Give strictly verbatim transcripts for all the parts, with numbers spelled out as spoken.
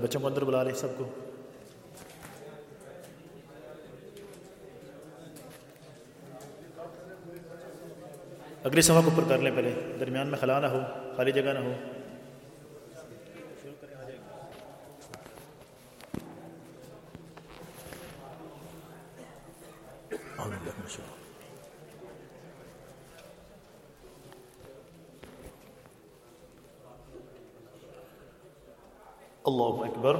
बच्चों को अंदर बुला ले सबको। अगली सभा को ऊपर कर लें, पहले दरमियान में खला ना हो, खाली जगह ना हो। अल्लाहु अकबर।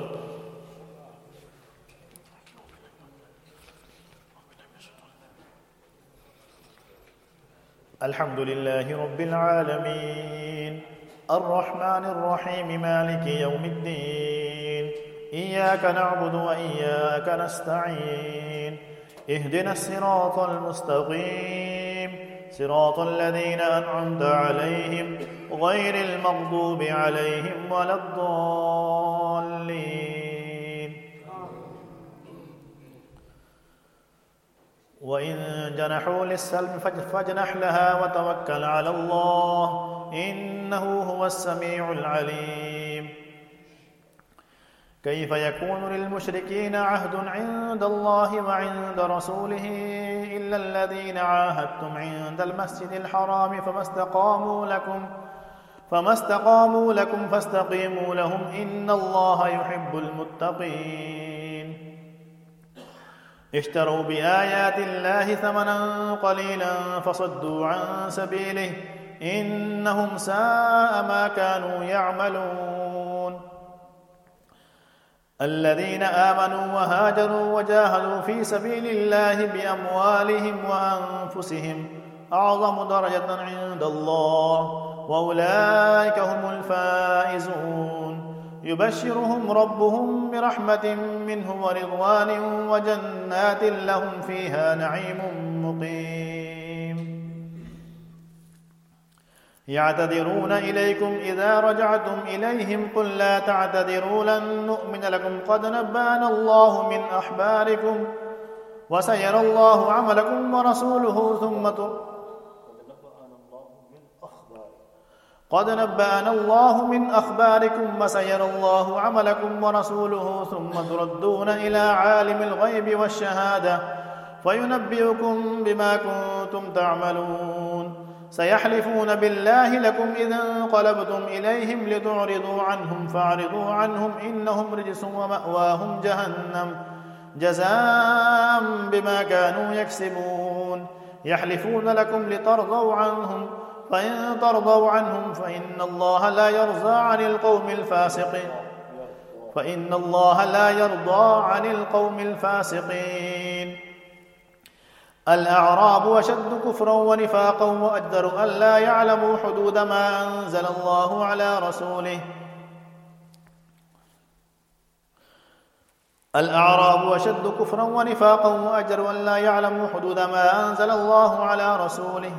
अल्हम्दुलिल्लाहि रब्बिल आलमीन अर्रहमानिर रहीम मालिकि यौमिद्दीन इय्याका नअबुदु व इय्याका नस्तईन इहदिनस सिरातल मुस्तकीम सिरातल लज़ीना अनअमता अलैहिम गैरिल मग़दूबि अलैहिम वलद्दाल्लीन। वइन जनहू लिस्सल्म फजनह लहा वतवक्कल अलल्लाह इन्नहु हुवस समीउल अलीम। कैफ़ यकूनु लिलमुश्रिकीन अहदुन इंदल्लाहि व इंद रसूलिहि इल्ला अल्लज़ीना आहदतुम इंदल मस्जिदिल हराम फमस्तक़ामू लकुम फमस्तक़ामू लकुम फस्तक़ीमू लहुम इन्नल्लाहा युहिब्बुल मुत्तक़ीन। इश्तरू बिआयातिल्लाहि समनन क़लीलन फसद्दू अन सबीलिहि इन्नहुम साअ मा कानू यअमलून। الذين آمنوا وهاجروا وجاهدوا في سبيل الله بأموالهم وأنفسهم أعظم درجة عند الله وأولئك هم الفائزون. يبشرهم ربهم برحمة منه ورضوان وجنات لهم فيها نعيم مقيم. يعتذرون إليكم إذا رجعتم إليهم قل لا تعتذروا لن نؤمن لكم قد نبأنا الله من أخباركم وسيرى الله عملكم ورسوله ثم قد نبأنا الله من أخباركم وسيرى الله عملكم ورسوله ثم تردون إلى عالم الغيب والشهادة فينبئكم بما كنتم تعملون. سيحلفون بالله لكم إذا انقلبتم إليهم لتعرضوا عنهم فاعرضوا عنهم إنهم رجس ومأواهم جهنم جزاء بما كانوا يكسبون. يحلفون لكم لترضوا عنهم فإن ترضوا عنهم فإن الله لا يرضى عن القوم الفاسقين فإن الله لا يرضى عن القوم الفاسقين. الأعراب أشد كفرا ونفاقا وأجدر ألا يعلموا حدود ما أنزل الله على رسوله. الأعراب أشد كفرا ونفاقا وأجدر ألا يعلموا حدود ما أنزل الله على رسوله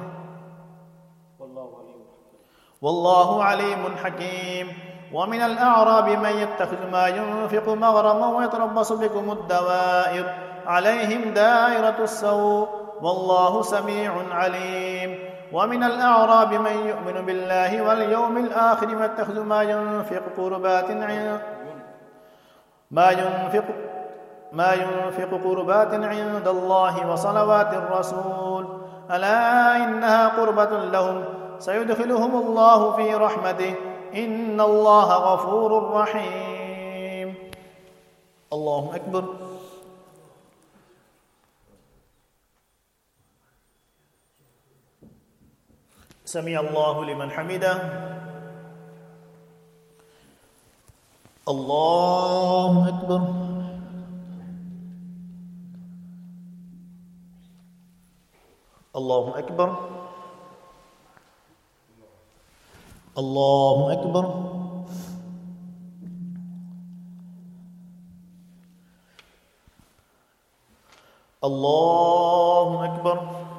والله عليم حكيم. ومن الأعراب من يتخذ ما ينفق مغرما ويتربص بكم الدوائر عليهم دائرة السوء والله سميع عليم. ومن الأعراب من يؤمن بالله واليوم الآخر ويتخذ ما ينفق قربات عند ما ينفق ما ينفق قربات عند الله وصلوات الرسول ألا إنها قربة لهم سيدخلهم الله في رحمته إن الله غفور رحيم. الله أكبر. سمع الله لمن حمده. الله أكبر. الله أكبر. الله أكبر. الله أكبر.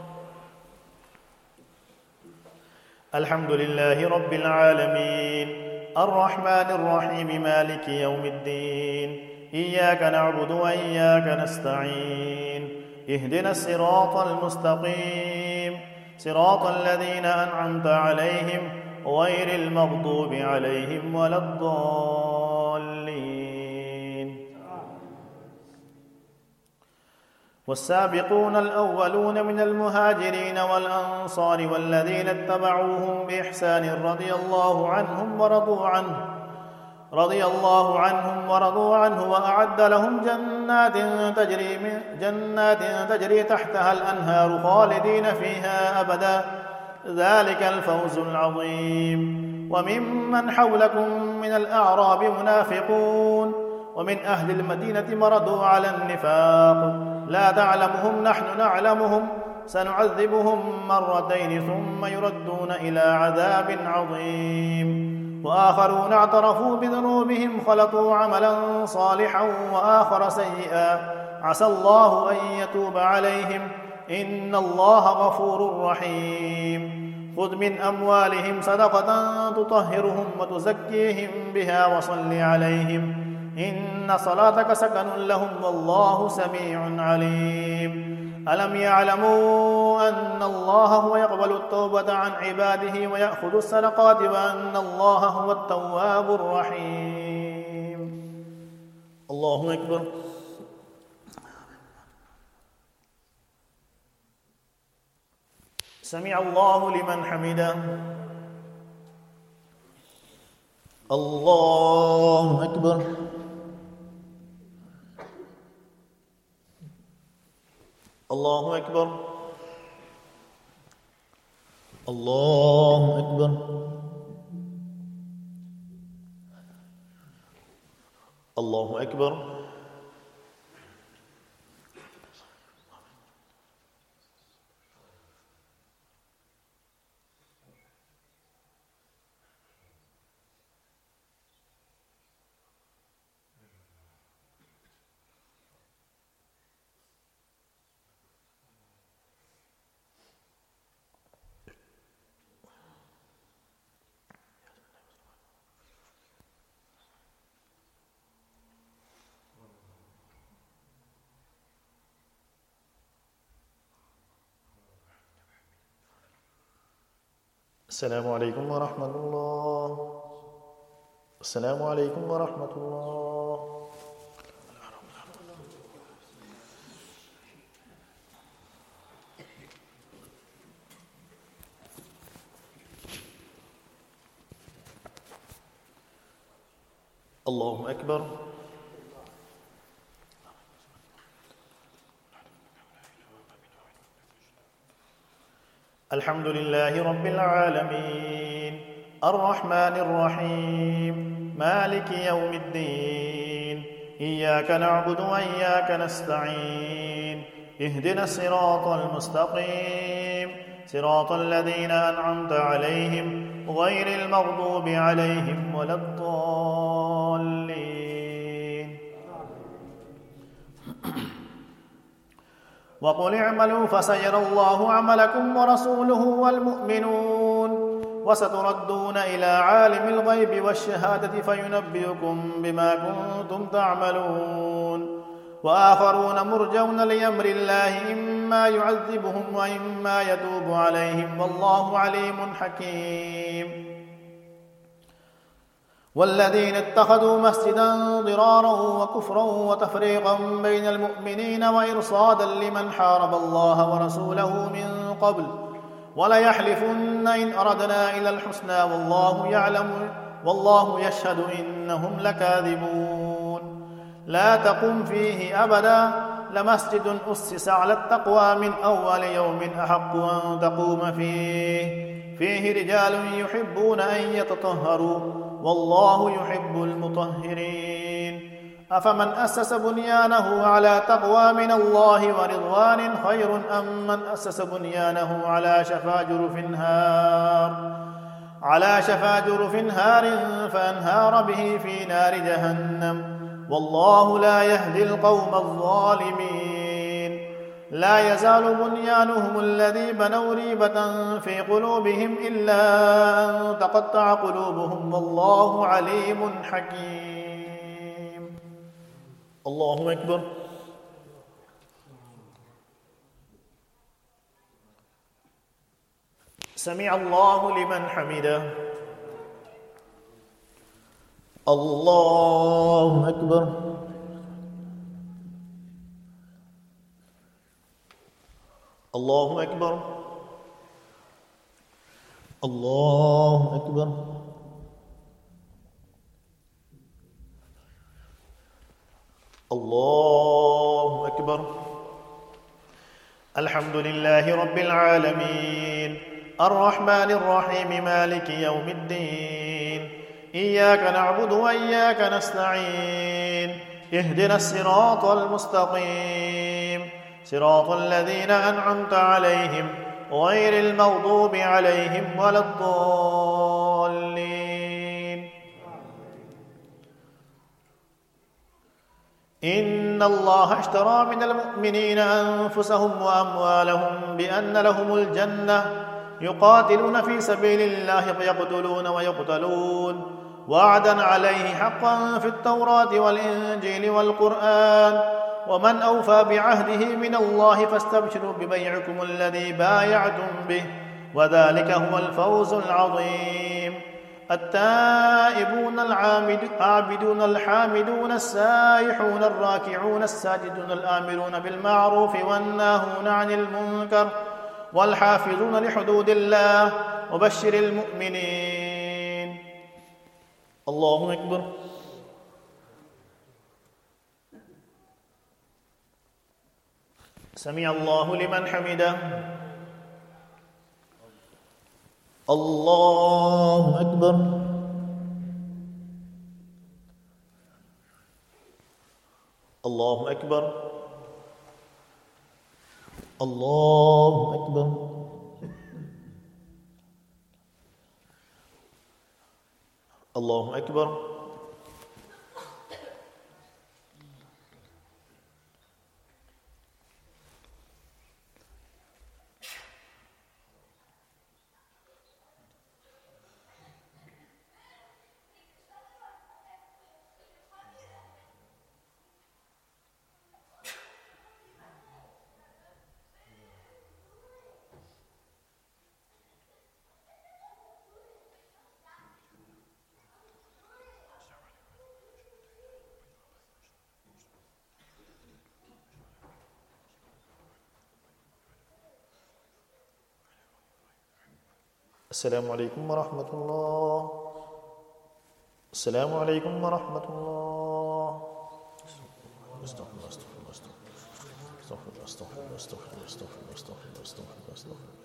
الحمد لله رب العالمين الرحمن الرحيم مالك يوم الدين إياك نعبد وإياك نستعين اهدنا الصراط المستقيم صراط الذين أنعمت عليهم غير المغضوب عليهم ولا الضالين. والسابقون الأولون من المهاجرين والأنصار والذين اتبعوهم بإحسان رضي الله عنهم ورضوا عنه رضي الله عنهم ورضوا عنه وأعد لهم جنات تجري من جنات تجري تحتها الأنهار خالدين فيها أبدا ذلك الفوز العظيم. وممن حولكم من الأعراب منافقون ومن أهل المدينة مردوا على النفاق لا تعلمهم نحن نعلمهم سنعذبهم مرتين ثم يردون إلى عذاب عظيم. وآخرون اعترفوا بذنوبهم خلطوا عملا صالحا وآخر سيئا عسى الله أن يتوب عليهم إن الله غفور رحيم. خذ من أموالهم صدقة تطهرهم وتزكيهم بها وصل عليهم إن صلاتك سكن لهم والله سميع عليم. ألم يعلموا أن الله هو يقبل التوبة عن عباده ويأخذ الصدقات وأن الله هو التواب الرحيم. الله أكبر. سمع الله لمن حمده. الله أكبر. الله أكبر. الله أكبر. الله أكبر. السلام عليكم ورحمة الله. السلام عليكم ورحمة الله. الله أكبر. الحمد لله رب العالمين الرحمن الرحيم مالك يوم الدين إياك نعبد وإياك نستعين اهدنا الصراط المستقيم صراط الذين أنعمت عليهم غير المغضوب عليهم ولا الضالين. وقل اعملوا فسيرى الله عملكم ورسوله والمؤمنون وستردون إلى عالم الغيب والشهادة فينبئكم بما كنتم تعملون. وآخرون مرجون لأمر الله إما يعذبهم وإما يتوب عليهم والله عليم حكيم. والذين اتخذوا مسجدا ضرارا وكفرا وتفريقا بين المؤمنين وإرصادا لمن حارب الله ورسوله من قبل وليحلفن إن أردنا إلى الحسنى والله يعلم والله يشهد إنهم لكاذبون. لا تقم فيه أبدا لمسجد أسس على التقوى من أول يوم أحق أن تقوم فيه فيه رجال يحبون أن يتطهروا والله يحب المطهرين. أفمن أسس بنيانه على تقوى من الله ورضوان خير أم من أسس بنيانه على شفا جرف هار على شفا جرف هار فأنهار به في نار جهنم والله لا يهدي القوم الظالمين. لا يزال بنيانهم الذي بنوا ريبة في قلوبهم إلا أن تقطع قلوبهم والله عليم حكيم. الله أكبر. سمع الله لمن حمده. الله أكبر. الله أكبر الله أكبر الله أكبر الحمد لله رب العالمين الرحمن الرحيم مالك يوم الدين إياك نعبد وإياك نستعين اهدنا الصراط المستقيم صراط الذين أنعمت عليهم غير المغضوب عليهم ولا الضالين إن الله اشترى من المؤمنين أنفسهم وأموالهم بأن لهم الجنة يقاتلون في سبيل الله فيقتلون ويقتلون وعدا عليه حقا في التوراة والإنجيل والقرآن ومن أوفى بعهده من الله فاستبشروا ببيعكم الذي بايعتم به وذلك هو الفوز العظيم التائبون العابدون الحامدون السائحون الراكعون الساجدون الآمرون بالمعروف والناهون عن المنكر والحافظون لحدود الله وبشر المؤمنين الله أكبر سمع الله لمن حمده الله أكبر الله أكبر الله أكبر الله أكبر السلام عليكم ورحمة الله السلام عليكم ورحمة الله استغفر الله استغفر الله استغفر الله استغفر الله استغفر الله استغفر الله استغفر الله استغفر الله استغفر الله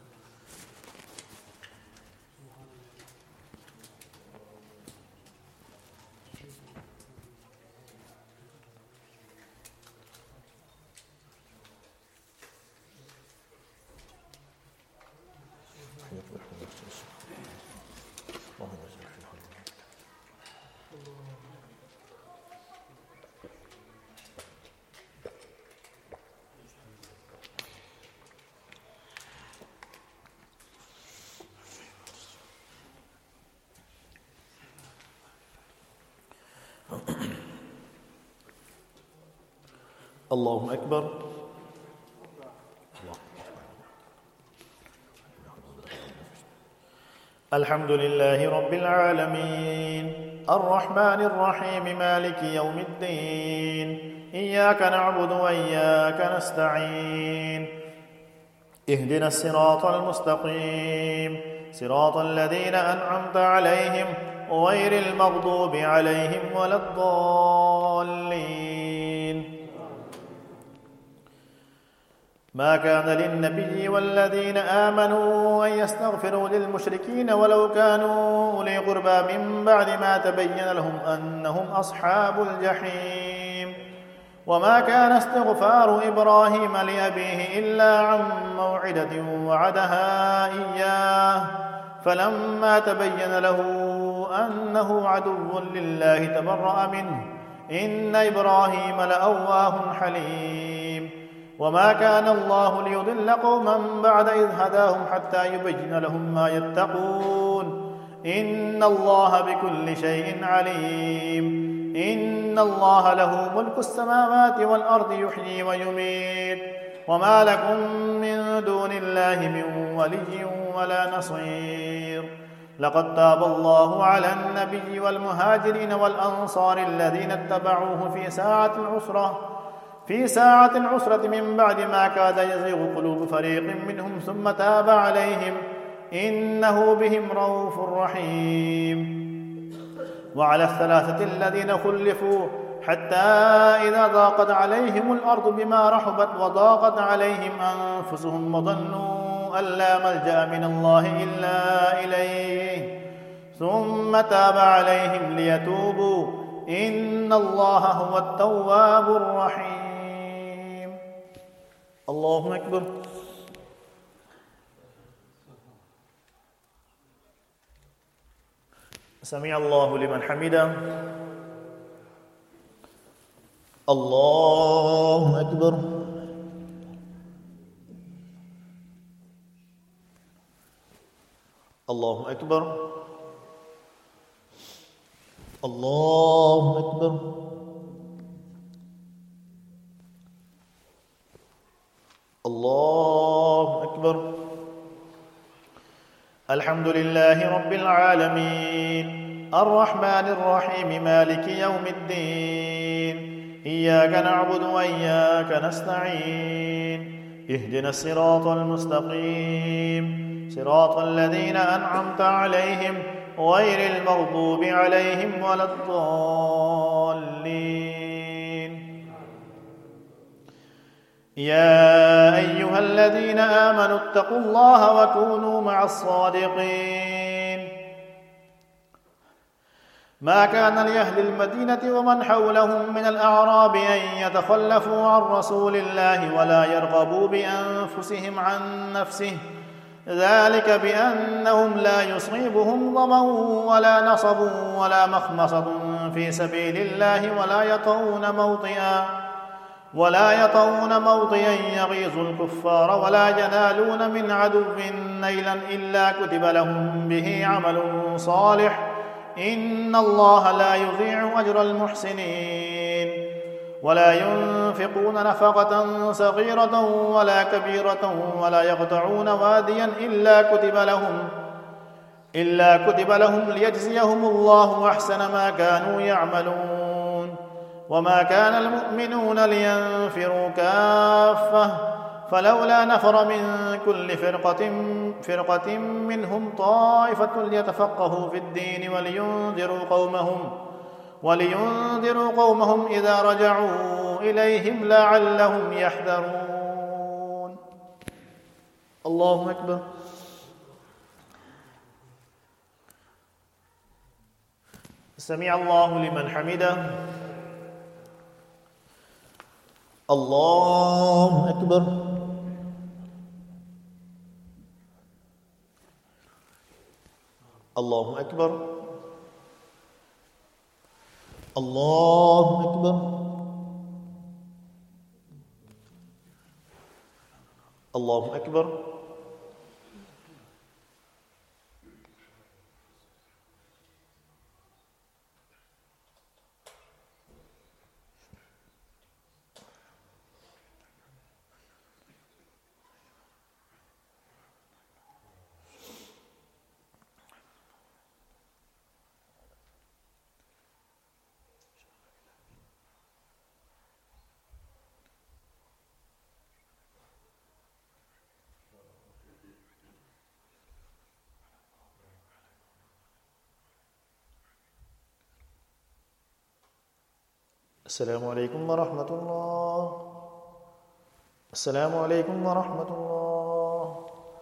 الله أكبر الحمد لله رب العالمين الرحمن الرحيم مالك يوم الدين إياك نعبد وإياك نستعين اهدنا الصراط المستقيم صراط الذين أنعمت عليهم غير المغضوب عليهم ولا الضالين ما كان للنبي والذين آمنوا أن يستغفروا للمشركين ولو كانوا أولي قربى من بعد ما تبين لهم أنهم أصحاب الجحيم وما كان استغفار إبراهيم لأبيه إلا عن موعدة وعدها إياه فلما تبين له أنه عدو لله تبرأ منه إن إبراهيم لأواه حليم وما كان الله ليضل قوما بعد إذ هداهم حتى يبين لهم ما يتقون إن الله بكل شيء عليم إن الله له ملك السماوات والأرض يحيي ويميت وما لكم من دون الله من ولي ولا نصير لقد تاب الله على النبي والمهاجرين والأنصار الذين اتبعوه في ساعة العسرة في ساعة العسرة من بعد ما كاد يزيغ قلوب فريق منهم ثم تاب عليهم إنه بهم رؤوف رحيم. وعلى الثلاثة الذين خلفوا حتى إذا ضاقت عليهم الأرض بما رحبت وضاقت عليهم أنفسهم وظنوا أن لا ملجأ من الله إلا إليه ثم تاب عليهم ليتوبوا إن الله هو التواب الرحيم. الله أكبر. سمع الله لمن حمده. الله أكبر. الله أكبر. الله أكبر. الله أكبر. الحمد لله رب العالمين الرحمن الرحيم مالك يوم الدين إياك نعبد وإياك نستعين اهدنا الصراط المستقيم صراط الذين أنعمت عليهم غير المغضوب عليهم ولا الضالين. يا أيها الذين آمنوا اتقوا الله وكونوا مع الصادقين. ما كان لأهل المدينة ومن حولهم من الأعراب أن يتخلفوا عن رسول الله ولا يرغبوا بأنفسهم عن نفسه ذلك بأنهم لا يصيبهم ظمأ ولا نصب ولا مخمصة في سبيل الله ولا يطؤون موطئا ولا يطؤون موطئا يغيظ الكفار ولا ينالون من عدو نيلا إلا كتب لهم به عمل صالح إن الله لا يضيع أجر المحسنين. ولا ينفقون نفقة صغيرة ولا كبيرة ولا يقطعون واديا إلا كتب لهم إلا كتب لهم ليجزيهم الله أحسن ما كانوا يعملون. وما كان المؤمنون لينفروا كافة فلولا نفر من كل فرقة فرقة منهم طائفة ليتفقهوا في الدين ولينذروا قومهم ولينذروا قومهم إذا رجعوا إليهم لعلهم يحذرون. الله أكبر. سمع الله لمن حمده. الله أكبر. الله أكبر. الله أكبر. الله أكبر. السلام عليكم ورحمة الله. السلام عليكم ورحمة الله.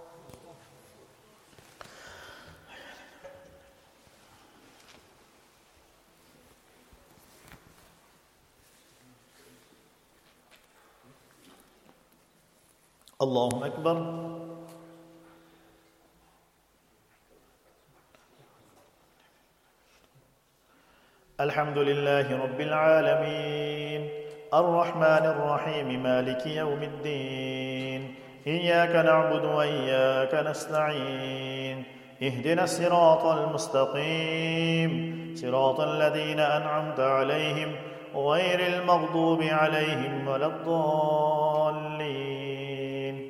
الله أكبر. الحمد لله رب العالمين الرحمن الرحيم مالك يوم الدين إياك نعبد وإياك نستعين اهدنا الصراط المستقيم صراط الذين أنعمت عليهم غير المغضوب عليهم ولا الضالين.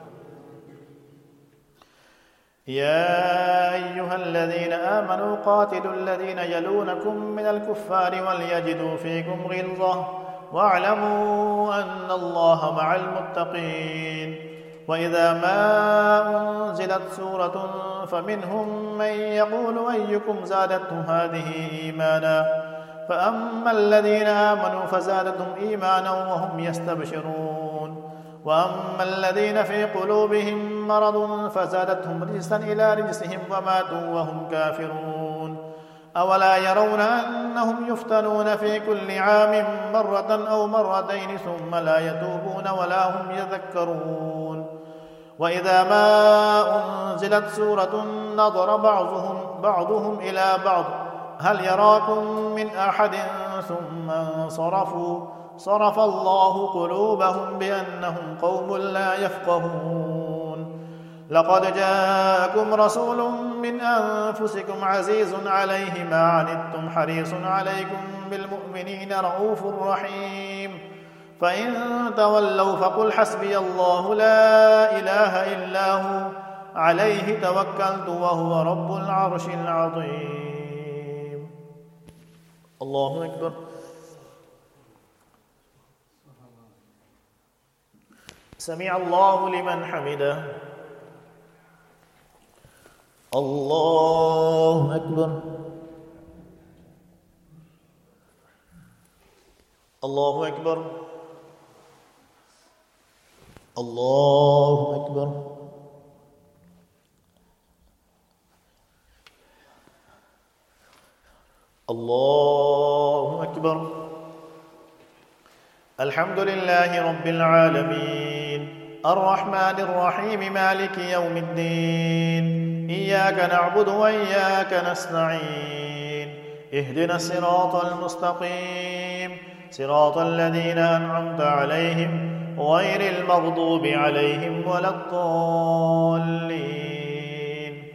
يا أيها الذين آمنوا قاتلوا الذين يلونكم من الكفار وليجدوا فيكم غلظة واعلموا أن الله مع المتقين. وإذا ما أنزلت سورة فمنهم من يقول أيكم زادته هذه إيمانا فأما الذين آمنوا فزادتهم إيمانا وهم يستبشرون وأما الذين في قلوبهم مرض فزادتهم رجسا إلى رجسهم وماتوا وهم كافرون. أولا يرون أنهم يفتنون في كل عام مرة أو مرتين ثم لا يتوبون ولا هم يذكرون. وإذا ما أنزلت سورة نظر بعضهم, بعضهم إلى بعض هل يراكم من أحد ثم انصرفوا صرف الله قلوبهم بأنهم قوم لا يفقهون. لقد جاءكم رسول من أنفسكم عزيز عليه ما عنتم حريص عليكم بالمؤمنين رؤوف رحيم. فإن تولوا فقل حسبي الله لا إله إلا هو عليه توكلت وهو رب العرش العظيم. الله أكبر. سمع الله لمن حمده. الله أكبر. الله أكبر. الله أكبر. الله أكبر. الحمد لله رب العالمين الرحمن الرحيم مالك يوم الدين إياك نعبد وإياك نستعين اهدنا الصراط المستقيم صراط الذين أنعمت عليهم غير المغضوب عليهم ولا الضالين.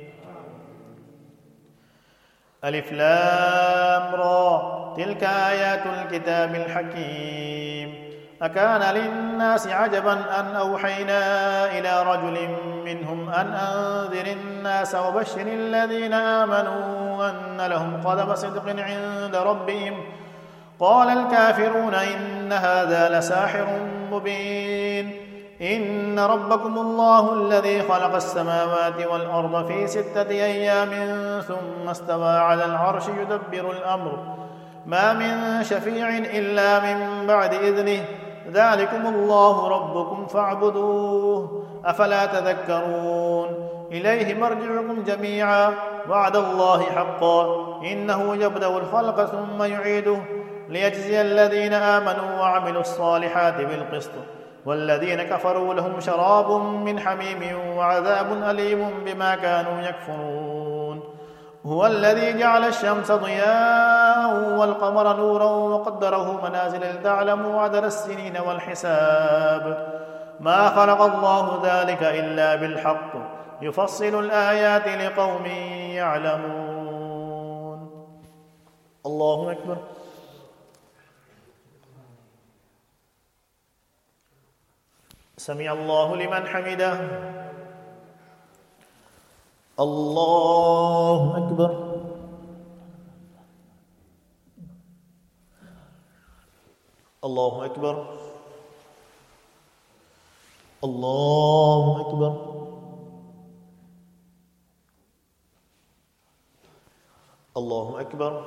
ألف لام را تلك آيات الكتاب الحكيم. أكان للناس عجبا أن أوحينا إلى رجل منهم أن أنذر الناس وبشر الذين آمنوا أن لهم قدم صدق عند ربهم قال الكافرون إن هذا لساحر مبين. إن ربكم الله الذي خلق السماوات والأرض في ستة أيام ثم استوى على العرش يدبر الأمر ما من شفيع إلا من بعد إذنه ذلكم الله ربكم فاعبدوه أفلا تذكرون. إليه مرجعكم جميعا وعد الله حقا إنه يبدأ الخلق ثم يعيده ليجزي الذين آمنوا وعملوا الصالحات بالقسط والذين كفروا لهم شراب من حميم وعذاب أليم بما كانوا يكفرون. هو الذي جعل الشمس ضياء والقمر نورا وقدره منازل لتعلموا عدد السنين والحساب ما خلق الله ذلك إلا بالحق يفصل الآيات لقوم يعلمون. الله أكبر. سمع الله لمن حمده. الله أكبر. الله أكبر. الله أكبر. الله أكبر.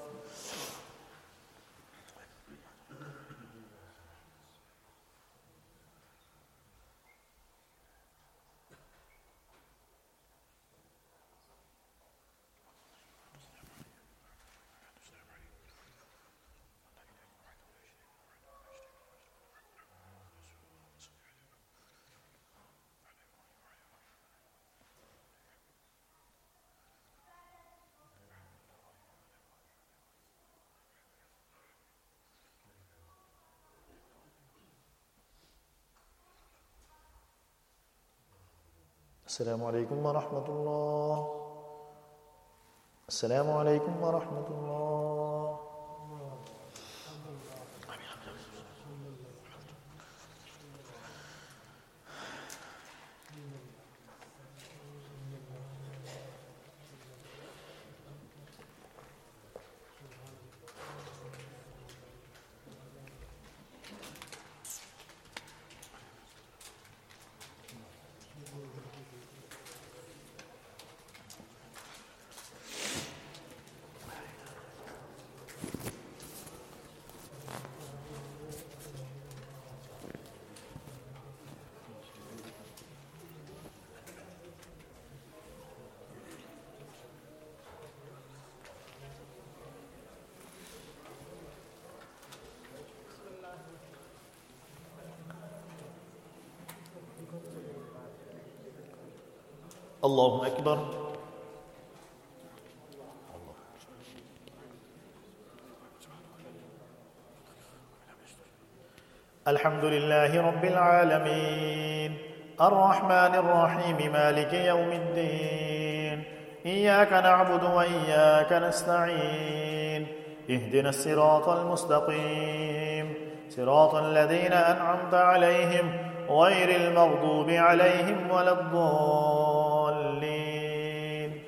السلام عليكم ورحمة الله. السلام عليكم ورحمة الله. الله أكبر. الحمد لله رب العالمين الرحمن الرحيم مالك يوم الدين إياك نعبد وإياك نستعين اهدنا الصراط المستقيم صراط الذين أنعمت عليهم غير المغضوب عليهم ولا الضالين.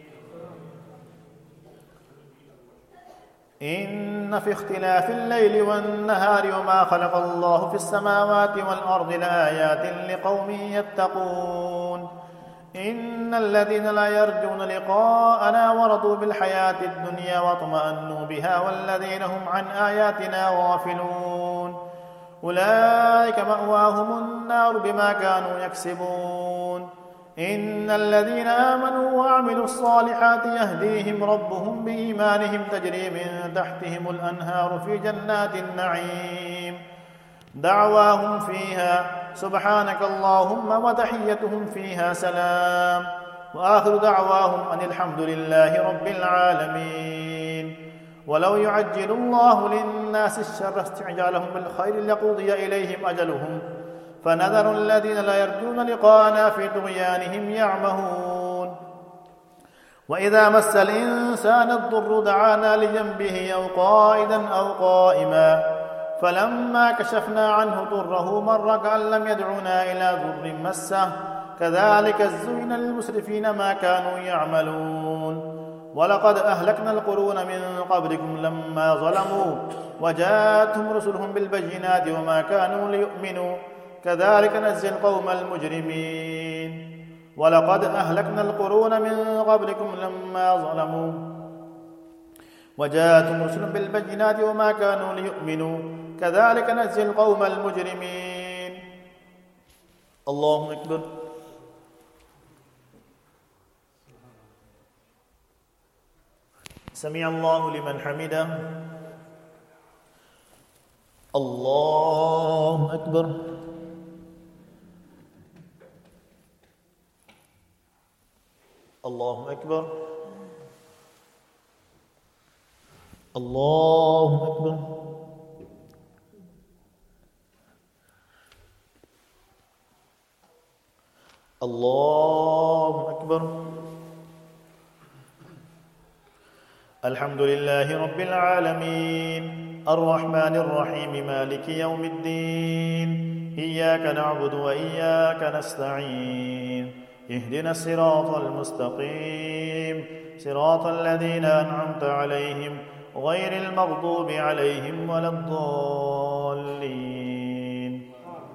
إن في اختلاف الليل والنهار وما خلق الله في السماوات والأرض لآيات لقوم يتقون. إن الذين لا يرجون لقاءنا ورضوا بالحياة الدنيا واطمأنوا بها والذين هم عن آياتنا غافلون أولئك مأواهم النار بما كانوا يكسبون. إن الذين آمنوا وعملوا الصالحات يهديهم ربهم بإيمانهم تجري من تحتهم الأنهار في جنات النعيم دعواهم فيها سبحانك اللهم وتحيتهم فيها سلام وآخر دعواهم أن الحمد لله رب العالمين. ولو يعجل الله للناس الشر استعجالهم بالخير لقضي إليهم أجلهم فنذر الذين لا يرجون لقاءنا في طغيانهم يعمهون. وإذا مس الإنسان الضر دعانا لجنبه أو قائدا أو قائما فلما كشفنا عنه ضره مر كأن لم يدعنا إلى ضر مسه كذلك زين للمسرفين ما كانوا يعملون. ولقد أهلكنا القرون من قبلكم لما ظلموا وجاءتهم رسلهم بالبينات وما كانوا ليؤمنوا كذلك نجزي القوم المجرمين. ولقد أهلكنا القرون من قبلكم لما ظلموا وجاءتهم رسلهم بالبينات وما كانوا ليؤمنوا كذلك نجزي القوم المجرمين. الله أكبر. سمع الله لمن حمده. الله أكبر. الله أكبر. الله أكبر. الله أكبر. الحمد لله رب العالمين الرحمن الرحيم مالك يوم الدين إياك نعبد وإياك نستعين اهدنا الصراط المستقيم صراط الذين أنعمت عليهم غير المغضوب عليهم ولا الضالين.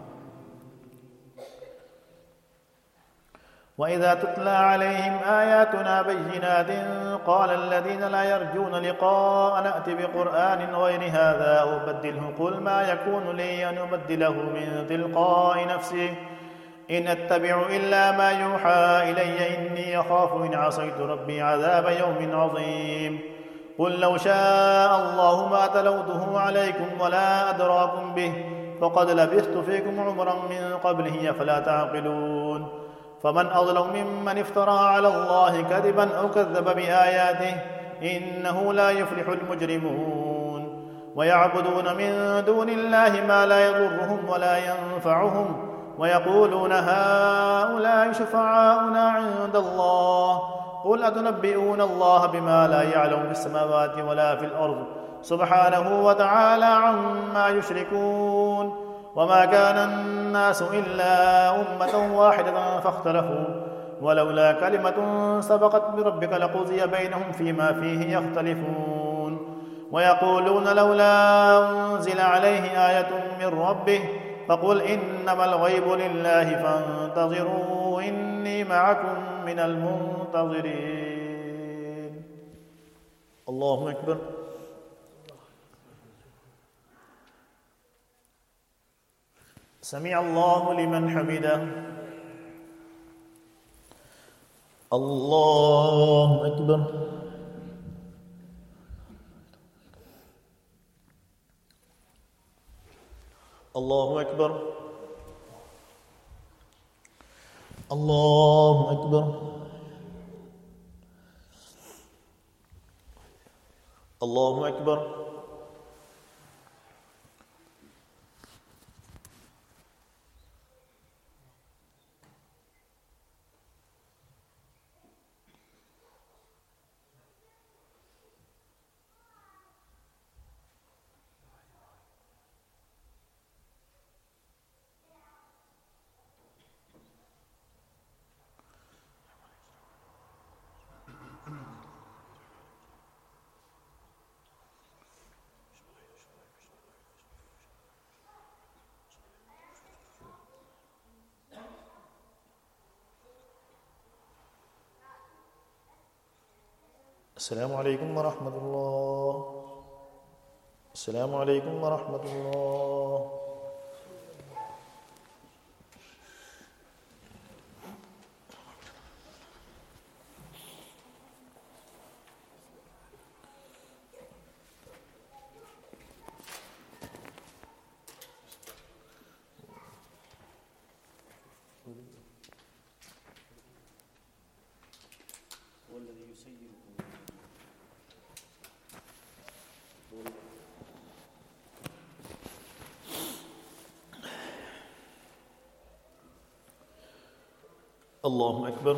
وإذا تتلى عليهم آياتنا بينات قال الذين لا يرجون لقاء نأت بقرآن غير هذا أو بدله قل ما يكون لي أن أبدله من تلقاء نفسي إن أتبع إلا ما يوحى إلي إني أخاف إن عصيت ربي عذاب يوم عظيم. قل لو شاء الله ما تلوته عليكم ولا أدراكم به فقد لبثت فيكم عمرا من قبله فلا تعقلون. فمن أظلم ممن افترى على الله كذبا أو كذب بآياته إنه لا يفلح المجرمون. ويعبدون من دون الله ما لا يضرهم ولا ينفعهم ويقولون هؤلاء شفعاؤنا عند الله قل أتنبئون الله بما لا يعلم في السماوات ولا في الأرض سبحانه وتعالى عما يشركون. وما كان الناس إلا أمة واحدة فاختلفوا ولولا كلمة سبقت بربك لقضي بينهم فيما فيه يختلفون. ويقولون لولا أنزل عليه آية من ربه فقل إنما الغيب لله فانتظروا إني معكم من المنتظرين. الله أكبر. سمع الله لمن حمده. الله أكبر. الله أكبر. الله أكبر. الله أكبر. السلام عليكم ورحمة الله. السلام عليكم ورحمة الله. الله أكبر.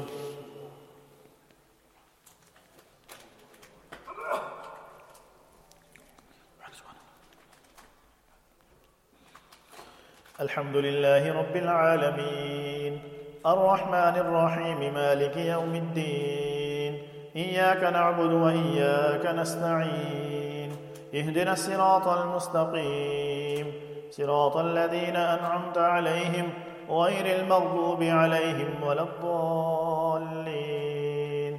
الحمد لله رب العالمين الرحمن الرحيم مالك يوم الدين إياك نعبد وإياك نستعين اهدنا الصراط المستقيم صراط الذين أنعمت عليهم غير المغضوب عليهم ولا الضالين.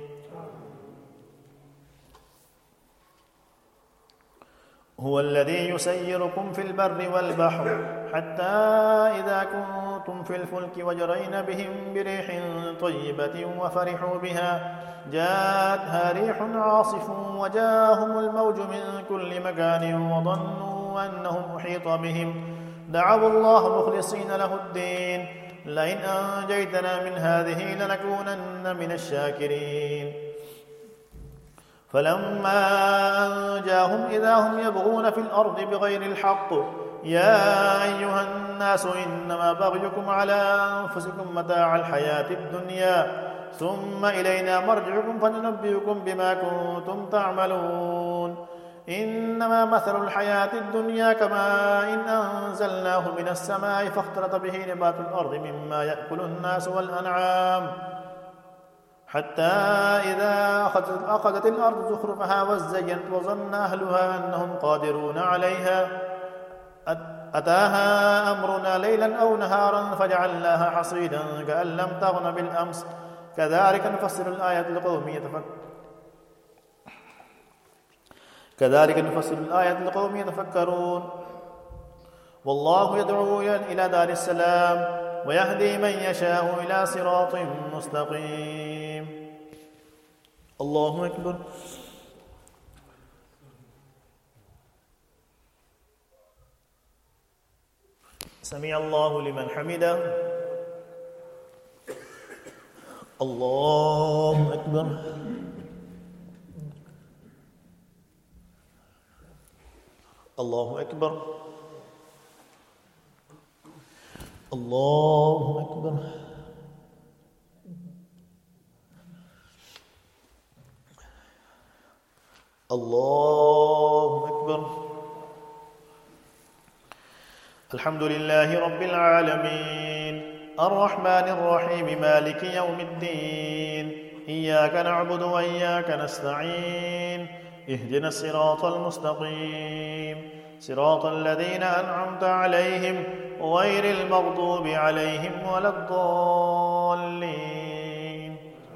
هو الذي يسيركم في البر والبحر حتى إذا كنتم في الفلك وجرين بهم بريح طيبة وفرحوا بها جاءتها ريح عاصف وجاءهم الموج من كل مكان وظنوا أنهم أحيط بهم دعوا الله مخلصين له الدين لئن أنجيتنا من هذه لنكونن من الشاكرين. فلما أنجاهم إذا هم يبغون في الأرض بغير الحق يا أيها الناس إنما بغيكم على أنفسكم متاع الحياة الدنيا ثم إلينا مرجعكم فننبئكم بما كنتم تعملون. إنما مثل الحياة الدنيا كماء إن أنزلناه من السماء فاختلط به نبات الأرض مما يأكل الناس والأنعام حتى إذا أخذت الأرض زخرفها وزينت وظن أهلها أنهم قادرون عليها أتاها أمرنا ليلا أو نهارا فجعلناها حصيدا كأن لم تغن بالأمس كذلك نفصل الآيات لقوم يتفكرون كذلك نفصل الآيات لقوم يتفكرون. والله يدعو إلى دار السلام ويهدي من يشاء إلى صراط مستقيم. الله أكبر. سمع الله لمن حمده. الله أكبر. الله أكبر. الله أكبر. الله أكبر. الحمد لله رب العالمين الرحمن الرحيم مالك يوم الدين إياك نعبد وإياك نستعين اهدنا الصراط المستقيم صراط الذين أنعمت عليهم غير المغضوب عليهم ولا الضالين.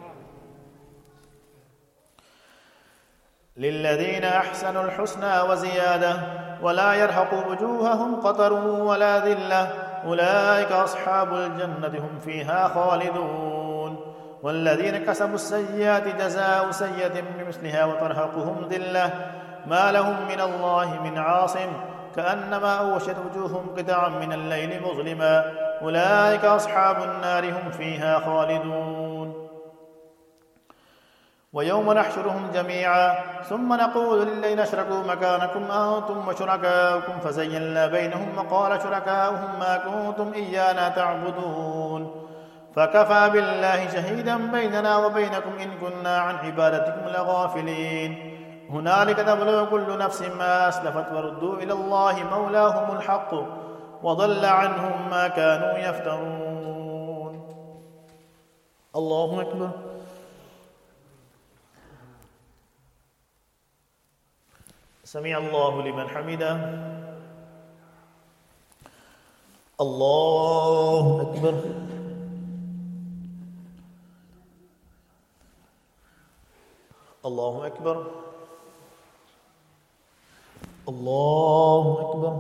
للذين أحسنوا الحسنى وزيادة ولا يرهق وجوههم قتر ولا ذلة أولئك أصحاب الجنة هم فيها خالدون. والذين كسبوا السيئات جزاء سيئة بمثلها وترهقهم ذلة ما لهم من الله من عاصم كأنما أوشت وجوههم قطعا من الليل مظلما أولئك أصحاب النار هم فيها خالدون. ويوم نحشرهم جميعا ثم نقول للذين أشركوا مكانكم أنتم وشركاؤكم فزينا بينهم وقال شركاؤهم ما كنتم إيانا تعبدون فكفى بالله شهيدا بيننا وبينكم إن كنا عن عبادتكم لغافلين هنالك تبلو كل نفس ما أسلفت وردوا إلى الله مولاهم الحق وضل عنهم ما كانوا يفترون. الله أكبر. سمع الله لمن حمده. الله أكبر. الله أكبر. الله أكبر.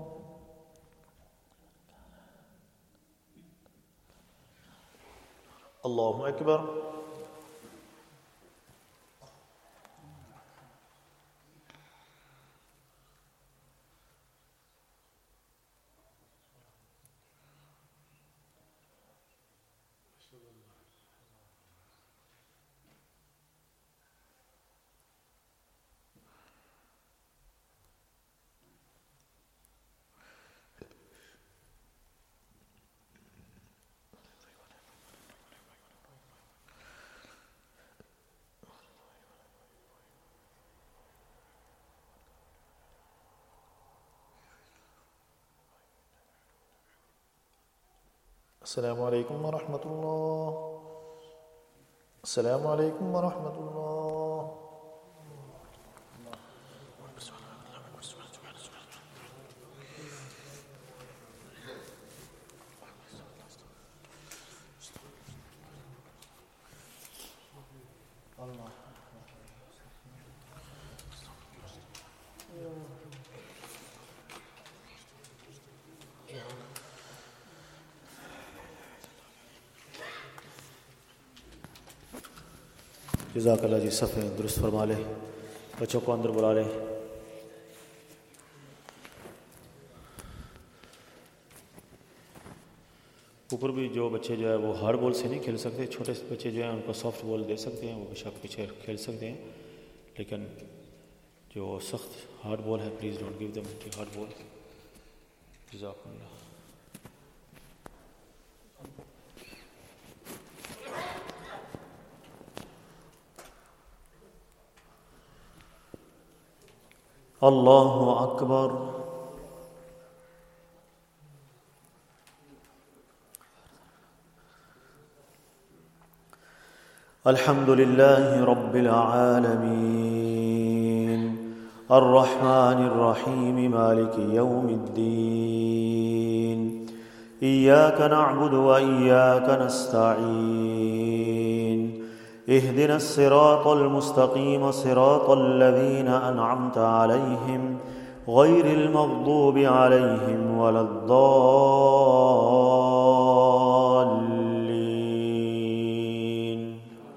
الله أكبر. السلام عليكم ورحمة الله. السلام عليكم ورحمة الله. जज़ाकल्लाह जी, सफ़े दुरुस्त फरमा ले, बच्चों को अंदर बुला ले। ऊपर भी जो बच्चे जो है वो हार्ड बॉल से नहीं खेल सकते, छोटे बच्चे जो हैं उनको सॉफ्ट बॉल दे सकते हैं, वो बेशक पीछे खेल सकते हैं, लेकिन जो सख्त हार्ड बॉल है please don't give them hard ball. जज़ाकल्लाह। अल्लाहु अकबर। अल्हम्दुलिल्लाहि रब्बिल आलमीन अर्रहमानिर रहीम मालिकि यौमिद्दीन इय्याका नअबुदु व इय्याका नस्तईन اهدنا الصراط المستقيم صراط الذين أنعمت عليهم غير المغضوب عليهم ولا الضالين.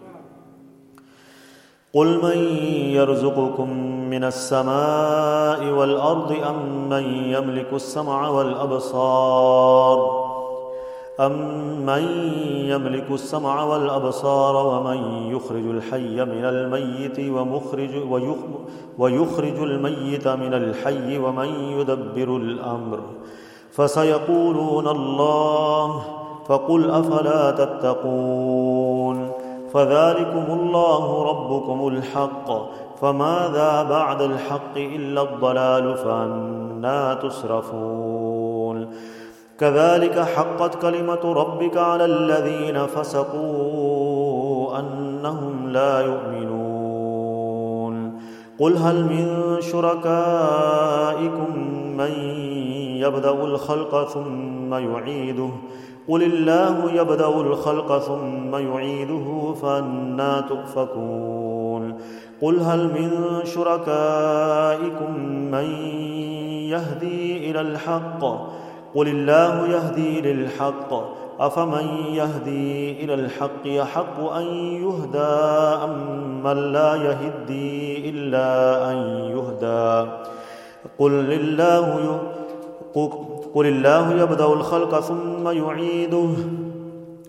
قل من يرزقكم من السماء والأرض أم من يملك السمع والأبصار أَمَّنْ يَمْلِكُ السَّمْعَ وَالْأَبْصَارَ وَمَنْ يُخْرِجُ الْحَيَّ مِنَ الْمَيِّتِ وَمُخْرِجُ وَيُخْرِجُ الْمَيِّتَ مِنَ الْحَيِّ وَمَنْ يُدَبِّرُ الْأَمْرَ فَسَيَقُولُونَ اللَّهُ فَقُلْ أَفَلَا تَتَّقُونَ فَذَلِكُمُ اللَّهُ رَبُّكُمُ الْحَقُّ فَمَاذَا بَعْدَ الْحَقِّ إِلَّا الضَّلَالُ فَأَنَّى تُصْرَفُونَ كذلك حقت كلمة ربك على الذين فسقوا أنهم لا يؤمنون. قل هل من شركائكم من يبدأ الخلق ثم يعيده قل الله يبدأ الخلق ثم يعيده فأنى تؤفكون. قل هل من شركائكم من يهدي إلى الحق قل الله يهدي للحق أفمن يهدي إلى الحق يحق أن يهدى أم من لا يهدي إلا أن يهدى قل الله قل الله يبدأ الخلق ثم يعيده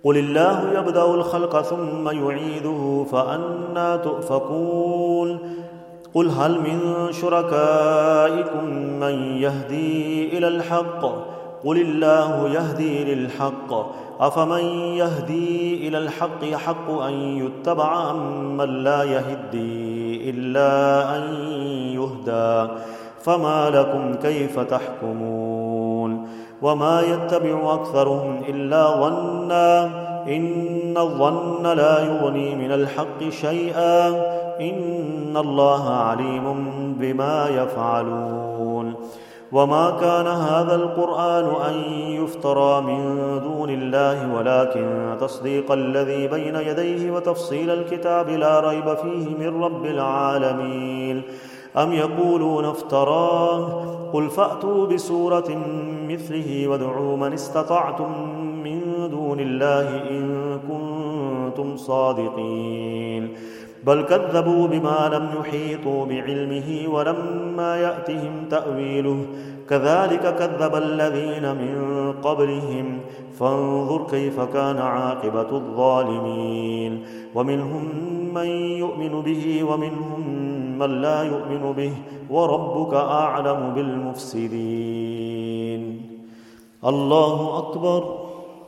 قل الله يبدأ الخلق ثم يعيده فأنى تؤفكون قل هل من شركائكم من يهدي إلى الحق قل الله يهدي للحق أفمن يهدي إلى الحق يحق أن يتبع أمن لا يهدي إلا أن يهدى فما لكم كيف تحكمون وما يتبع أكثرهم إلا ظنا إن الظن لا يغني من الحق شيئا إن الله عليم بما يفعلون وما كان هذا القرآن أن يفترى من دون الله ولكن تصديق الذي بين يديه وتفصيل الكتاب لا ريب فيه من رب العالمين أم يقولون افتراه قل فأتوا بسورة مثله وادعوا من استطعتم من دون الله إن كنتم صادقين بل كذبوا بما لم يحيطوا بعلمه ولما يأتهم تأويله كذلك كذب الذين من قبلهم فانظر كيف كان عاقبة الظالمين ومنهم من يؤمن به ومنهم من لا يؤمن به وربك أعلم بالمفسدين الله أكبر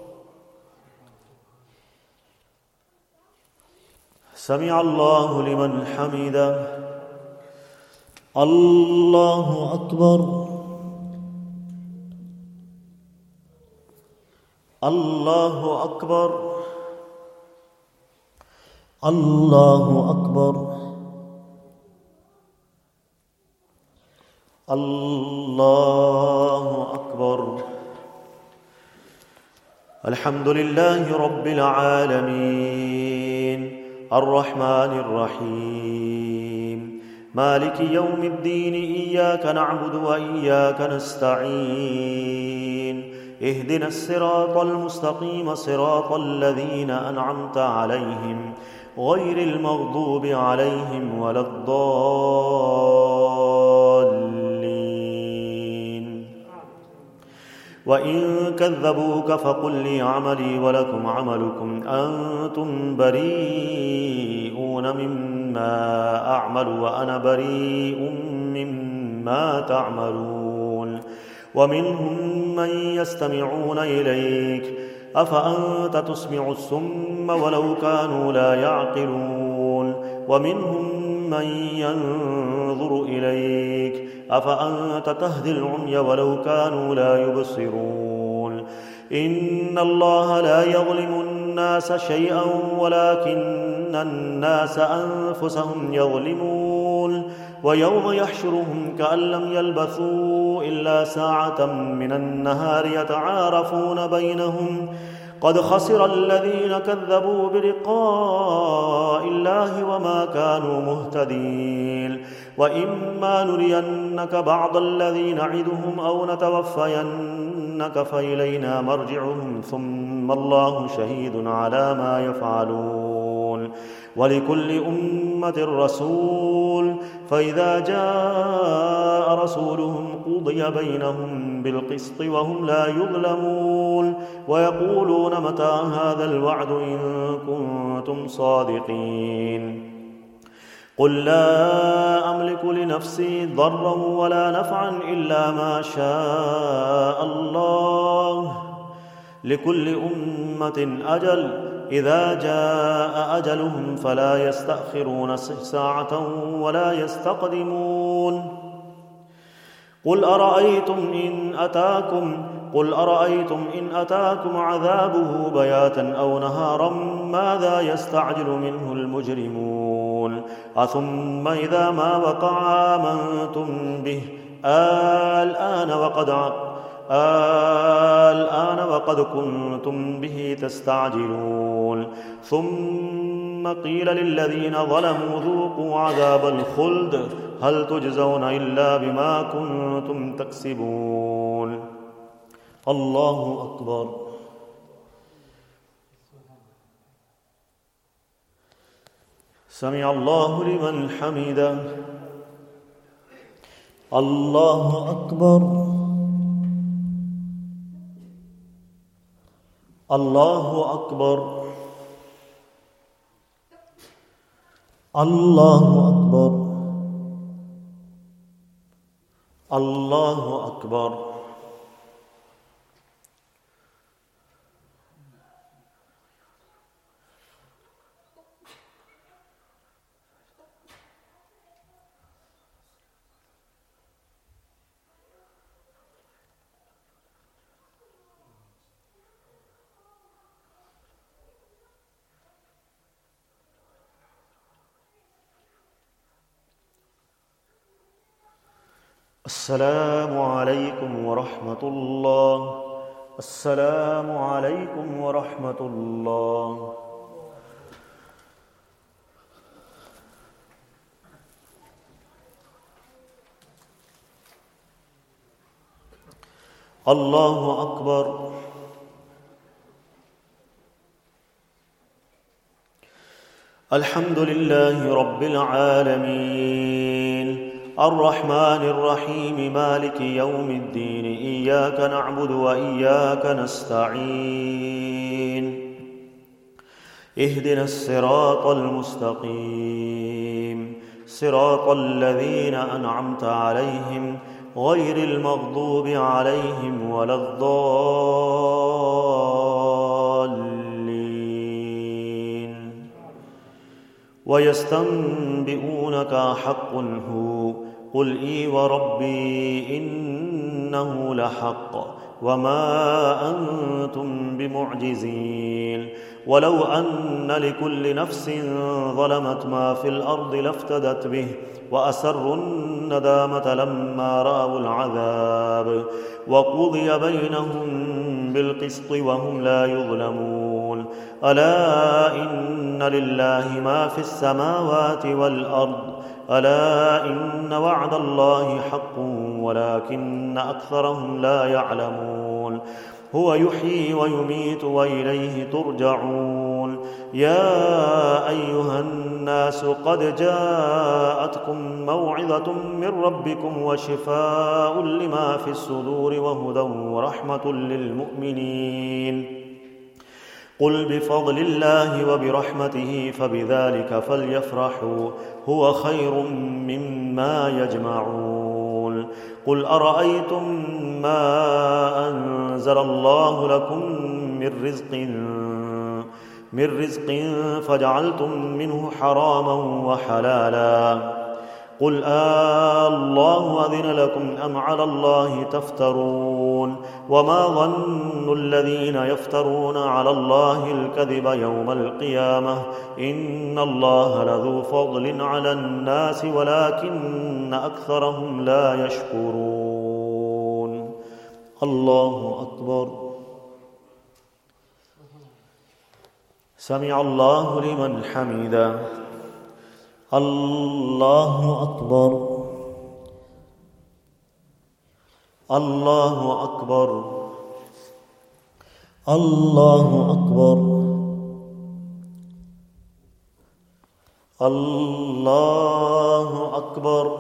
سمع الله لمن حمده الله أكبر الله أكبر الله أكبر الله أكبر الحمد لله رب العالمين الرحمن الرحيم مالك يوم الدين إياك نعبد وإياك نستعين اهدنا الصراط المستقيم صراط الذين أنعمت عليهم غير المغضوب عليهم ولا الضالين وإن كذبوك فقل لي عملي ولكم عملكم أنتم بريئون مما أعمل وأنا بريء مما تعملون ومنهم من يستمعون إليك أفأنت تسمع الصم ولو كانوا لا يعقلون ومنهم من ينظر إليك أفأنت تهدي العمي ولو كانوا لا يبصرون إن الله لا يظلم الناس شيئا ولكن الناس أنفسهم يظلمون ويوم يحشرهم كأن لم يلبثوا إلا ساعة من النهار يتعارفون بينهم قد خسر الذين كذبوا بلقاء الله وما كانوا مهتدين وإما نرينك بعض الذي نعدهم أو نتوفينك فإلينا مرجعهم ثم الله شهيد على ما يفعلون ولكل أمة رسول فإذا جاء رسولهم قضي بينهم بالقسط وهم لا يظلمون ويقولون متى هذا الوعد إن كنتم صادقين قل لا أملك لنفسي ضرا ولا نفعا إلا ما شاء الله لكل أمة أجل إذا جاء أجلهم فلا يستأخرون ساعة ولا يستقدمون قل أرأيتم إن أتاكم قل أرأيتم إن أتاكم عذابه بياتا أو نهارا ماذا يستعجل منه المجرمون أثم إذا ما وقع آمنتم به الآن وقد الآن وقد كنتم به تستعجلون ثم قيل للذين ظلموا ذوقوا عذاب الخلد هل تجزون إلا بما كنتم تكسبون الله أكبر سمع الله لمن حمده الله أكبر الله أكبر الله أكبر الله أكبر. السلام عليكم ورحمة الله. السلام عليكم ورحمة الله. الله أكبر. الحمد لله رب العالمين الرحمن الرحيم مالك يوم الدين إياك نعبد وإياك نستعين اهدنا الصراط المستقيم صراط الذين أنعمت عليهم غير المغضوب عليهم ولا الضالين. ويستنبئونك حق هو قل إي وربي إنه لحق وما أنتم بمعجزين. ولو أن لكل نفس ظلمت ما في الأرض لافتدت به وأسروا الندامة لما رأوا العذاب وقضي بينهم بالقسط وهم لا يظلمون. ألا إن لله ما في السماوات والأرض ألا إن وعد الله حق ولكن أكثرهم لا يعلمون. هو يحيي ويميت وإليه ترجعون. يا أيها الناس قد جاءتكم موعظة من ربكم وشفاء لما في الصدور وهدى ورحمة للمؤمنين. قل بفضل الله وبرحمته فبذلك فليفرحوا هو خير مما يجمعون. قل أرأيتم ما أنزل الله لكم من رزق من رزق فجعلتم منه حراما وحلالا قل آه الله أذن لكم أم على الله تفترون. وما ظن الذين يفترون على الله الكذب يوم القيامة إن الله لذو فضل على الناس ولكن أكثرهم لا يشكرون. الله أكبر. سمع الله لمن حمده. الله أكبر. الله أكبر. الله أكبر. الله أكبر.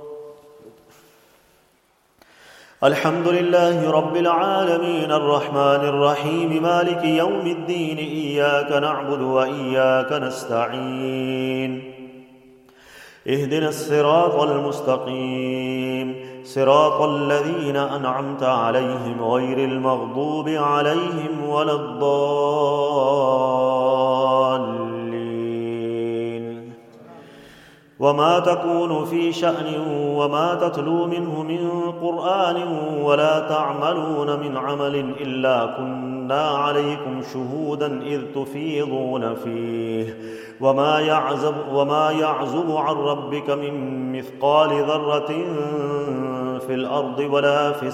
الحمد لله رب العالمين الرحمن الرحيم مالك يوم الدين إياك نعبد وإياك نستعين اهدنا الصراط المستقيم صراط الذين أنعمت عليهم غير المغضوب عليهم ولا الضالين. وما تكون في شأن وما تتلو منه من قرآن ولا تعملون من عمل إلا كنا عليكم شهودا إذ تفيضون فيه وما يعزب, وما يعزب عن ربك من مثقال ذرة في الأرض ولا في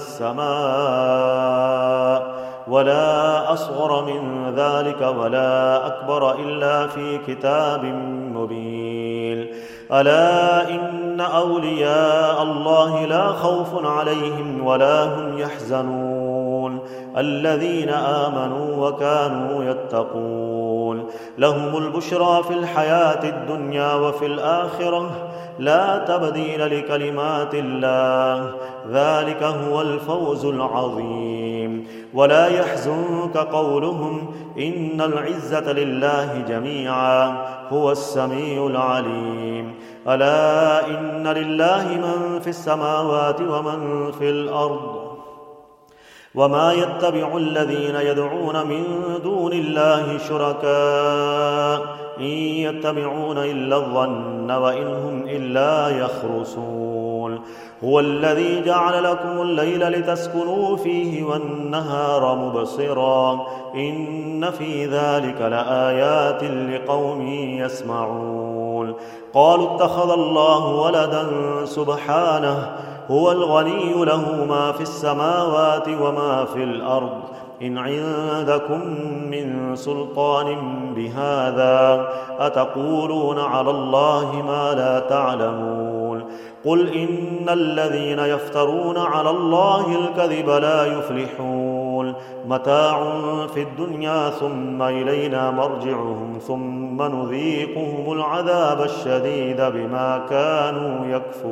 السماء ولا أصغر من ذلك ولا أكبر إلا في كتاب مبين. ألا إن أولياء الله لا خوف عليهم ولا هم يحزنون الذين آمنوا وكانوا يتقون. لهم البشرى في الحياة الدنيا وفي الآخرة لا تبديل لكلمات الله ذلك هو الفوز العظيم. ولا يحزنك قولهم إن العزة لله جميعا هو السميع العليم ألا إن لله من في السماوات ومن في الأرض وما يتبع الذين يدعون من دون الله شركاء إن يتبعون إلا الظن وإن هم إلا يخرصون هو الذي جعل لكم الليل لتسكنوا فيه والنهار مبصرا إن في ذلك لآيات لقوم يسمعون قالوا اتخذ الله ولدا سبحانه هو الغني له ما في السماوات وما في الأرض إن عندكم من سلطان بهذا أتقولون على الله ما لا تعلمون قل إن الذين يفترون على الله الكذب لا يفلحون متاع في الدنيا ثم إلينا مرجعهم ثم نذيقهم العذاب الشديد بما كانوا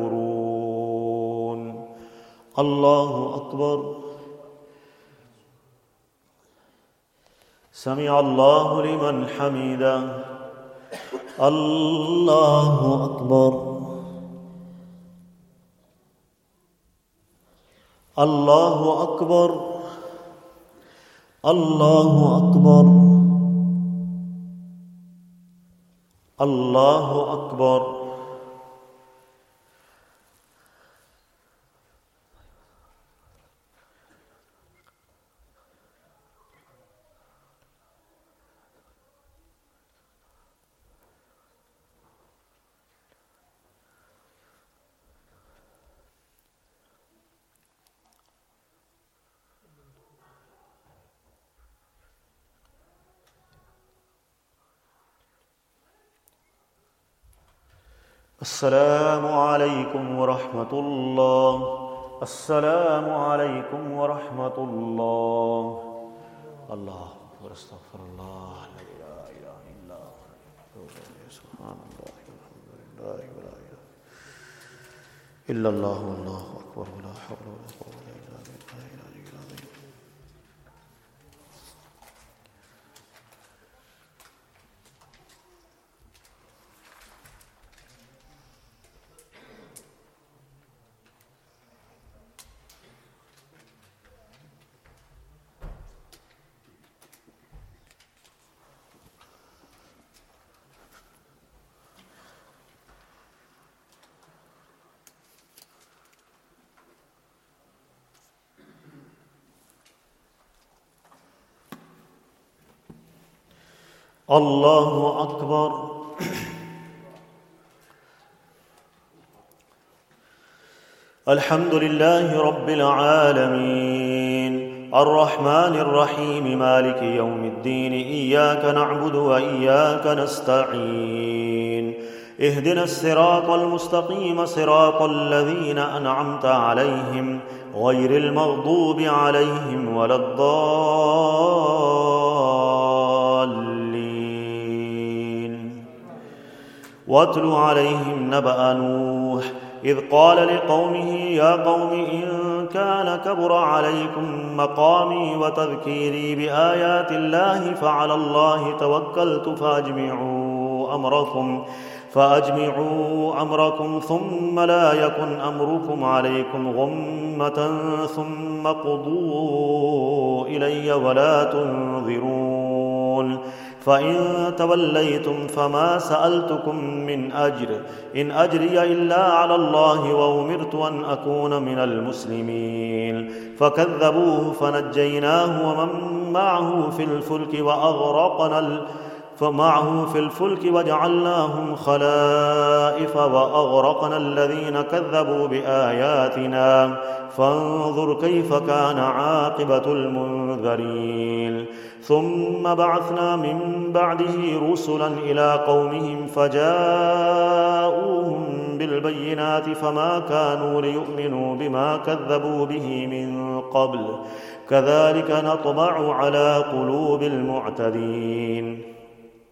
يكفرون الله أكبر سمع الله لمن حمده الله أكبر الله أكبر الله أكبر الله أكبر السلام عليكم ورحمة الله السلام عليكم ورحمة الله الله أكبر استغفر الله لا إله إلا هو سبحان الله والحمد لله ولا إله إلا الله والله أكبر ولا حول ولا قوة إلا بالله العلي العظيم الله أكبر الحمد لله رب العالمين الرحمن الرحيم مالك يوم الدين إياك نعبد وإياك نستعين اهدنا الصراط المستقيم صراط الذين أنعمت عليهم غير المغضوب عليهم ولا الضالين واتل عليهم نبأ نوح إذ قال لقومه يا قوم إن كان كبر عليكم مقامي وتذكيري بآيات الله فعلى الله توكلت فأجمعوا أمركم فأجمعوا أمركم ثم لا يكن أمركم عليكم غمة ثم قضوا إلي ولا تنظرون فإن توليتم فما سألتكم من أجر إن أجري إلا على الله وأمرت أن أكون من المسلمين فكذبوه فنجيناه ومن معه في الفلك وأغرقنا فمعه في الفلك وجعلناهم خلائف وأغرقنا الذين كذبوا بآياتنا فانظر كيف كان عاقبة المنذرين ثم بعثنا من بعده رسلا إلى قومهم فجاءوهم بالبينات فما كانوا ليؤمنوا بما كذبوا به من قبل كذلك نطبع على قلوب المعتدين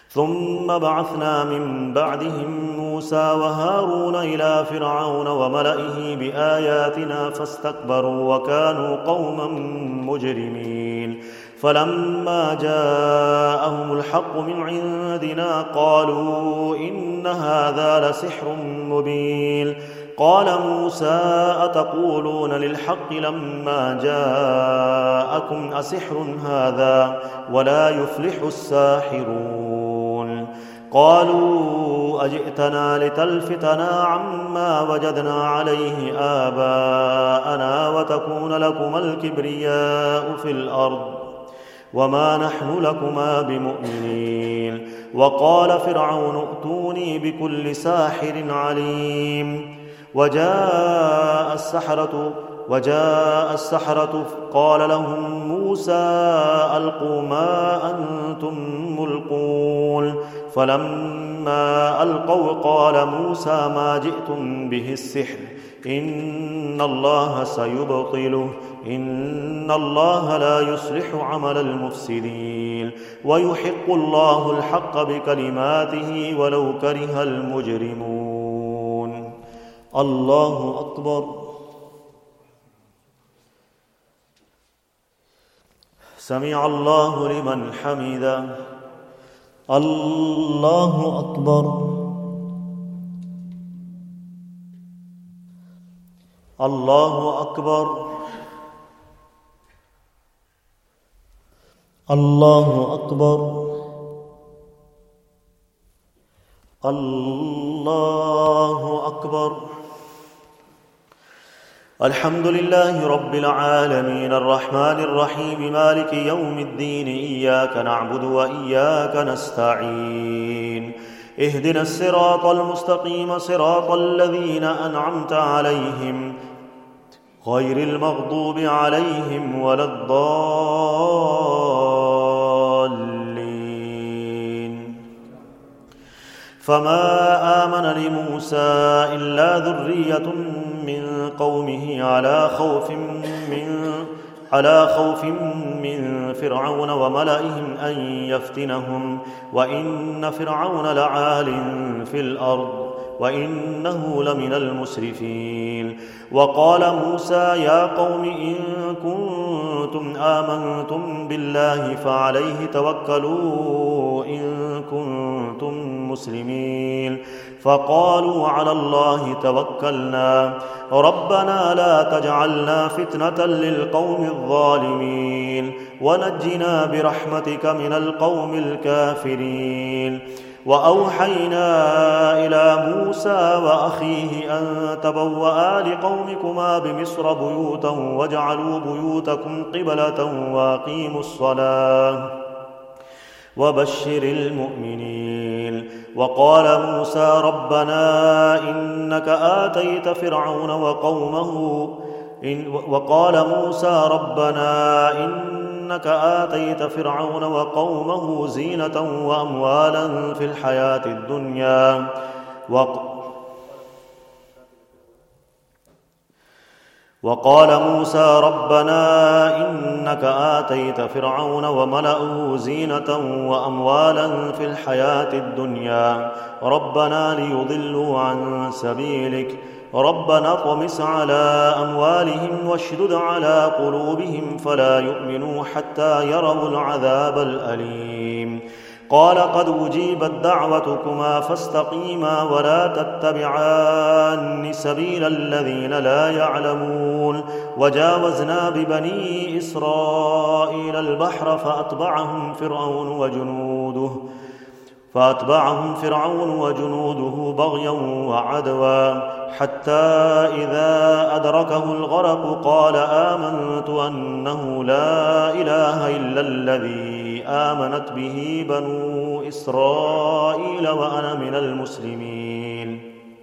ثم بعثنا من بعدهم موسى وهارون إلى فرعون وملئه بآياتنا فاستكبروا وكانوا قوما مجرمين فلما جاءهم الحق من عندنا قالوا إن هذا لسحر مبين قال موسى أتقولون للحق لما جاءكم أسحر هذا ولا يفلح الساحرون قالوا أجئتنا لتلفتنا عما وجدنا عليه آباءنا وتكون لكما الكبرياء في الأرض وما نحن لكما بمؤمنين وقال فرعون ائتوني بكل ساحر عليم وجاء السحرة وجاء السحرة قال لهم موسى ألقوا ما أنتم ملقون فلما ألقوا قال موسى ما جئتم به السحر إن الله سيبطله إن الله لا يصلح عمل المفسدين ويحق الله الحق بكلماته ولو كره المجرمون الله أكبر سمع الله لمن حمده الله أكبر الله أكبر الله أكبر الله أكبر الحمد لله رب العالمين الرحمن الرحيم مالك يوم الدين إياك نعبد وإياك نستعين اهدنا الصراط المستقيم صراط الذين أنعمت عليهم غير المغضوب عليهم ولا الضالين فما آمن لموسى إلا ذرية من قومه على خوف من على خوف من فرعون وملئهم أن يفتنهم وإن فرعون لعال في الأرض وإنه لمن المسرفين وقال موسى يا قوم إن كنتم آمنتم بالله فعليه توكلوا إن كنتم مسلمين فقالوا على الله توكلنا ربنا لا تجعلنا فتنة للقوم الظالمين ونجنا برحمتك من القوم الكافرين وأوحينا إلى موسى وأخيه أن تبوأ لقومكما بمصر بيوتا واجعلوا بيوتكم قبلة وأقيموا الصلاة وبشر المؤمنين وقال موسى ربنا إنك آتيت فرعون وقومه إن وقال موسى ربنا إنك آتيت فرعون وقومه زينة وأموالا في الحياة الدنيا وق وقال موسى ربنا إنك آتيت فرعون وملأه زينة وأموالا في الحياة الدنيا ربنا ليضلوا عن سبيلك ربنا اطمس على أموالهم واشدد على قلوبهم فلا يؤمنوا حتى يروا العذاب الأليم قال قد أجيبت دعوتكما فاستقيما ولا تتبعان سبيل الذين لا يعلمون وجاوزنا ببني إسرائيل البحر فأتبعهم فرعون وجنوده فأتبعهم فرعون وجنوده بغيا وعدوا حتى إذا أدركه الغرق قال آمنت أنه لا إله إلا الذي آمنت به بنو إسرائيل وأنا من المسلمين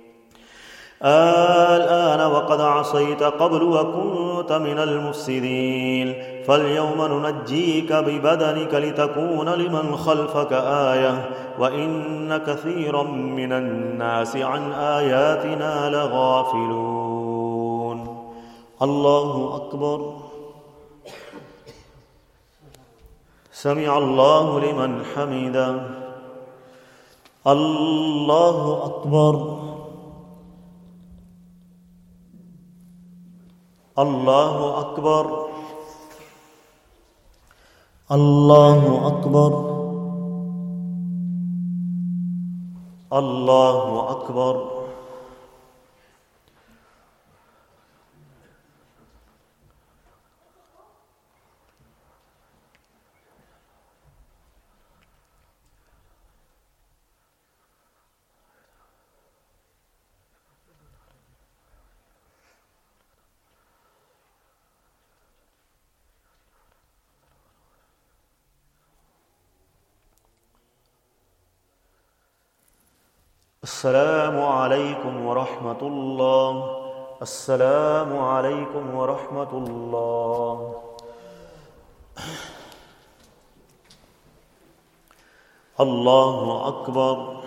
الآن وقد عصيت قبل وكنت من المفسدين فاليوم ننجيك ببدنك لتكون لمن خلفك آية وإن كثيرا من الناس عن آياتنا لغافلون الله أكبر سمع الله لمن حمده الله أكبر الله أكبر الله أكبر الله أكبر. السلام عليكم ورحمة الله. السلام عليكم ورحمة الله. الله أكبر.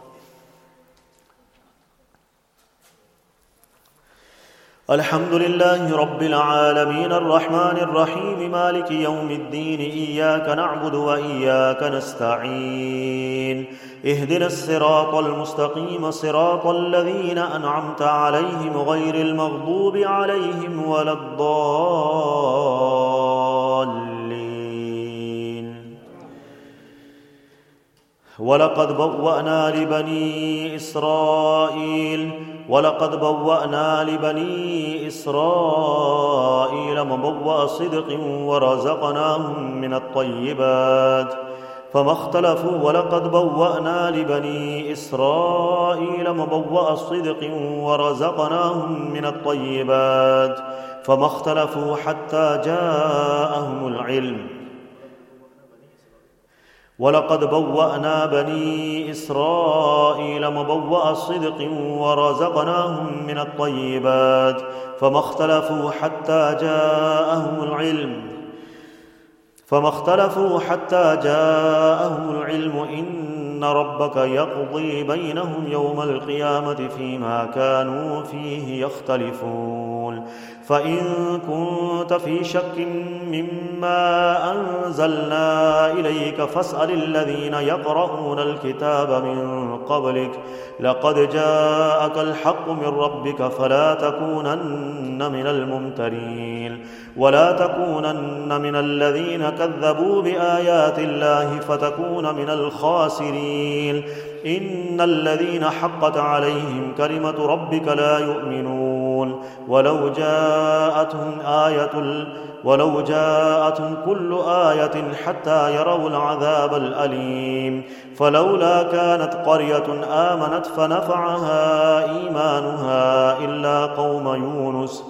الحمد لله رب العالمين الرحمن الرحيم مالك يوم الدين إياك نعبد وإياك نستعين اهدنا الصراط المستقيم صراط الذين أنعمت عليهم غير المغضوب عليهم ولا الضالين. ولقد بوأنا لبني إسرائيل ولقد بوأنا لبني إسرائيل مبوأ صدق ورزقناهم من الطيبات فما اختلفوا ولقد بوأنا لبني إسرائيل مبوأ صدق ورزقناهم من الطيبات فما اختلفوا حتى جاءهم العلم ولقد بوأنا بني إسرائيل مبوأ صدق ورزقناهم من الطيبات فما اختلفوا حتى جاءهم العلم فما اختلفوا حتى جاءهم العلم إن ربك يقضي بينهم يوم القيامة فيما كانوا فيه يختلفون. فإن كنت في شك مما أنزلنا إليك فاسأل الذين يقرؤون الكتاب من قبلك لقد جاءك الحق من ربك فلا تكونن من الممترين ولا تكونن من الذين كذبوا بآيات الله فتكون من الخاسرين. إن الذين حقت عليهم كلمة ربك لا يؤمنون ولو جاءتهم آية ولو جاءتهم كل آية حتى يروا العذاب الأليم فلولا كانت قرية آمنت فنفعها إيمانها إلا قوم يونس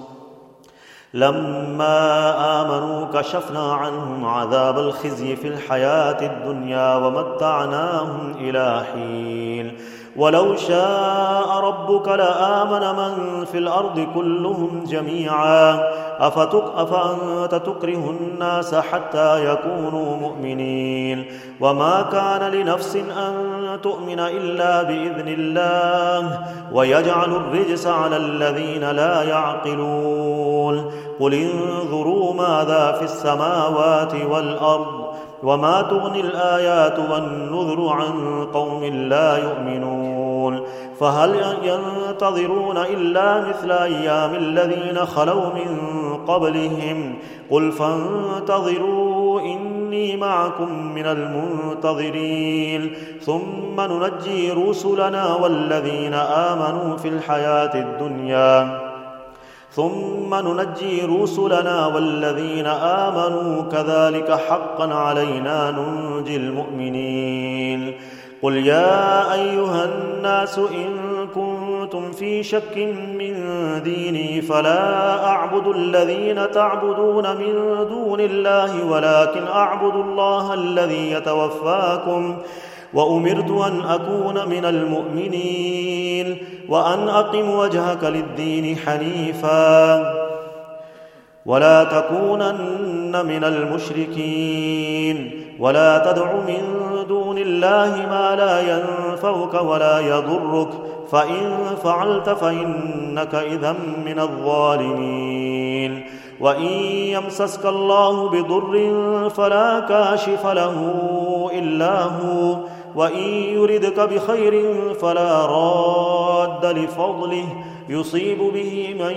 لما آمنوا كشفنا عنهم عذاب الخزي في الحياة الدنيا ومتعناهم إلى حين ولو شاء ربك لآمن من في الأرض كلهم جميعا أفأنت تكره الناس حتى يكونوا مؤمنين وما كان لنفس أن تؤمن إلا بإذن الله ويجعل الرجس على الذين لا يعقلون. قل انظروا ماذا في السماوات والأرض وما تغني الآيات والنذر عن قوم لا يؤمنون فهل ينتظرون إلا مثل أيام الذين خلوا من قبلهم قل فانتظروا إني معكم من المنتظرين ثم ننجي رسلنا والذين آمنوا في الحياة الدنيا ثم ننجي رسلنا والذين آمنوا كذلك حقا علينا ننجي المؤمنين. قل يا أيها الناس إن كنتم في شك من ديني فلا أعبد الذين تعبدون من دون الله ولكن أعبد الله الذي يتوفاكم وأمرت أن أكون من المؤمنين وأن أقم وجهك للدين حنيفا ولا تكونن من المشركين ولا تدع من دون الله ما لا ينفعك ولا يضرك فإن فعلت فإنك إذا من الظالمين. وإن يمسسك الله بضر فلا كاشف له إلا هو وإن يردك بخير فلا راد لفضله يصيب به من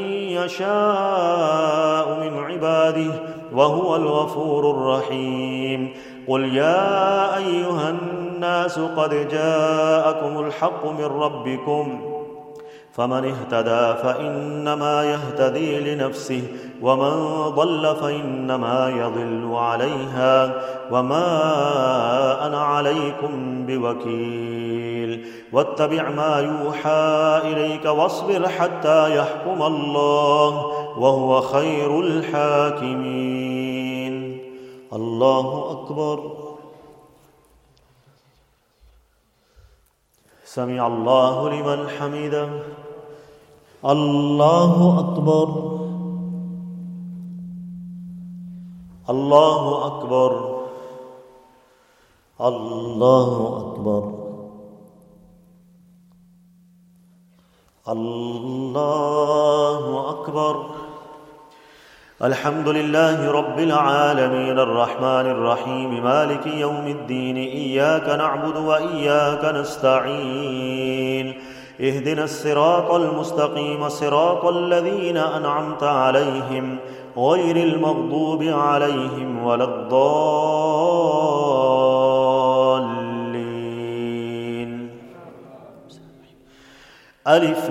يشاء من عباده وهو الغفور الرحيم. قل يا أيها الناس قد جاءكم الحق من ربكم فمن اهتدى فإنما يهتدي لنفسه ومن ضل فإنما يضل عليها وما أنا عليكم بوكيل. واتبع ما يوحى إليك واصبر حتى يحكم الله وهو خير الحاكمين. الله أكبر. سمع الله لمن حمده. الله أكبر. الله أكبر. الله أكبر. الله أكبر. الحمد لله رب العالمين الرحمن الرحيم مالك يوم الدين إياك نعبد وإياك نستعين اهدنا الصراط المستقيم صراط الذين أنعمت عليهم غير المغضوب عليهم ولا الضالين. ألف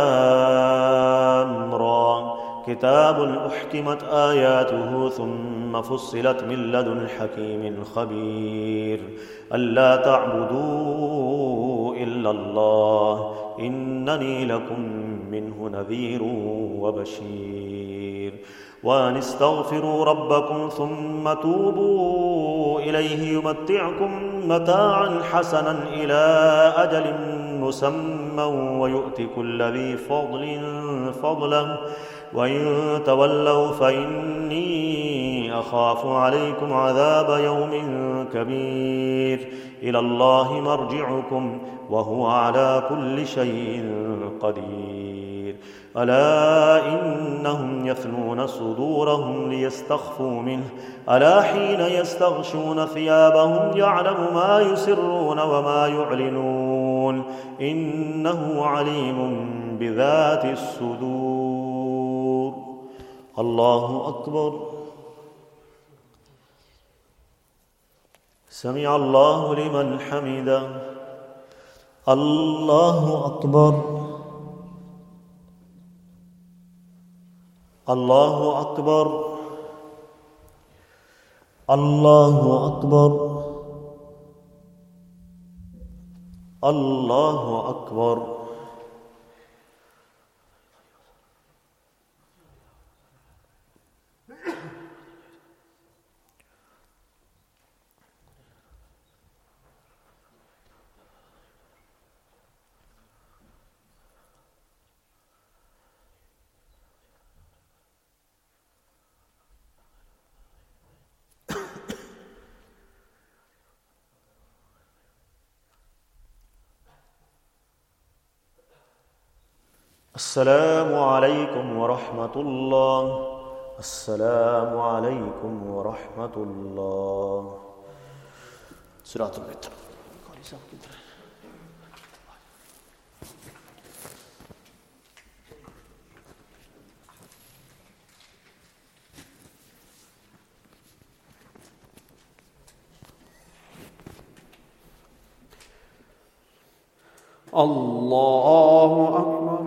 لام را كتاب أحكمت آياته ثم فصلت من لدن حكيم خبير ألا تعبدوا إلا الله إنني لكم منه نذير وبشير. وأن استغفروا ربكم ثم توبوا إليه يمتعكم متاعا حسنا إلى أجل مسمى ويؤت كل ذي فضل فضله وإن تولوا فإني أخاف عليكم عذاب يوم كبير. إلى الله مرجعكم وهو على كل شيء قدير. ألا إنهم يثنون صدورهم ليستخفوا منه ألا حين يستغشون ثيابهم يعلم ما يسرون وما يعلنون إنه عليم بذات الصدور. الله أكبر. سمع الله لمن حمده. الله أكبر. الله أكبر. الله أكبر. الله أكبر. السلام عليكم ورحمة الله. السلام عليكم ورحمة الله. صراط البتر. الله أكبر.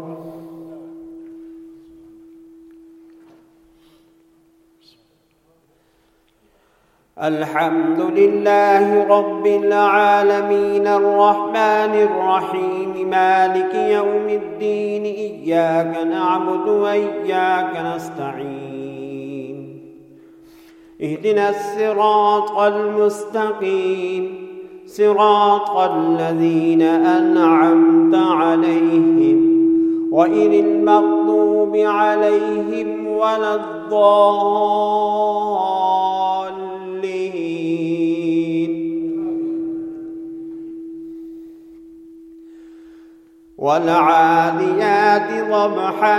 الحمد لله رب العالمين الرحمن الرحيم مالك يوم الدين إياك نعبد وإياك نستعين اهدنا الصراط المستقيم صراط الذين أنعمت عليهم غير المغضوب عليهم ولا الضالين. والعاديات ضبحا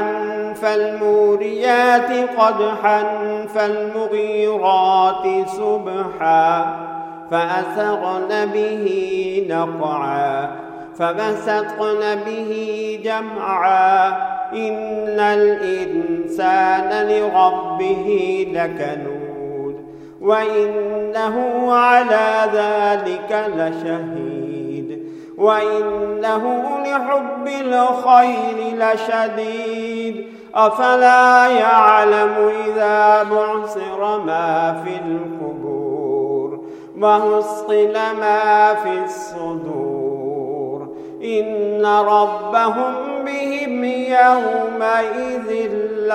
فالموريات قدحا فالمغيرات صبحا فأثرن به نقعا فبسطن به جمعا إن الإنسان لربه لكنود وإنه على ذلك لشهيد وإنه لحب الخير لشديد أفلا يعلم إذا بعثر ما في القبور وحصل ما في الصدور إن ربهم بهم يومئذ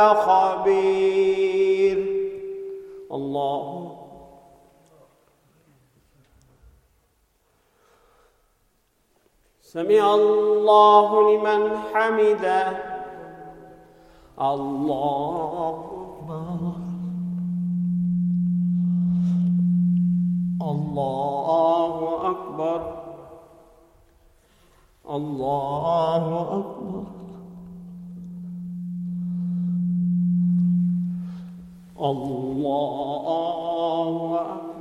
لخبير. الله سمع الله لمن حمده. الله الله أكبر الله أكبر الله أكبر.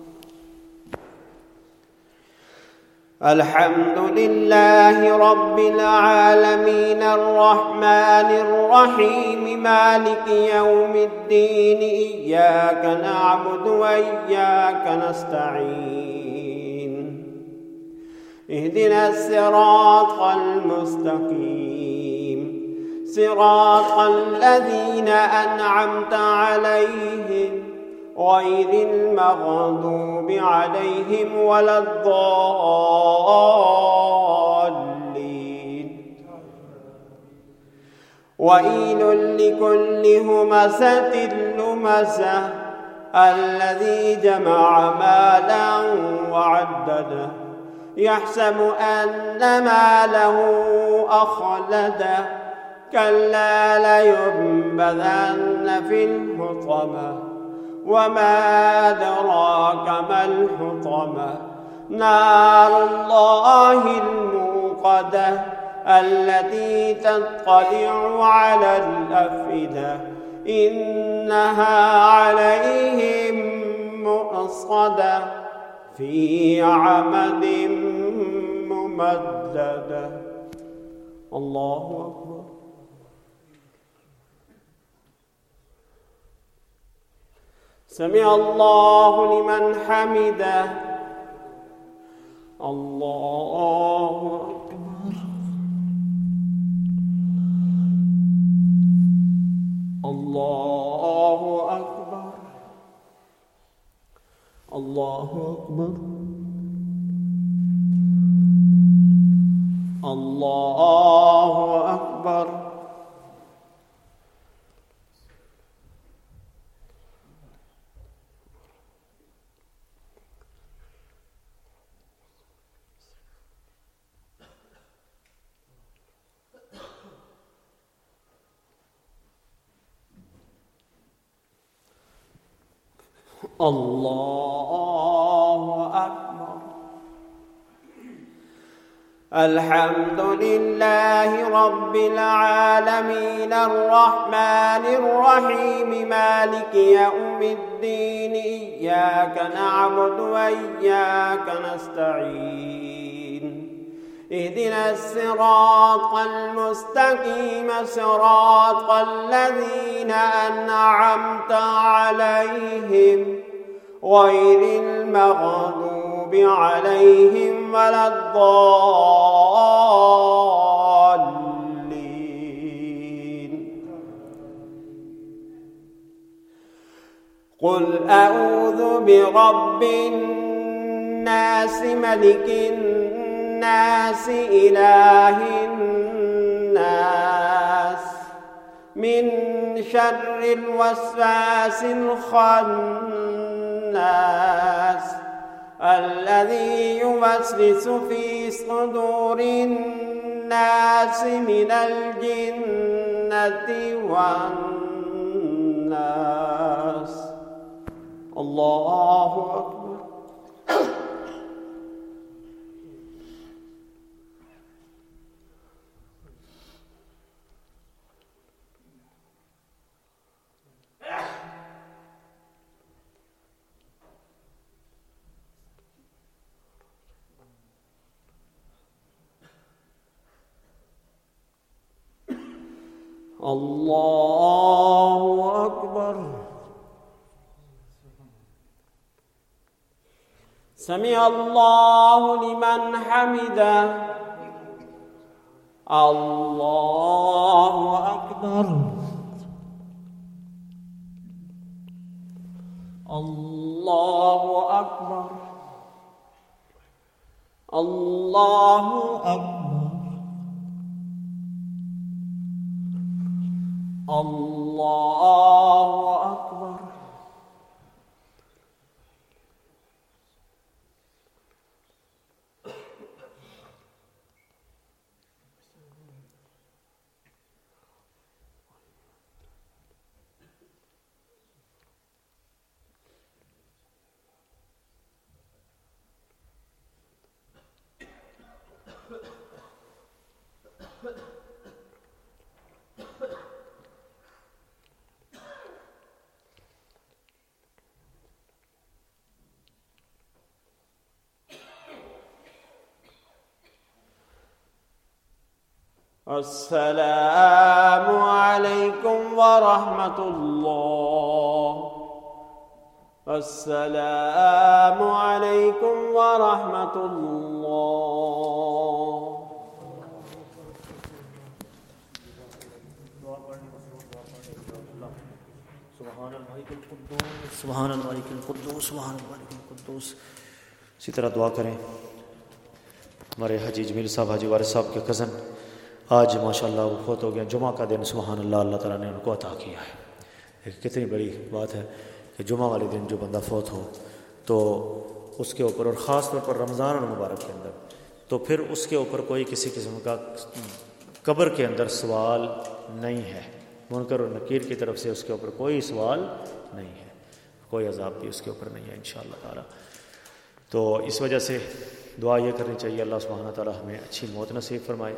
الحمد لله رب العالمين الرحمن الرحيم مالك يوم الدين إياك نعبد وإياك نستعين اهدنا الصراط المستقيم صراط الذين أنعمت عليهم غير المغضوب عليهم ولا الضالين. ويل لكل همزة لمزة الذي جمع مالا وعدده يحسب أن ماله أخلده كلا لينبذن في الحطمة وما أدراك ما الحطمة نار الله الموقدة التي تطلع على الأفئدة إنها عليهم مؤصدة في عمد ممددة. الله أكبر. سمع الله لمن حمده. الله أكبر الله أكبر الله أكبر الله أكبر. الله أكبر. الحمد لله رب العالمين الرحمن الرحيم مالك يوم الدين إياك نعبد وإياك نستعين اهدنا الصراط المستقيم صراط الذين أنعمت عليهم غير المغضوب عليهم ولا الضالين. قل أعوذ برب الناس ملك الناس إله الناس من شر الوسواس الخناس الذي يوسوس في صدور الناس من الجنة والناس. الله أكبر. الله أكبر. سمع الله لمن حمده. الله أكبر. الله أكبر. الله أكبر. الله أكبر. السلام عليكم ورحمة الله. السلام عليكم ورحمة الله. سبحان الملک القدوس سبحان الملک القدوس سبحان الملک القدوس. اسی طرح دعا کریں. ہمارے حاجی جمیل صاحب، حاجی وارث صاحب کے کزن آج ماشاءاللہ وہ فوت ہو گیا. جمعہ کا دن سبحان اللہ اللہ تعالیٰ نے ان کو عطا کیا ہے. ایک کتنی بڑی بات ہے کہ جمعہ والے دن جو بندہ فوت ہو تو اس کے اوپر، اور خاص طور پر رمضان المبارک کے اندر، تو پھر اس کے اوپر کوئی کسی قسم کا قبر کے اندر سوال نہیں ہے. منکر اور نکیر کی طرف سے اس کے اوپر کوئی سوال نہیں ہے، کوئی عذاب بھی اس کے اوپر نہیں ہے انشاءاللہ تعالیٰ. تو اس وجہ سے دعا یہ کرنی چاہیے اللہ سبحانہ تعالیٰ ہمیں اچھی موت نصیب فرمائے.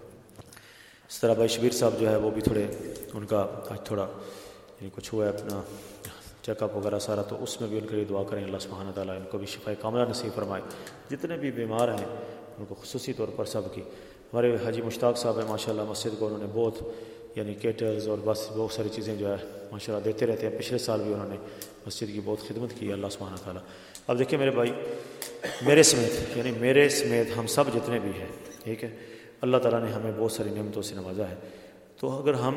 اس طرح بھائی شبیر صاحب جو ہے وہ بھی تھوڑے، ان کا آج تھوڑا یعنی کچھ ہوا ہے اپنا چیک اپ وغیرہ سارا، تو اس میں بھی ان کے لیے دعا کریں اللہ سبحانہ تعالیٰ ان کو بھی شفا کاملہ نصیب فرمائے. جتنے بھی بیمار ہیں ان کو خصوصی طور پر سب کی. ہمارے حاجی مشتاق صاحب ہیں ماشاءاللہ، مسجد کو انہوں نے بہت یعنی کیٹلز اور بس بہت ساری چیزیں جو ہے ماشاءاللہ دیتے رہتے ہیں. پچھلے سال بھی انہوں نے مسجد کی بہت خدمت کی اللہ سبحانہ تعالیٰ. اب دیکھیں میرے بھائی، میرے سمیت یعنی میرے سمیت ہم سب جتنے بھی ہیں، ٹھیک ہے، اللہ تعالیٰ نے ہمیں بہت ساری نعمتوں سے نوازا ہے. تو اگر ہم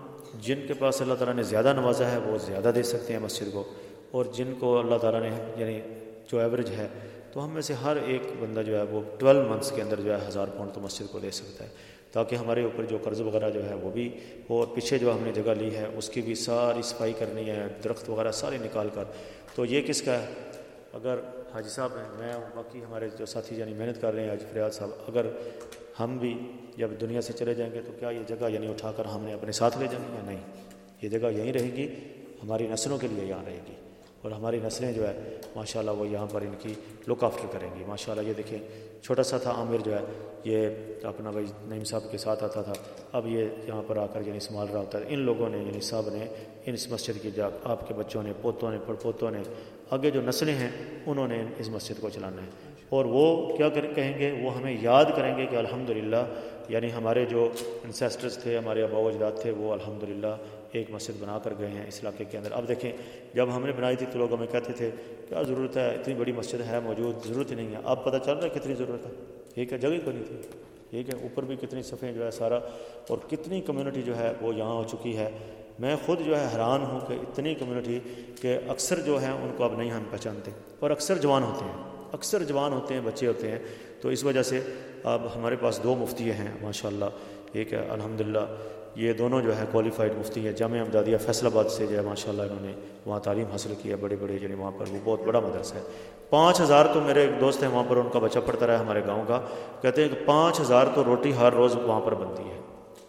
جن کے پاس اللہ تعالیٰ نے زیادہ نوازا ہے وہ زیادہ دے سکتے ہیں مسجد کو، اور جن کو اللہ تعالیٰ نے یعنی جو ایوریج ہے، تو ہم میں سے ہر ایک بندہ جو ہے وہ ٹویلو منتھس کے اندر جو ہے ہزار پاؤنڈ تو مسجد کو دے سکتا ہے، تاکہ ہمارے اوپر جو قرض وغیرہ جو ہے وہ بھی ہو، اور پیچھے جو ہم نے جگہ لی ہے اس کی بھی ساری صفائی کرنی ہے، درخت وغیرہ سارے نکال کر. تو یہ کس کا ہے؟ اگر حاجی صاحب ہیں، میں ہوں، باقی ہمارے جو ساتھی یعنی محنت کر رہے ہیں، حاجی فریاد صاحب، اگر ہم بھی جب دنیا سے چلے جائیں گے تو کیا یہ جگہ یعنی اٹھا کر ہم نے اپنے ساتھ لے جائیں گے یا نہیں؟ یہ جگہ یہیں رہے گی، ہماری نسلوں کے لیے یہاں رہے گی، اور ہماری نسلیں جو ہے ماشاءاللہ وہ یہاں پر ان کی لک آفٹر کریں گی ماشاءاللہ. یہ دیکھیں چھوٹا سا تھا عامر جو ہے، یہ اپنا بھائی نعیم صاحب کے ساتھ آتا تھا، اب یہ یہاں پر آ کر یعنی سنبھال رہا ہوتا ہے. ان لوگوں نے یعنی صاحب نے اس مسجد کی جا آپ کے بچوں نے، پوتوں نے، پڑ پوتوں نے، آگے جو نسلیں ہیں انہوں نے اس مسجد کو چلانا ہے. اور وہ کیا کہیں گے؟ وہ ہمیں یاد کریں گے کہ الحمدللہ یعنی ہمارے جو انسیسٹرز تھے، ہمارے آباء و اجداد تھے، وہ الحمدللہ ایک مسجد بنا کر گئے ہیں اس علاقے کے اندر. اب دیکھیں جب ہم نے بنائی تھی تو لوگ ہمیں کہتے تھے کیا ضرورت ہے، اتنی بڑی مسجد ہے موجود، ضرورت ہی نہیں ہے. اب پتہ چل رہا ہے کتنی ضرورت ہے. ٹھیک ہے، جگہ کو نہیں تھی. ٹھیک ہے، اوپر بھی کتنی صفیں جو ہے سارا، اور کتنی کمیونٹی جو ہے وہ یہاں ہو چکی ہے. میں خود جو ہے حیران ہوں کہ اتنی کمیونٹی کہ اکثر جو ہیں ان کو اب نہیں ہم پہچانتے، اور اکثر جوان ہوتے ہیں، اکثر جوان ہوتے ہیں، بچے ہوتے ہیں. تو اس وجہ سے اب ہمارے پاس دو مفتی ہیں ماشاءاللہ. ٹھیک ہے، الحمدللہ یہ دونوں جو ہے کوالیفائڈ مفتی ہیں. جامعہ امدادیہ فیصل آباد سے جو ہے ماشاءاللہ انہوں نے وہاں تعلیم حاصل کی ہے، بڑے بڑے یعنی وہاں پر وہ بہت بڑا مدرسہ ہے. پانچ ہزار تو میرے ایک دوست ہیں وہاں پر، ان کا بچہ پڑھتا رہا ہے ہمارے گاؤں کا، کہتے ہیں کہ پانچ ہزار تو روٹی ہر روز وہاں پر بنتی ہے.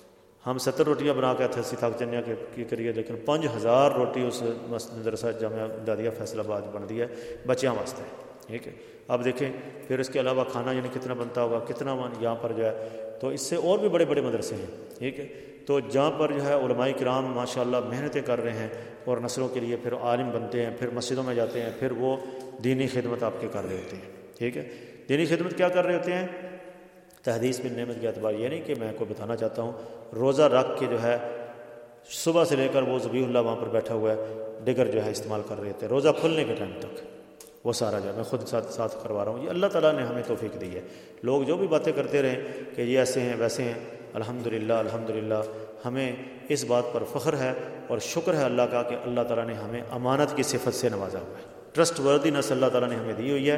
ہم ستر روٹیاں بنا کے اتھے تھک چنیا کی کریے، لیکن پانچ ہزار روٹی اس مدرسہ جامعہ امدادیہ فیصل آباد بنتی ہے بچیاں واسطے. ٹھیک ہے، اب دیکھیں پھر اس کے علاوہ کھانا یعنی کتنا بنتا ہوگا، کتنا یہاں پر جو ہے. تو اس سے اور بھی بڑے بڑے مدرسے ہیں. ٹھیک ہے، تو جہاں پر جو ہے علماء کرام ماشاءاللہ محنتیں کر رہے ہیں اور نسلوں کے لیے پھر عالم بنتے ہیں، پھر مسجدوں میں جاتے ہیں، پھر وہ دینی خدمت آپ کے کر رہے ہوتے ہیں. ٹھیک ہے، دینی خدمت کیا کر رہے ہوتے ہیں؟ تحدیث بن نعمت کے اعتبار یہ نہیں کہ میں کو بتانا چاہتا ہوں، روزہ رکھ کے جو ہے صبح سے لے کر وہ ذبیح اللہ وہاں پر بیٹھا ہوا ہے، ڈگر جو ہے استعمال کر رہے تھے روزہ کھلنے کے ٹائم تک، وہ سارا جو ہے میں خود ساتھ ساتھ کروا رہا ہوں۔ یہ اللہ تعالیٰ نے ہمیں توفیق دی ہے۔ لوگ جو بھی باتیں کرتے رہیں کہ یہ ایسے ہیں ویسے ہیں، الحمدللہ الحمدللہ ہمیں اس بات پر فخر ہے اور شکر ہے اللہ کا کہ اللہ تعالیٰ نے ہمیں امانت کی صفت سے نوازا ہوا ہے۔ ٹرسٹ وردینس اللہ تعالیٰ نے ہمیں دی ہوئی ہے۔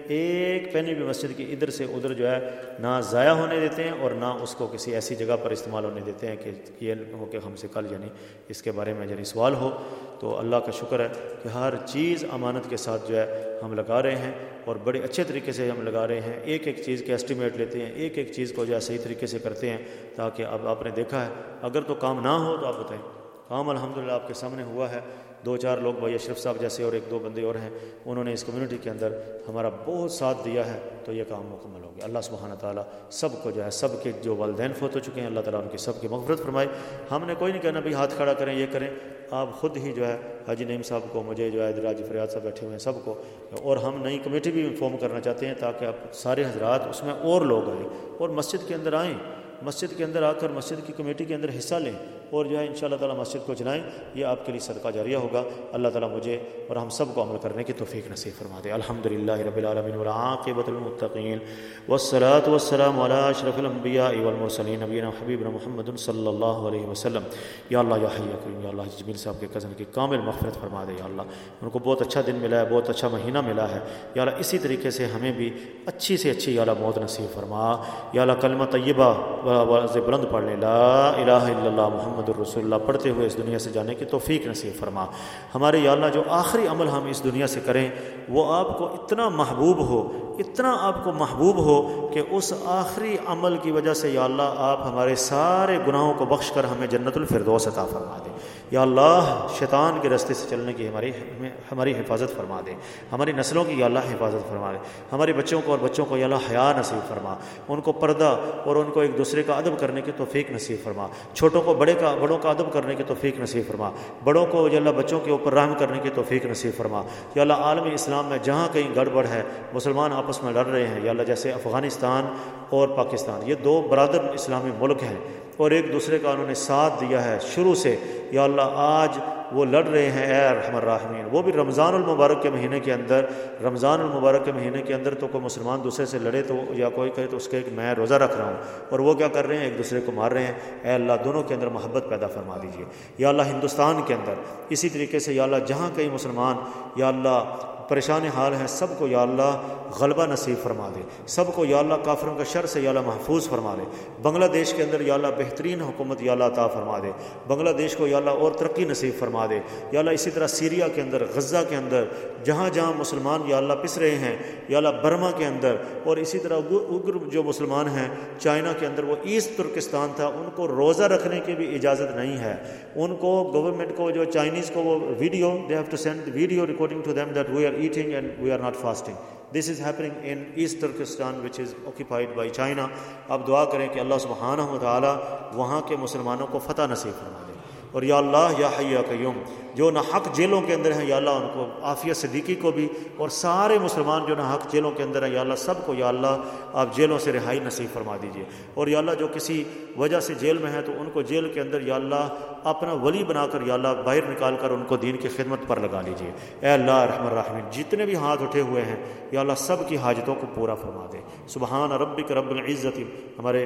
ایک پینی بھی مسجد کی ادھر سے ادھر جو ہے نہ ضائع ہونے دیتے ہیں اور نہ اس کو کسی ایسی جگہ پر استعمال ہونے دیتے ہیں کہ یہ ہو کہ ہم سے کل یعنی اس کے بارے میں یعنی سوال ہو۔ تو اللہ کا شکر ہے کہ ہر چیز امانت کے ساتھ جو ہے ہم لگا رہے ہیں اور بڑے اچھے طریقے سے ہم لگا رہے ہیں۔ ایک ایک چیز کے اسٹیمیٹ لیتے ہیں، ایک ایک چیز کو جو ہے صحیح طریقے سے کرتے ہیں، تاکہ اب آپ نے دیکھا ہے اگر تو کام نہ ہو تو آپ بتائیں، کام الحمدللہ آپ کے سامنے ہوا ہے۔ دو چار لوگ بھائی اشرف صاحب جیسے اور ایک دو بندے اور ہیں، انہوں نے اس کمیونٹی کے اندر ہمارا بہت ساتھ دیا ہے، تو یہ کام مکمل ہو گیا۔ اللہ سبحانہ تعالیٰ سب کو جو ہے، سب کے جو والدین فوت ہو چکے ہیں، اللہ تعالیٰ ان کی سب کی مغفرت فرمائے۔ ہم نے کوئی نہیں کہنا بھائی ہاتھ کھڑا کریں یہ کریں، آپ خود ہی جو ہے حاجی نعیم صاحب کو، مجھے جو ہے حاجی فریاد صاحب بیٹھے ہوئے ہیں سب کو، اور ہم نئی کمیٹی بھی فارم کرنا چاہتے ہیں تاکہ اب سارے حضرات اس میں اور لوگ آئیں اور مسجد کے اندر آئیں، مسجد کے اندر آ کر مسجد کی کمیٹی کے اندر حصہ لیں اور جو ہے انشاءاللہ تعالیٰ مسجد کو چلائیں۔ یہ آپ کے لیے صدقہ جاریہ ہوگا۔ اللہ تعالیٰ مجھے اور ہم سب کو عمل کرنے کی توفیق نصیب فرما دے۔ الحمدللہ رب العالمین والعاقبۃ للمتقین والصلاۃ والسلام علی اشرف الانبیاء والمرسلین نبینا حبیبنا محمد صلی اللہ علیہ وسلم۔ یا اللہ یا حی یا قیوم، یا اللہ جمیل صاحب کے کزن کی کامل مغفرت فرما دے۔ یا اللہ ان کو بہت اچھا دن ملا ہے، بہت اچھا مہینہ ملا ہے۔ یا اللہ اسی طریقے سے ہمیں بھی اچھی سے اچھی یا اللہ موت نصیب فرما۔ یا اللہ کلمہ طیبہ سے بلند پڑھ لیں، لا الہ الا اللہ محمد الرسول اللہ، پڑھتے ہوئے اس دنیا سے جانے کی توفیق نصیب فرما۔ ہمارے یا اللہ جو آخری عمل ہم اس دنیا سے کریں وہ آپ کو اتنا محبوب ہو، اتنا آپ کو محبوب ہو کہ اس آخری عمل کی وجہ سے یا اللہ آپ ہمارے سارے گناہوں کو بخش کر ہمیں جنت الفردوس عطا فرما دیں۔ یا اللہ شیطان کے راستے سے چلنے کی ہماری ہماری حفاظت فرما دے، ہماری نسلوں کی یا اللہ حفاظت فرما دے، ہمارے بچوں کو اور بچوں کو یا اللہ حیا نصیب فرما، ان کو پردہ اور ان کو ایک دوسرے کا ادب کرنے کی توفیق نصیب فرما، چھوٹوں کو بڑے کا بڑوں کا ادب کرنے کی توفیق نصیب فرما، بڑوں کو یا اللہ بچوں کے اوپر رحم کرنے کی توفیق نصیب فرما۔ یا اللہ عالمی اسلام میں جہاں کہیں گڑبڑ ہے، مسلمان آپس میں لڑ رہے ہیں یا اللہ، جیسے افغانستان اور پاکستان یہ دو برادر اسلامی ملک ہیں اور ایک دوسرے کا انہوں نے ساتھ دیا ہے شروع سے، یا اللہ آج وہ لڑ رہے ہیں اے ارحم الراحمین، وہ بھی رمضان المبارک کے مہینے کے اندر، رمضان المبارک کے مہینے کے اندر تو کوئی مسلمان دوسرے سے لڑے تو یا کوئی کہے تو اس کے ایک میں روزہ رکھ رہا ہوں اور وہ کیا کر رہے ہیں ایک دوسرے کو مار رہے ہیں۔ اے اللہ دونوں کے اندر محبت پیدا فرما دیجیے۔ یا اللہ ہندوستان کے اندر اسی طریقے سے یا اللہ جہاں کئی مسلمان یا اللہ پریشان حال ہیں، سب کو یا اللہ غلبہ نصیب فرما دے، سب کو یا اللہ کافروں کے شر سے یا اللہ محفوظ فرما دے۔ بنگلہ دیش کے اندر یا اللہ بہترین حکومت یا اللہ عطا فرما دے، بنگلہ دیش کو یا اللہ اور ترقی نصیب فرما دے۔ یا اللہ اسی طرح سیریا کے اندر، غزہ کے اندر، جہاں جہاں مسلمان یا اللہ پس رہے ہیں، یا اللہ برما کے اندر، اور اسی طرح اگر جو مسلمان ہیں چائنا کے اندر، وہ ایسٹ ترکستان تھا، ان کو روزہ رکھنے کی بھی اجازت نہیں ہے، ان کو گورنمنٹ کو جو چائنیز کو وہ ویڈیو دے have to send video recording to them that we are eating and we are not fasting. This is happening in East Turkestan which is occupied by China. اب دعا کریں کہ اللہ سبحانہ و تعالی وہاں کے مسلمانوں کو فتح نصیب فرما دے، اور یا اللہ یا حی یا قیوم جو نہ حق جیلوں کے اندر ہیں یا اللہ ان کو عافیہ صدیقی کو بھی، اور سارے مسلمان جو نہ حق جیلوں کے اندر ہیں یا اللہ سب کو یا اللہ آپ جیلوں سے رہائی نصیب فرما دیجیے، اور یا اللہ جو کسی وجہ سے جیل میں ہیں تو ان کو جیل کے اندر یا اللہ اپنا ولی بنا کر یا اللہ باہر نکال کر ان کو دین کی خدمت پر لگا لیجیے۔ اے اللہ ارحم الراحمین جتنے بھی ہاتھ اٹھے ہوئے ہیں یا اللہ سب کی حاجتوں کو پورا فرما دے۔ سبحان ربک رب العزت۔ ہمارے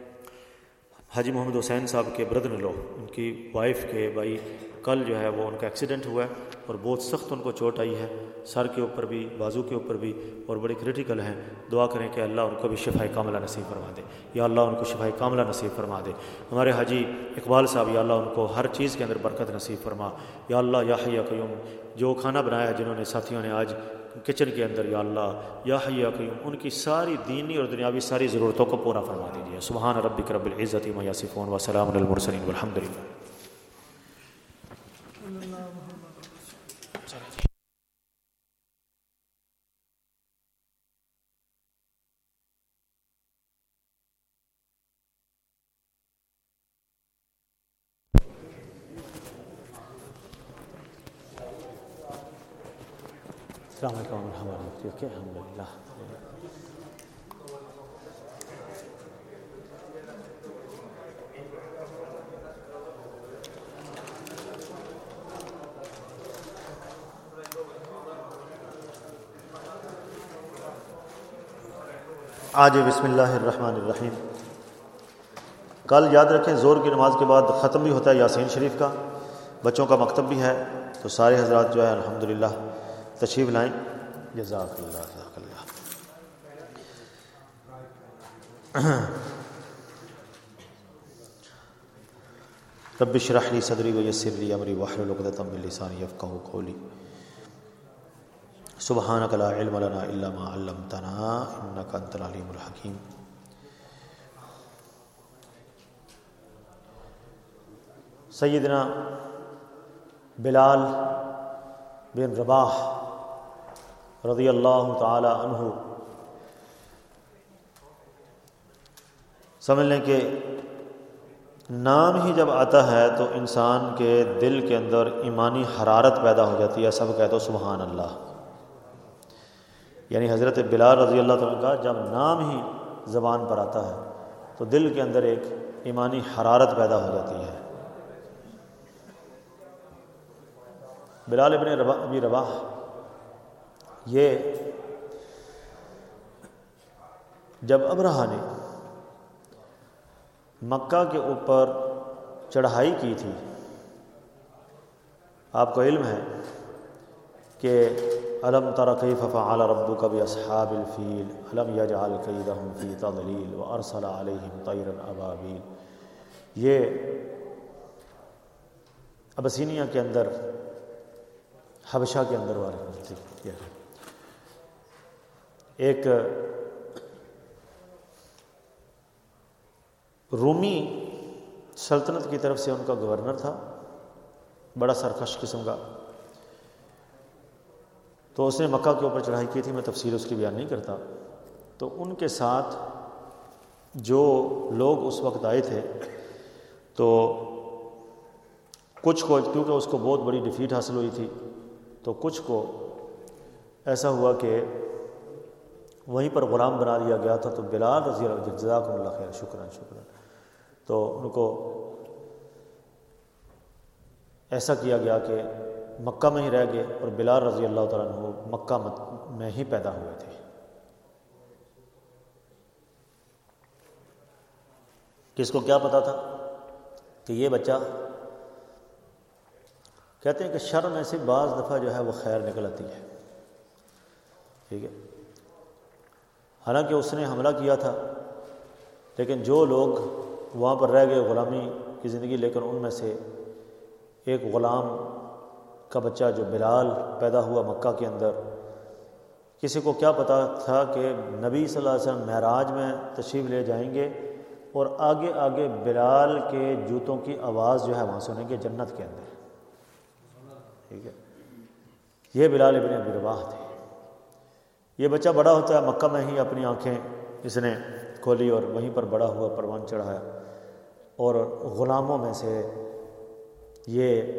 حاجی محمد حسین صاحب کے بردر لو، ان کی وائف کے بھائی کل جو ہے وہ ان کا ایکسیڈنٹ ہوا ہے اور بہت سخت ان کو چوٹ آئی ہے، سر کے اوپر بھی، بازو کے اوپر بھی، اور بڑی کریٹیکل ہیں۔ دعا کریں کہ اللہ ان کو بھی شفائے کاملہ نصیب فرما دے، یا اللہ ان کو شفائے کاملہ نصیب فرما دے۔ ہمارے حاجی اقبال صاحب یا اللہ ان کو ہر چیز کے اندر برکت نصیب فرما، یا اللہ یا حی یا قیوم جو کھانا بنایا جنہوں نے ساتھیوں نے آج کچن کے اندر، یا اللہ یا حی یا قیوم ان کی ساری دینی اور دنیاوی ساری ضرورتوں کو پورا فرما دیجیے۔ سبحان ربک رب العزت عما یصفون وسلام علی المرسلین والحمد للہ۔ السلام علیکم ورحمۃ اللہ وبرکاتہ۔ الحمد للہ۔ آج بسم اللہ الرحمن الرحیم. کل یاد رکھیں زور کی نماز کے بعد ختم بھی ہوتا ہے یاسین شریف کا، بچوں کا مکتب بھی ہے، تو سارے حضرات جو ہے الحمدللہ تشریف لائیں. جزاک اللہ جزاک اللہ. رب اشرح لی صدری ویسر لی امری واحلل عقدۃ من لسانی یفقہوا قولی. سبحانک لا علم لنا الا ما علمتنا انک انت العلیم الحکیم. سیدنا بلال بن رباح رضی اللہ تعالی عنہ، سمجھ لیں کہ نام ہی جب آتا ہے تو انسان کے دل کے اندر ایمانی حرارت پیدا ہو جاتی ہے. سب کہہ دو سبحان اللہ. یعنی حضرت بلال رضی اللہ تعالیٰ کا جب نام ہی زبان پر آتا ہے تو دل کے اندر ایک ایمانی حرارت پیدا ہو جاتی ہے. بلال ابن رباح ابی رباح یہ جب ابرہہ نے مکہ کے اوپر چڑھائی کی تھی، آپ کو علم ہے کہ الم تر کیف فعل ربک باصحاب الفیل الم یجعل کیدہم فی تضلیل وارسل علیہم طیرا ابابیل. یہ ابسینیا کے اندر، حبشہ کے اندر والی تھی. ایک رومی سلطنت کی طرف سے ان کا گورنر تھا، بڑا سرکش قسم کا. تو اس نے مکہ کے اوپر چڑھائی کی تھی، میں تفصیل اس کی بیان نہیں کرتا. تو ان کے ساتھ جو لوگ اس وقت آئے تھے تو کچھ کو، کیونکہ اس کو بہت بڑی ڈیفیٹ حاصل ہوئی تھی، تو کچھ کو ایسا ہوا کہ وہیں پر غلام بنا دیا گیا تھا. تو بلال رضی اللہ جزاکم اللہ خیر، شکراً شکراً. تو ان کو ایسا کیا گیا کہ مکہ میں ہی رہ گئے، اور بلال رضی اللہ تعالیٰ عنہ مکہ میں ہی پیدا ہوئے تھے. کس کو کیا پتا تھا کہ یہ بچہ، کہتے ہیں کہ شر میں سے بعض دفعہ جو ہے وہ خیر نکل آتی ہے. ٹھیک ہے، حالانکہ اس نے حملہ کیا تھا، لیکن جو لوگ وہاں پر رہ گئے غلامی کی زندگی، لیکن ان میں سے ایک غلام کا بچہ جو بلال پیدا ہوا مکہ کے اندر. کسی کو کیا پتا تھا کہ نبی صلی اللہ علیہ وسلم معراج میں تشریف لے جائیں گے اور آگے آگے بلال کے جوتوں کی آواز جو ہے وہاں سنیں گے جنت کے اندر. ٹھیک ہے، یہ بلال ابن ابی رباح تھے. یہ بچہ بڑا ہوتا ہے، مکہ میں ہی اپنی آنکھیں اس نے کھولی اور وہیں پر بڑا ہوا، پروان چڑھایا، اور غلاموں میں سے یہ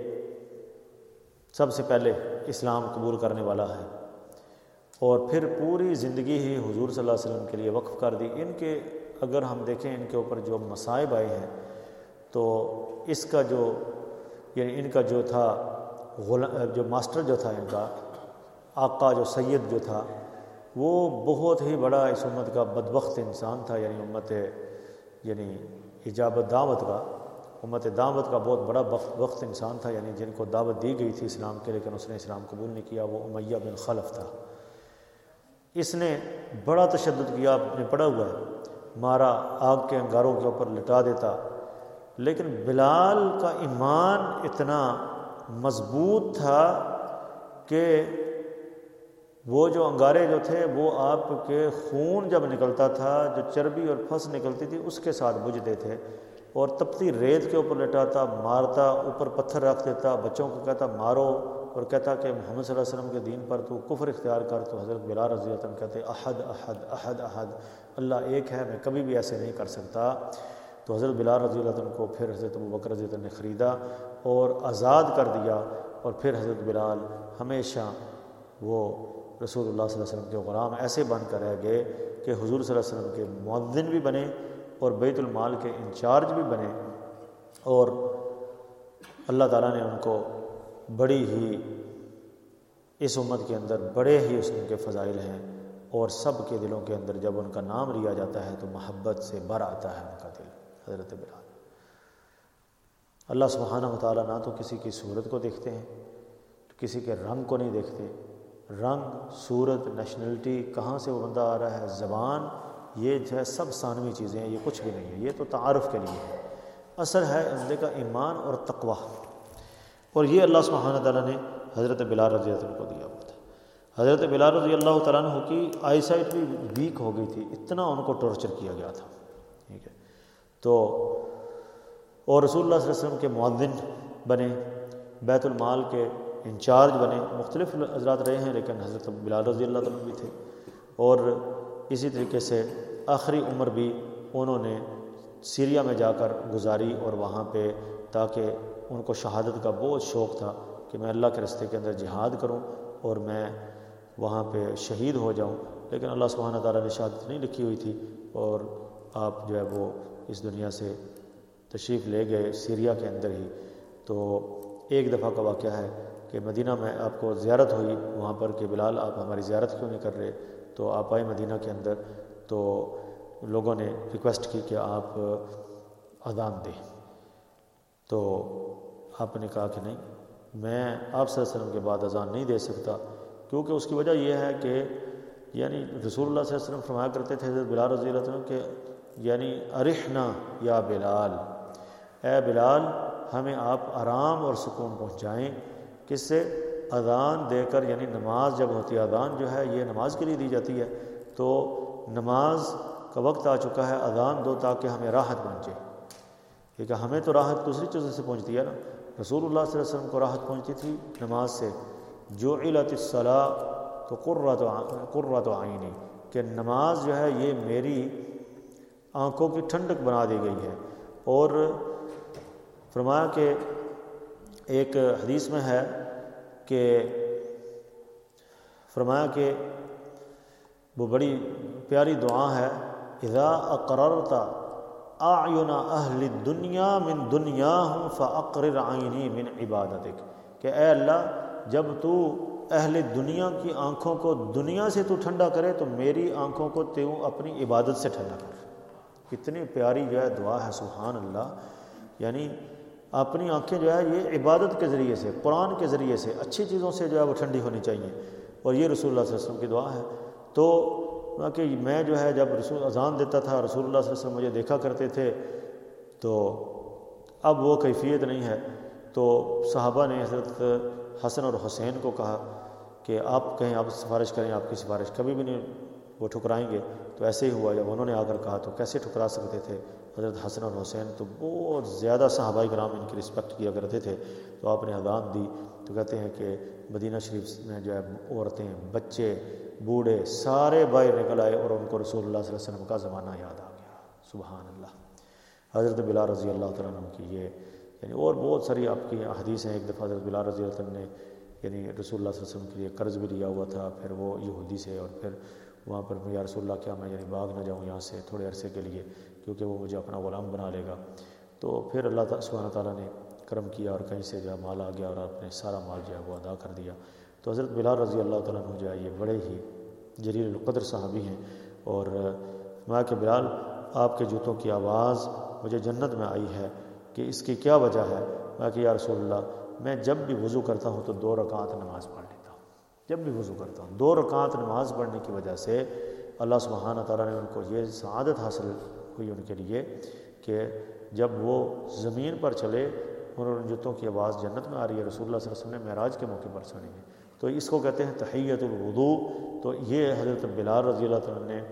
سب سے پہلے اسلام قبول کرنے والا ہے، اور پھر پوری زندگی ہی حضور صلی اللہ علیہ وسلم کے لیے وقف کر دی. ان کے اگر ہم دیکھیں ان کے اوپر جو مصائب آئے ہیں تو اس کا جو یعنی ان کا جو تھا جو ماسٹر جو تھا ان کا آقا جو سید جو تھا وہ بہت ہی بڑا اس امت کا بدبخت انسان تھا. یعنی امت یعنی اجابت دعوت کا امت دعوت کا بہت بڑا وقت انسان تھا، یعنی جن کو دعوت دی گئی تھی اسلام کے، لیکن اس نے اسلام قبول نہیں کیا. وہ امیہ بن خلف تھا. اس نے بڑا تشدد کیا، آپ نے پڑھا ہوا ہے، مارا، آگ کے انگاروں کے اوپر لٹا دیتا. لیکن بلال کا ایمان اتنا مضبوط تھا کہ وہ جو انگارے جو تھے وہ آپ کے خون جب نکلتا تھا، جو چربی اور پھس نکلتی تھی اس کے ساتھ بجھتے تھے، اور تپتی ریت کے اوپر لٹاتا، مارتا، اوپر پتھر رکھ دیتا، بچوں کو کہتا مارو، اور کہتا کہ محمد صلی اللہ علیہ وسلم کے دین پر تو کفر اختیار کر. تو حضرت بلال رضی اللہ عنہ کہتے احد احد احد احد، اللہ ایک ہے، میں کبھی بھی ایسے نہیں کر سکتا. تو حضرت بلال رضی اللہ عنہ کو پھر حضرت ابوبکر رضی اللہ عنہ نے خریدا اور آزاد کر دیا، اور پھر حضرت بلال ہمیشہ وہ رسول اللہ صلی اللہ علیہ وسلم کے غلام ایسے بن کر رہ گئے کہ حضور صلی اللہ علیہ وسلم کے مؤذن بھی بنے اور بیت المال کے انچارج بھی بنے. اور اللہ تعالیٰ نے ان کو بڑی ہی اس امت کے اندر بڑے ہی اس کے فضائل ہیں. اور سب کے دلوں کے اندر جب ان کا نام لیا جاتا ہے تو محبت سے بھر آتا ہے ان کا دل. حضرت بلال اللہ سبحانہ و تعالیٰ نہ تو کسی کی صورت کو دیکھتے ہیں، کسی کے رنگ کو نہیں دیکھتے. رنگ، صورت، نیشنلٹی، کہاں سے وہ بندہ آ رہا ہے، زبان، یہ جو ہے سب ثانوی چیزیں ہیں، یہ کچھ بھی نہیں ہے، یہ تو تعارف کے لیے ہے. اثر ہے بندے کا ایمان اور تقویٰ، اور یہ اللہ سبحانہ تعالیٰ نے حضرت بلال رضی اللہ عنہ کو دیا ہوا تھا. حضرت بلال رضی اللہ تعالیٰ عنہ کی آئی سائٹ بھی ویک ہو گئی تھی، اتنا ان کو ٹارچر کیا گیا تھا. ٹھیک ہے، تو اور رسول اللہ صلی اللہ علیہ وسلم کے مؤذن بنے، بیت المال کے انچارج بنے. مختلف حضرات رہے ہیں لیکن حضرت بلال رضی اللہ عنہ بھی تھے. اور اسی طریقے سے آخری عمر بھی انہوں نے سیریا میں جا کر گزاری، اور وہاں پہ تاکہ ان کو شہادت کا بہت شوق تھا کہ میں اللہ کے راستے کے اندر جہاد کروں اور میں وہاں پہ شہید ہو جاؤں. لیکن اللہ سبحانہ تعالیٰ نے شہادت نہیں لکھی ہوئی تھی، اور آپ جو ہے وہ اس دنیا سے تشریف لے گئے سیریا کے اندر ہی. تو ایک دفعہ کا واقعہ ہے کہ مدینہ میں آپ کو زیارت ہوئی وہاں پر کہ بلال آپ ہماری زیارت کیوں نہیں کر رہے، تو آپ آئے مدینہ کے اندر. تو لوگوں نے ریکویسٹ کی کہ آپ اذان دیں، تو آپ نے کہا کہ نہیں، میں آپ صلی اللہ علیہ وسلم کے بعد اذان نہیں دے سکتا، کیونکہ اس کی وجہ یہ ہے کہ یعنی رسول اللہ صلی اللہ علیہ وسلم فرمایا کرتے تھے حضرت بلال رضی اللہ عنہ کہ یعنی ارحنا یا بلال، اے بلال ہمیں آپ آرام اور سکون پہنچائیں. کس سے؟ اذان دے کر. یعنی نماز جب ہوتی ہے، اذان جو ہے یہ نماز کے لیے دی جاتی ہے، تو نماز کا وقت آ چکا ہے، اذان دو تاکہ ہمیں راحت پہنچے. کیونکہ ہمیں تو راحت دوسری چیزوں سے پہنچتی ہے نا. رسول اللہ صلی اللہ علیہ وسلم کو راحت پہنچتی تھی نماز سے. جعلت الصلاۃ تو قرۃ قرۃ عینی، کہ نماز جو ہے یہ میری آنکھوں کی ٹھنڈک بنا دی گئی ہے. اور فرمایا کہ ایک حدیث میں ہے کہ فرمایا کہ وہ بڑی پیاری دعا ہے، اذا اقررت اعین اہل الدنیا من دنیاہم فاقرر عینی من عبادتک، کہ اے اللہ جب تو اہل دنیا کی آنکھوں کو دنیا سے تو ٹھنڈا کرے تو میری آنکھوں کو تو اپنی عبادت سے ٹھنڈا کر. کتنی پیاری جو ہے دعا ہے، سبحان اللہ. یعنی اپنی آنکھیں جو ہے یہ عبادت کے ذریعے سے، قرآن کے ذریعے سے، اچھی چیزوں سے جو ہے وہ ٹھنڈی ہونی چاہیے، اور یہ رسول اللہ صلی اللہ علیہ وسلم کی دعا ہے. تو کہ میں جو ہے جب رسول اذان دیتا تھا رسول اللہ صلی اللہ علیہ وسلم مجھے دیکھا کرتے تھے، تو اب وہ کیفیت نہیں ہے. تو صحابہ نے حضرت حسن اور حسین کو کہا کہ آپ کہیں آپ سفارش کریں، آپ کی سفارش کبھی بھی نہیں وہ ٹھکرائیں گے. تو ایسے ہی ہوا، جب انہوں نے آ کر کہا تو کیسے ٹھکرا سکتے تھے. حضرت حسن اور حسین تو بہت زیادہ صحابہ کرام ان کی رسپیکٹ کیا کرتے تھے. تو آپ نے اذان دی تو کہتے ہیں کہ مدینہ شریف میں جو ہے عورتیں، بچے، بوڑھے سارے باہر نکل آئے اور ان کو رسول اللہ صلی اللہ علیہ وسلم کا زمانہ یاد آ گیا. سبحان اللہ. حضرت بلال رضی اللہ تعالیٰ عنہ کی یہ یعنی اور بہت ساری آپ کی حدیث ہیں. ایک دفعہ حضرت بلال رضی اللہ عنہ نے یعنی رسول اللہ صلی اللہ علیہ وسلم کے لیے قرض بھی لیا ہوا تھا، پھر وہ یہودی سے، اور پھر وہاں پر یا رسول اللہ کیا میں یعنی بھاگ نہ جاؤں یہاں سے تھوڑے عرصے کے لیے کیونکہ وہ مجھے اپنا غلام بنا لے گا. تو پھر اللہ سبحانہ تعالیٰ نے کرم کیا اور کہیں سے جو ہے مال آ گیا اور آپ نے سارا مال جو ہے وہ ادا کر دیا. تو حضرت بلال رضی اللہ تعالیٰ عنہ جو ہے یہ بڑے ہی جلیل القدر صحابی ہیں. اور میں کہ بلال آپ کے جوتوں کی آواز مجھے جنت میں آئی ہے کہ اس کی کیا وجہ ہے. میں کہ یا رسول اللہ میں جب بھی وضو کرتا ہوں تو دو رکعت نماز پڑھ لیتا ہوں. جب بھی وضو کرتا ہوں دو رکعت نماز پڑھنے کی وجہ سے اللہ سبحانہ تعالیٰ نے ان کو یہ سعادت حاصل ہوئی ان کے لیے کہ جب وہ زمین پر چلے انہوں نے جوتوں کی آواز جنت میں آ رہی ہے. رسول اللہ صلی اللہ علیہ وسلم نے معراج کے موقع پر سنی ہے. تو اس کو کہتے ہیں تحیۃ الوضو. تو یہ حضرت بلال رضی اللہ عنہ نے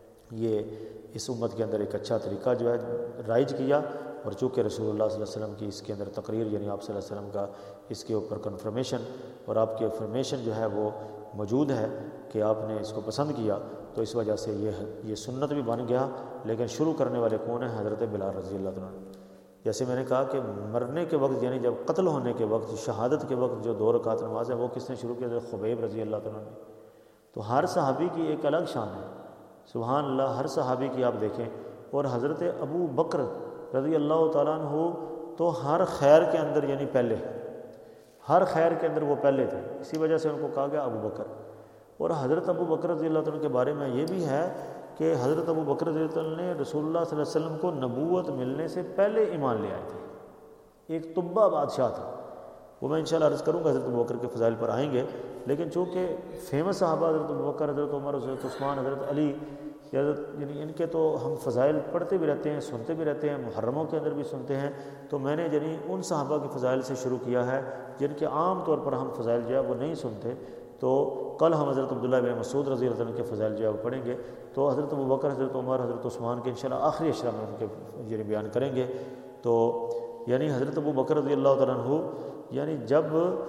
یہ اس امت کے اندر ایک اچھا طریقہ جو ہے رائج کیا. اور چونکہ رسول اللہ صلی اللہ علیہ وسلم کی اس کے اندر تقریر یعنی آپ صلی اللہ علیہ وسلم کا اس کے اوپر کنفرمیشن اور آپ کی افرمیشن جو ہے وہ موجود ہے کہ آپ نے اس کو پسند کیا، تو اس وجہ سے یہ یہ سنت بھی بن گیا. لیکن شروع کرنے والے کون ہیں؟ حضرت بلال رضی اللہ عنہ. جیسے میں نے کہا کہ مرنے کے وقت یعنی جب قتل ہونے کے وقت شہادت کے وقت جو دو رکعت نماز ہے وہ کس نے شروع کیا؟ حضرت خبیب رضی اللہ عنہ نے. تو ہر صحابی کی ایک الگ شان ہے. سبحان اللہ. ہر صحابی کی آپ دیکھیں. اور حضرت ابو بکر رضی اللہ تعالیٰ عنہ تو ہر خیر کے اندر یعنی پہلے ہر خیر کے اندر وہ پہلے تھے، اسی وجہ سے ان کو کہا گیا ابو بکر. اور حضرت ابو بکر رضی اللہ عنہ کے بارے میں یہ بھی ہے کہ حضرت ابو بکر رضی اللہ عنہ نے رسول اللہ صلی اللہ علیہ وسلم کو نبوت ملنے سے پہلے ایمان لے آئے تھے۔ ایک طبہ بادشاہ تھا، وہ میں انشاءاللہ عرض کروں گا، حضرت ابو بکر کے فضائل پر آئیں گے، لیکن چونکہ فیمس صحابہ حضرت ابو بکر، حضرت عمر، حضرت عثمان، حضرت علی، حضرت یعنی ان کے تو ہم فضائل پڑھتے بھی رہتے ہیں، سنتے بھی رہتے ہیں، محرموں کے اندر بھی سنتے ہیں، تو میں نے یعنی ان صحابہ کے فضائل سے شروع کیا ہے جن کے عام طور پر ہم فضائل جو ہے وہ نہیں سنتے۔ تو کل ہم حضرت عبداللہ بن مسعود رضی اللہ عنہ کے فضائل جو ہے وہ پڑھیں گے، تو حضرت ابو بکر، حضرت عمر، حضرت عثمان کے انشاءاللہ آخری اشرا میں ان کے یعنی بیان کریں گے۔ تو یعنی حضرت ابو بکر رضی اللہ تعالیٰ عنہ یعنی جب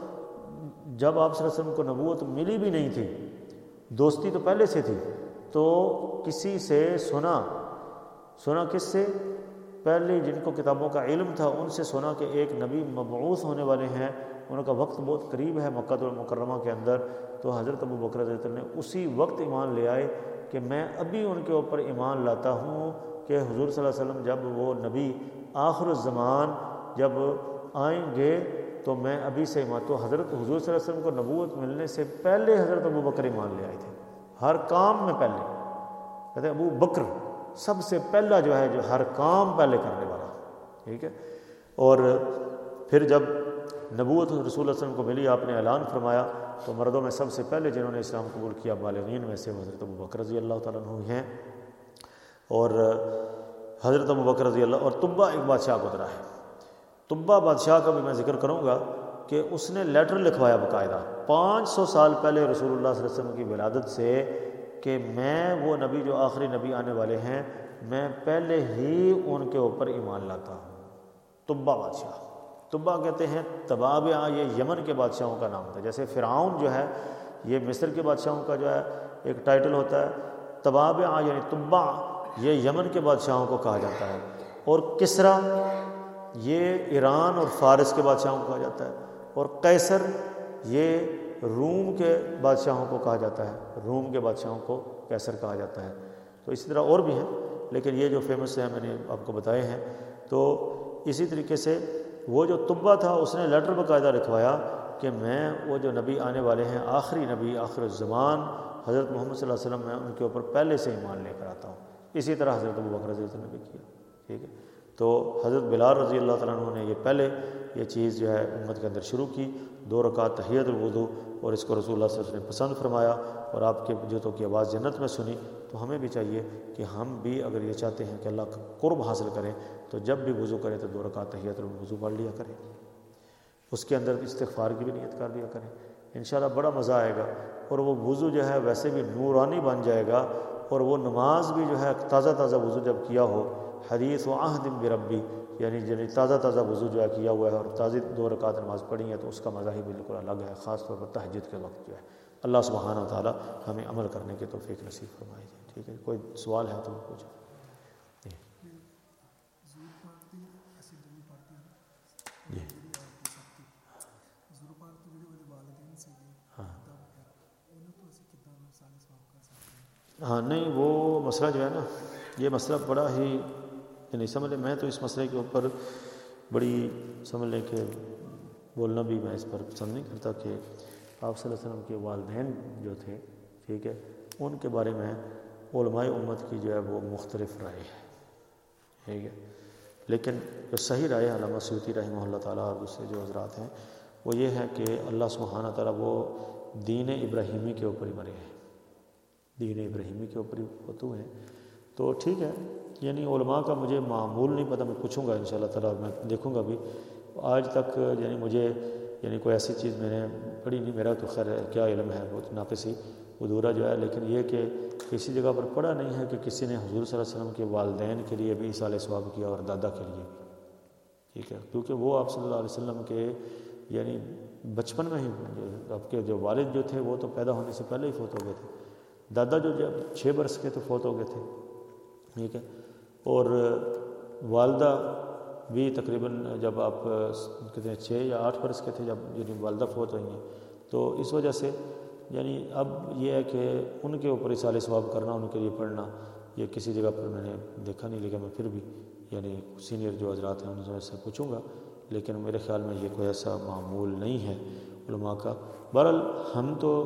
جب آپ صلی اللہ علیہ وسلم کو نبوت ملی بھی نہیں تھی، دوستی تو پہلے سے تھی، تو کسی سے سنا سنا کس سے؟ پہلے جن کو کتابوں کا علم تھا ان سے سنا کہ ایک نبی مبعوث ہونے والے ہیں، ان کا وقت بہت قریب ہے مکہ المکرمہ کے اندر۔ تو حضرت ابو بکر رضی اللہ عنہ نے اسی وقت ایمان لے آئے کہ میں ابھی ان کے اوپر ایمان لاتا ہوں کہ حضور صلی اللہ علیہ وسلم جب وہ نبی آخر الزمان جب آئیں گے تو میں ابھی سے ایمان۔ تو حضرت حضور صلی اللہ علیہ وسلم کو نبوت ملنے سے پہلے حضرت ابو بکر ایمان لے آئے تھے، ہر کام میں پہلے۔ کہتے ہیں ابو بکر سب سے پہلا جو ہے جو ہر کام پہلے کرنے والا، ٹھیک ہے۔ اور پھر جب نبوت رسول اللہ صلی اللہ علیہ وسلم کو ملی، آپ نے اعلان فرمایا، تو مردوں میں سب سے پہلے جنہوں نے اسلام قبول کیا بالغین میں سے حضرت ابو بکر رضی اللہ تعالیٰ عنہ ہیں۔ اور حضرت ابو بکر رضی اللہ، اور طبہ ایک بادشاہ گزرا ہے، طبہ بادشاہ کا بھی میں ذکر کروں گا کہ اس نے لیٹر لکھوایا باقاعدہ پانچ سو سال پہلے رسول اللہ صلی اللہ علیہ وسلم کی ولادت سے کہ میں وہ نبی جو آخری نبی آنے والے ہیں میں پہلے ہی ان کے اوپر ایمان لاتا ہوں۔ طبہ بادشاہ، طبہ کہتے ہیں تبابع، یہ یمن کے بادشاہوں کا نام تھا۔ جیسے فرعون جو ہے یہ مصر کے بادشاہوں کا جو ہے ایک ٹائٹل ہوتا ہے، تبابع یعنی طبہ یہ یمن کے بادشاہوں کو کہا جاتا ہے، اور کسریٰ یہ ایران اور فارس کے بادشاہوں کو کہا جاتا ہے، اور قیصر یہ روم کے بادشاہوں کو کہا جاتا ہے، روم کے بادشاہوں کو قیصر کہا جاتا ہے۔ تو اسی طرح اور بھی ہیں، لیکن یہ جو فیمس ہیں میں نے آپ کو بتائے ہیں۔ تو اسی طریقے سے وہ جو طبہ تھا اس نے لیٹر باقاعدہ لکھوایا کہ میں وہ جو نبی آنے والے ہیں آخری نبی آخر الزمان حضرت محمد صلی اللہ علیہ وسلم، میں ان کے اوپر پہلے سے ایمان لے کر آتا ہوں۔ اسی طرح حضرت ابو بکر رضی اللہ عنہ نے بھی کیا، ٹھیک ہے۔ تو حضرت بلال رضی اللہ تعالیٰ عنہ نے یہ پہلے یہ چیز جو ہے امت کے اندر شروع کی، دو رکعت تحیۃ الوضو، اور اس کو رسول اللہ صلی اللہ علیہ وسلم نے پسند فرمایا اور آپ کے جوتوں کی آواز جنت میں سنی۔ تو ہمیں بھی چاہیے کہ ہم بھی اگر یہ چاہتے ہیں کہ اللہ کا قرب حاصل کریں تو جب بھی وضو کریں تو دو رکعت تحیۃ الوضو پڑھ لیا کریں، اس کے اندر استغفار کی بھی نیت کر لیا کریں، انشاءاللہ بڑا مزہ آئے گا۔ اور وہ وضو جو ہے ویسے بھی نورانی بن جائے گا، اور وہ نماز بھی جو ہے تازہ تازہ وضو جب کیا ہو، حدیث و عہد بربی یعنی یعنی تازہ تازہ وضو جو ہے کیا ہوا ہے اور تازہ دو رکعت نماز پڑھی ہے، تو اس کا مزہ ہی بالکل الگ ہے، خاص طور پر تہجد کے وقت جو ہے۔ اللہ سبحانہ و تعالیٰ ہمیں عمل کرنے کی توفیق نصیب فرمائے جائے، ٹھیک ہے۔ کوئی سوال ہے تو پوچھو۔ جی ہاں ہاں نہیں، وہ مسئلہ جو ہے نا، یہ مسئلہ بڑا ہی نہیں سمجھ لیں، میں تو اس مسئلے کے اوپر بڑی سمجھ لیں کہ بولنا بھی میں اس پر پسند نہیں کرتا کہ آپ صلی اللہ علیہ وسلم کے والدین جو تھے، ٹھیک ہے، ان کے بارے میں علماء امت کی جو ہے وہ مختلف رائے ہے، ٹھیک ہے۔ لیکن جو صحیح رائے علامہ سیوطی رحمہ اللہ تعالیٰ اور دوسرے جو حضرات ہیں وہ یہ ہے کہ اللہ سبحانہ تعالیٰ وہ دین ابراہیمی کے اوپر ہی مرے ہیں، دین ابراہیمی کے اوپر ہی ہوتے ہیں۔ تو ٹھیک ہے، یعنی علماء کا مجھے معمول نہیں پتہ، میں پوچھوں گا انشاءاللہ تعالیٰ، میں دیکھوں گا بھی۔ آج تک یعنی مجھے یعنی کوئی ایسی چیز میں نے پڑھی نہیں، میرا تو خیر کیا علم ہے، بہت ناقصی ادھورا جو ہے، لیکن یہ کہ کسی جگہ پر پڑھا نہیں ہے کہ کسی نے حضور صلی اللہ علیہ وسلم کے والدین کے لیے بھی ایصال ثواب کیا اور دادا کے لیے بھی، ٹھیک ہے، کیونکہ وہ آپ صلی اللہ علیہ وسلم کے یعنی بچپن میں ہی آپ کے جو والد جو تھے وہ تو پیدا ہونے سے پہلے ہی فوت ہو گئے تھے، دادا جو جب چھ برس کے تو فوت ہو گئے تھے، ٹھیک ہے، اور والدہ بھی تقریباً جب آپ کہتے ہیں چھ یا آٹھ برس کے تھے جب یعنی والدہ فوت ہوئی ہیں، تو اس وجہ سے یعنی اب یہ ہے کہ ان کے اوپر ایصال ثواب کرنا، ان کے لیے پڑھنا، یہ کسی جگہ پر میں نے دیکھا نہیں، لیکن میں پھر بھی یعنی سینئر جو حضرات ہیں ان سے پوچھوں گا، لیکن میرے خیال میں یہ کوئی ایسا معمول نہیں ہے علماء کا۔ بہرحال ہم تو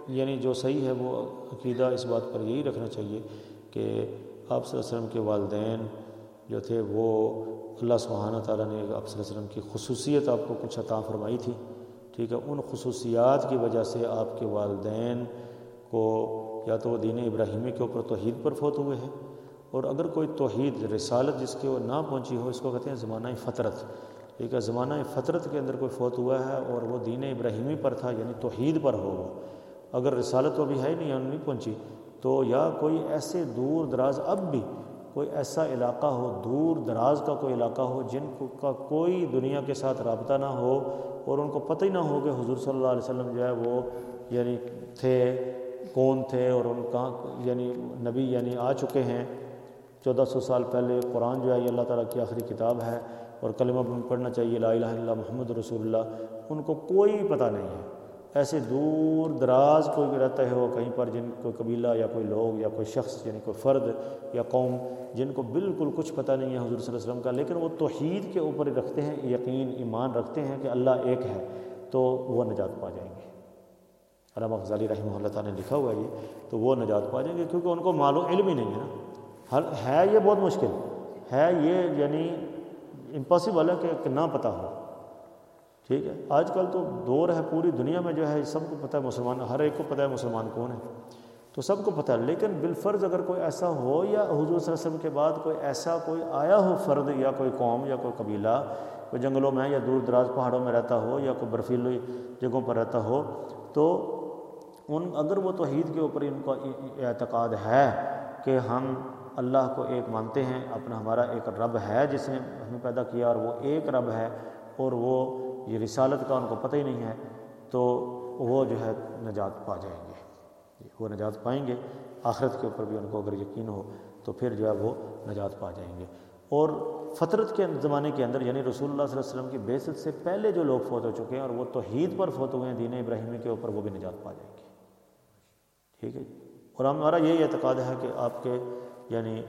یعنی جو صحیح ہے وہ عقیدہ اس بات پر یہی رکھنا چاہیے کہ آپ صلی اللہ علیہ وسلم کے والدین جو تھے وہ اللہ سبحانہ تعالیٰ نے آپ صلی اللہ علیہ وسلم کی خصوصیت آپ کو کچھ عطا فرمائی تھی، ٹھیک ہے، ان خصوصیات کی وجہ سے آپ کے والدین کو یا تو وہ دین ابراہیمی کے اوپر توحید پر فوت ہوئے ہیں، اور اگر کوئی توحید رسالت جس کے وہ نہ پہنچی ہو، اس کو کہتے ہیں زمانہ فطرت، ٹھیک ہے، زمانہ فطرت کے اندر کوئی فوت ہوا ہے اور وہ دین ابراہیمی پر تھا، یعنی توحید پر ہو، وہ اگر رسالت تو ابھی ہے ہی نہیں، یعنی نہیں پہنچی، تو یا کوئی ایسے دور دراز اب بھی کوئی ایسا علاقہ ہو، دور دراز کا کوئی علاقہ ہو جن کو کا کوئی دنیا کے ساتھ رابطہ نہ ہو اور ان کو پتہ ہی نہ ہو کہ حضور صلی اللہ علیہ وسلم جو ہے وہ یعنی تھے، کون تھے، اور ان کہاں یعنی نبی یعنی آ چکے ہیں چودہ سو سال پہلے، قرآن جو ہے یہ اللہ تعالیٰ کی آخری کتاب ہے اور کلمہ پڑھنا چاہیے لا الہ الا اللہ محمد رسول اللہ، ان کو کوئی پتہ نہیں ہے۔ ایسے دور دراز کوئی بھی رہتا ہے وہ کہیں پر، جن کوئی قبیلہ یا کوئی لوگ یا کوئی شخص یعنی کوئی فرد یا قوم جن کو بالکل کچھ پتہ نہیں ہے حضور صلی اللہ علیہ وسلم کا، لیکن وہ توحید کے اوپر رکھتے ہیں یقین، ایمان رکھتے ہیں کہ اللہ ایک ہے، تو وہ نجات پا جائیں گے۔ علامہ غزالی رحمہ اللہ تعالیٰ نے لکھا ہوا ہے یہ، تو وہ نجات پا جائیں گے، کیونکہ ان کو معلوم علم ہی نہیں ہے نا، ہر ہے یہ بہت مشکل ہے، یہ یعنی امپاسبل ہے کہ نہ پتہ ہو، ٹھیک ہے۔ آج کل تو دور ہے، پوری دنیا میں جو ہے سب کو پتہ ہے مسلمان، ہر ایک کو پتہ ہے مسلمان کون ہے، تو سب کو پتہ ہے، لیکن بالفرض اگر کوئی ایسا ہو یا حضور صلی اللہ علیہ وسلم کے بعد کوئی ایسا کوئی آیا ہو فرد یا کوئی قوم یا کوئی قبیلہ، کوئی جنگلوں میں یا دور دراز پہاڑوں میں رہتا ہو یا کوئی برفیلی جگہوں پر رہتا ہو، تو ان اگر وہ توحید کے اوپر ان کا اعتقاد ہے کہ ہم اللہ کو ایک مانتے ہیں، اپنا ہمارا ایک رب ہے جس نے ہمیں پیدا کیا اور وہ ایک رب ہے، اور وہ یہ رسالت کا ان کو پتہ ہی نہیں ہے، تو وہ جو ہے نجات پا جائیں گے، وہ نجات پائیں گے، آخرت کے اوپر بھی ان کو اگر یقین ہو تو پھر جو ہے وہ نجات پا جائیں گے۔ اور فطرت کے زمانے کے اندر یعنی رسول اللہ صلی اللہ علیہ وسلم کی بعثت سے پہلے جو لوگ فوت ہو چکے ہیں اور وہ توحید پر فوت ہوئے ہیں دین ابراہیمی کے اوپر، وہ بھی نجات پا جائیں گے، ٹھیک ہے۔ اور ہمارا یہی اعتقاد ہے کہ آپ کے یعنی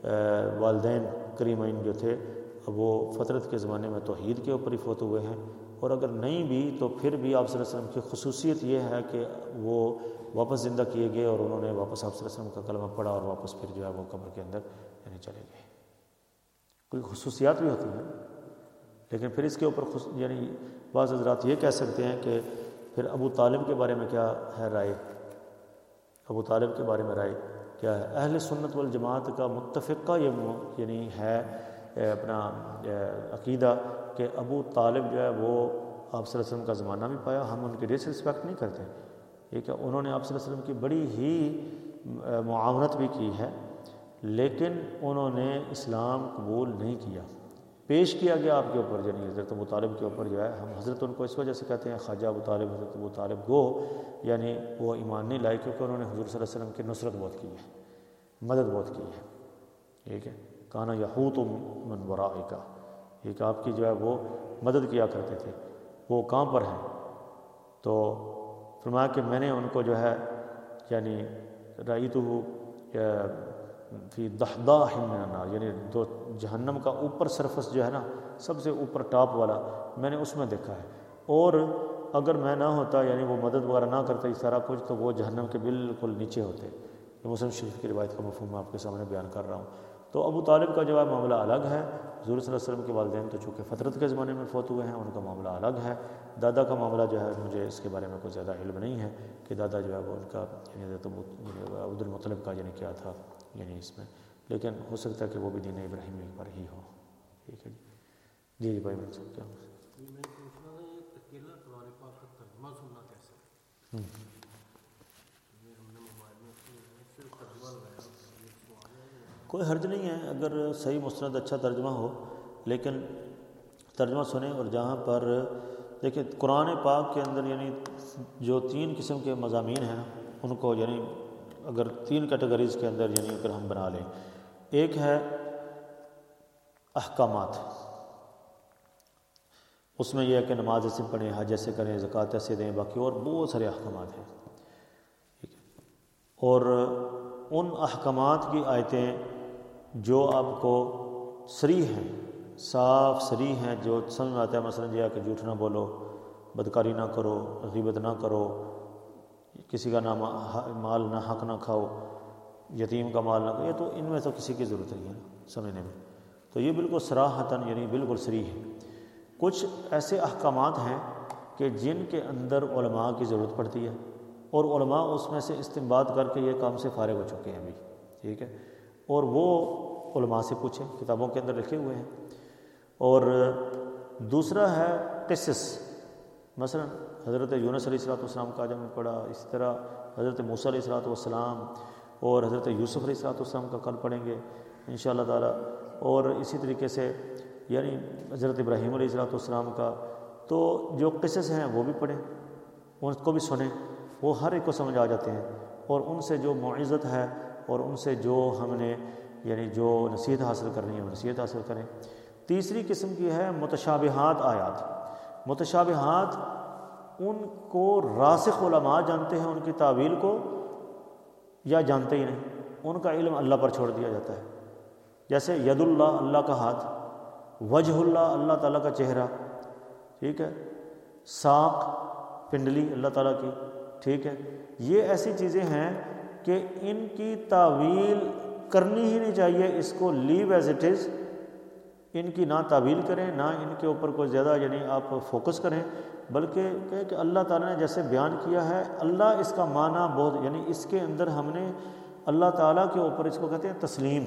والدین کریمین جو تھے وہ فطرت کے زمانے میں توحید کے اوپر ہی فوت ہوئے ہیں، اور اگر نہیں بھی تو پھر بھی آپ صلی اللہ علیہ وسلم کی خصوصیت یہ ہے کہ وہ واپس زندہ کیے گئے اور انہوں نے واپس آپ صلی اللہ علیہ وسلم کا کلمہ پڑھا اور واپس پھر جو ہے وہ قبر کے اندر یعنی چلے گئے۔ کوئی خصوصیات بھی ہوتی ہیں، لیکن پھر اس کے اوپر خص... یعنی بعض حضرات یہ کہہ سکتے ہیں کہ پھر ابو طالب کے بارے میں کیا ہے رائے، ابو طالب کے بارے میں رائے کیا ہے؟ اہل سنت والجماعت کا متفقہ یہ یعنی ہے اپنا عقیدہ کہ ابو طالب جو ہے وہ آپ صلی اللہ علیہ وسلم کا زمانہ بھی پایا، ہم ان کی ڈس رسپیکٹ نہیں کرتے، ٹھیک ہے، انہوں نے آپ صلی اللہ علیہ وسلم کی بڑی ہی معاونت بھی کی ہے، لیکن انہوں نے اسلام قبول نہیں کیا، پیش کیا گیا آپ کے اوپر، یعنی حضرت ابو طالب کے اوپر جو ہے، ہم حضرت ان کو اس وجہ سے کہتے ہیں خواجہ ابو طالب، حضرت ابو طالب گو، یعنی وہ ایمان نہیں لائے کیونکہ انہوں نے حضور صلی اللہ علیہ وسلم کی نصرت بہت کی ہے، مدد بہت کی ہے، ٹھیک ہے، کانا یحوط من ورائک، ایک آپ کی جو ہے وہ مدد کیا کرتے تھے، وہ کہاں پر ہیں؟ تو فرمایا کہ میں نے ان کو جو ہے یعنی رأیتہ فی ضحضاح من النار، یعنی دو جہنم کا اوپر سرفس جو ہے نا سب سے اوپر ٹاپ والا، میں نے اس میں دیکھا ہے، اور اگر میں نہ ہوتا یعنی وہ مدد وغیرہ نہ کرتا اس سارا کچھ، تو وہ جہنم کے بالکل نیچے ہوتے۔ یہ مسلم شریف کی روایت کا مفہوم میں آپ کے سامنے بیان کر رہا ہوں۔ تو ابو طالب کا جو ہے معاملہ الگ ہے، حضور صلی اللہ علیہ وسلم کے والدین تو چونکہ فطرت کے زمانے میں فوت ہوئے ہیں، ان کا معاملہ الگ ہے۔ دادا کا معاملہ جو ہے مجھے اس کے بارے میں کوئی زیادہ علم نہیں ہے کہ دادا جو ہے وہ ان کا یعنی حضرت عبد المطلب کا یعنی کیا تھا یعنی اس میں، لیکن ہو سکتا ہے کہ وہ بھی دین ابراہیمی پر ہی ہو، ٹھیک ہے جی۔ جی جی بھائی میں سب کیا کوئی حرج نہیں ہے اگر صحیح مستند اچھا ترجمہ ہو، لیکن ترجمہ سنیں، اور جہاں پر دیکھیں قرآن پاک کے اندر یعنی جو تین قسم کے مضامین ہیں نا ان کو یعنی اگر تین کیٹیگریز کے اندر یعنی اگر ہم بنا لیں، ایک ہے احکامات، اس میں یہ ہے کہ نماز ایسے پڑھیں، حج ایسے کریں، زکوٰۃ ایسے دیں، باقی اور بہت سارے احکامات ہیں، ٹھیک ہے، اور ان احکامات کی آیتیں جو آپ کو صریح ہیں، صاف صریح ہیں، جو سمجھ میں آتا ہے، مثلا یہ کہ جھوٹ نہ بولو، بدکاری نہ کرو، غیبت نہ کرو، کسی کا نام مال نہ حق نہ کھاؤ، یتیم کا مال نہ کھاؤ، یہ تو ان میں تو کسی کی ضرورت نہیں ہے نا سمجھنے میں، تو یہ بالکل صراحتاً یعنی بالکل صریح ہے۔ کچھ ایسے احکامات ہیں کہ جن کے اندر علماء کی ضرورت پڑتی ہے، اور علماء اس میں سے استنباط کر کے یہ کام سے فارغ ہو چکے ہیں ابھی، ٹھیک ہے، اور وہ علماء سے پوچھیں، کتابوں کے اندر لکھے ہوئے ہیں۔ اور دوسرا ہے قصص، مثلا حضرت یونس علیہ الصلوۃ والسلام کا جب ہم نے پڑھا، اسی طرح حضرت موسیٰ علیہ الصلوۃ والسلام اور حضرت یوسف علیہ الصلوۃ والسلام کا کل پڑھیں گے انشاءاللہ تعالیٰ، اور اسی طریقے سے یعنی حضرت ابراہیم علیہ الصلوۃ والسلام کا، تو جو قصص ہیں وہ بھی پڑھیں، ان کو بھی سنیں، وہ ہر ایک کو سمجھ آ جاتے ہیں، اور ان سے جو معزت ہے اور ان سے جو ہم نے یعنی جو نصیحت حاصل کرنی ہے وہ نصیحت حاصل کریں۔ تیسری قسم کی ہے متشابہات آیات۔ متشابہات ان کو راسخ علماء جانتے ہیں ان کی تعویل کو، یا جانتے ہی نہیں، ان کا علم اللہ پر چھوڑ دیا جاتا ہے۔ جیسے ید اللہ، اللہ کا ہاتھ، وجہ اللہ، اللہ تعالیٰ کا چہرہ، ٹھیک ہے، ساق، پنڈلی اللہ تعالیٰ کی، ٹھیک ہے، یہ ایسی چیزیں ہیں کہ ان کی تعویل کرنی ہی نہیں چاہیے، اس کو لیو ایز اٹ از، ان کی نہ تعویل کریں، نہ ان کے اوپر کوئی زیادہ یعنی آپ فوکس کریں، بلکہ کہ کہ اللہ تعالیٰ نے جیسے بیان کیا ہے، اللہ اس کا معنی بہت یعنی اس کے اندر ہم نے اللہ تعالیٰ کے اوپر اس کو کہتے ہیں تسلیم،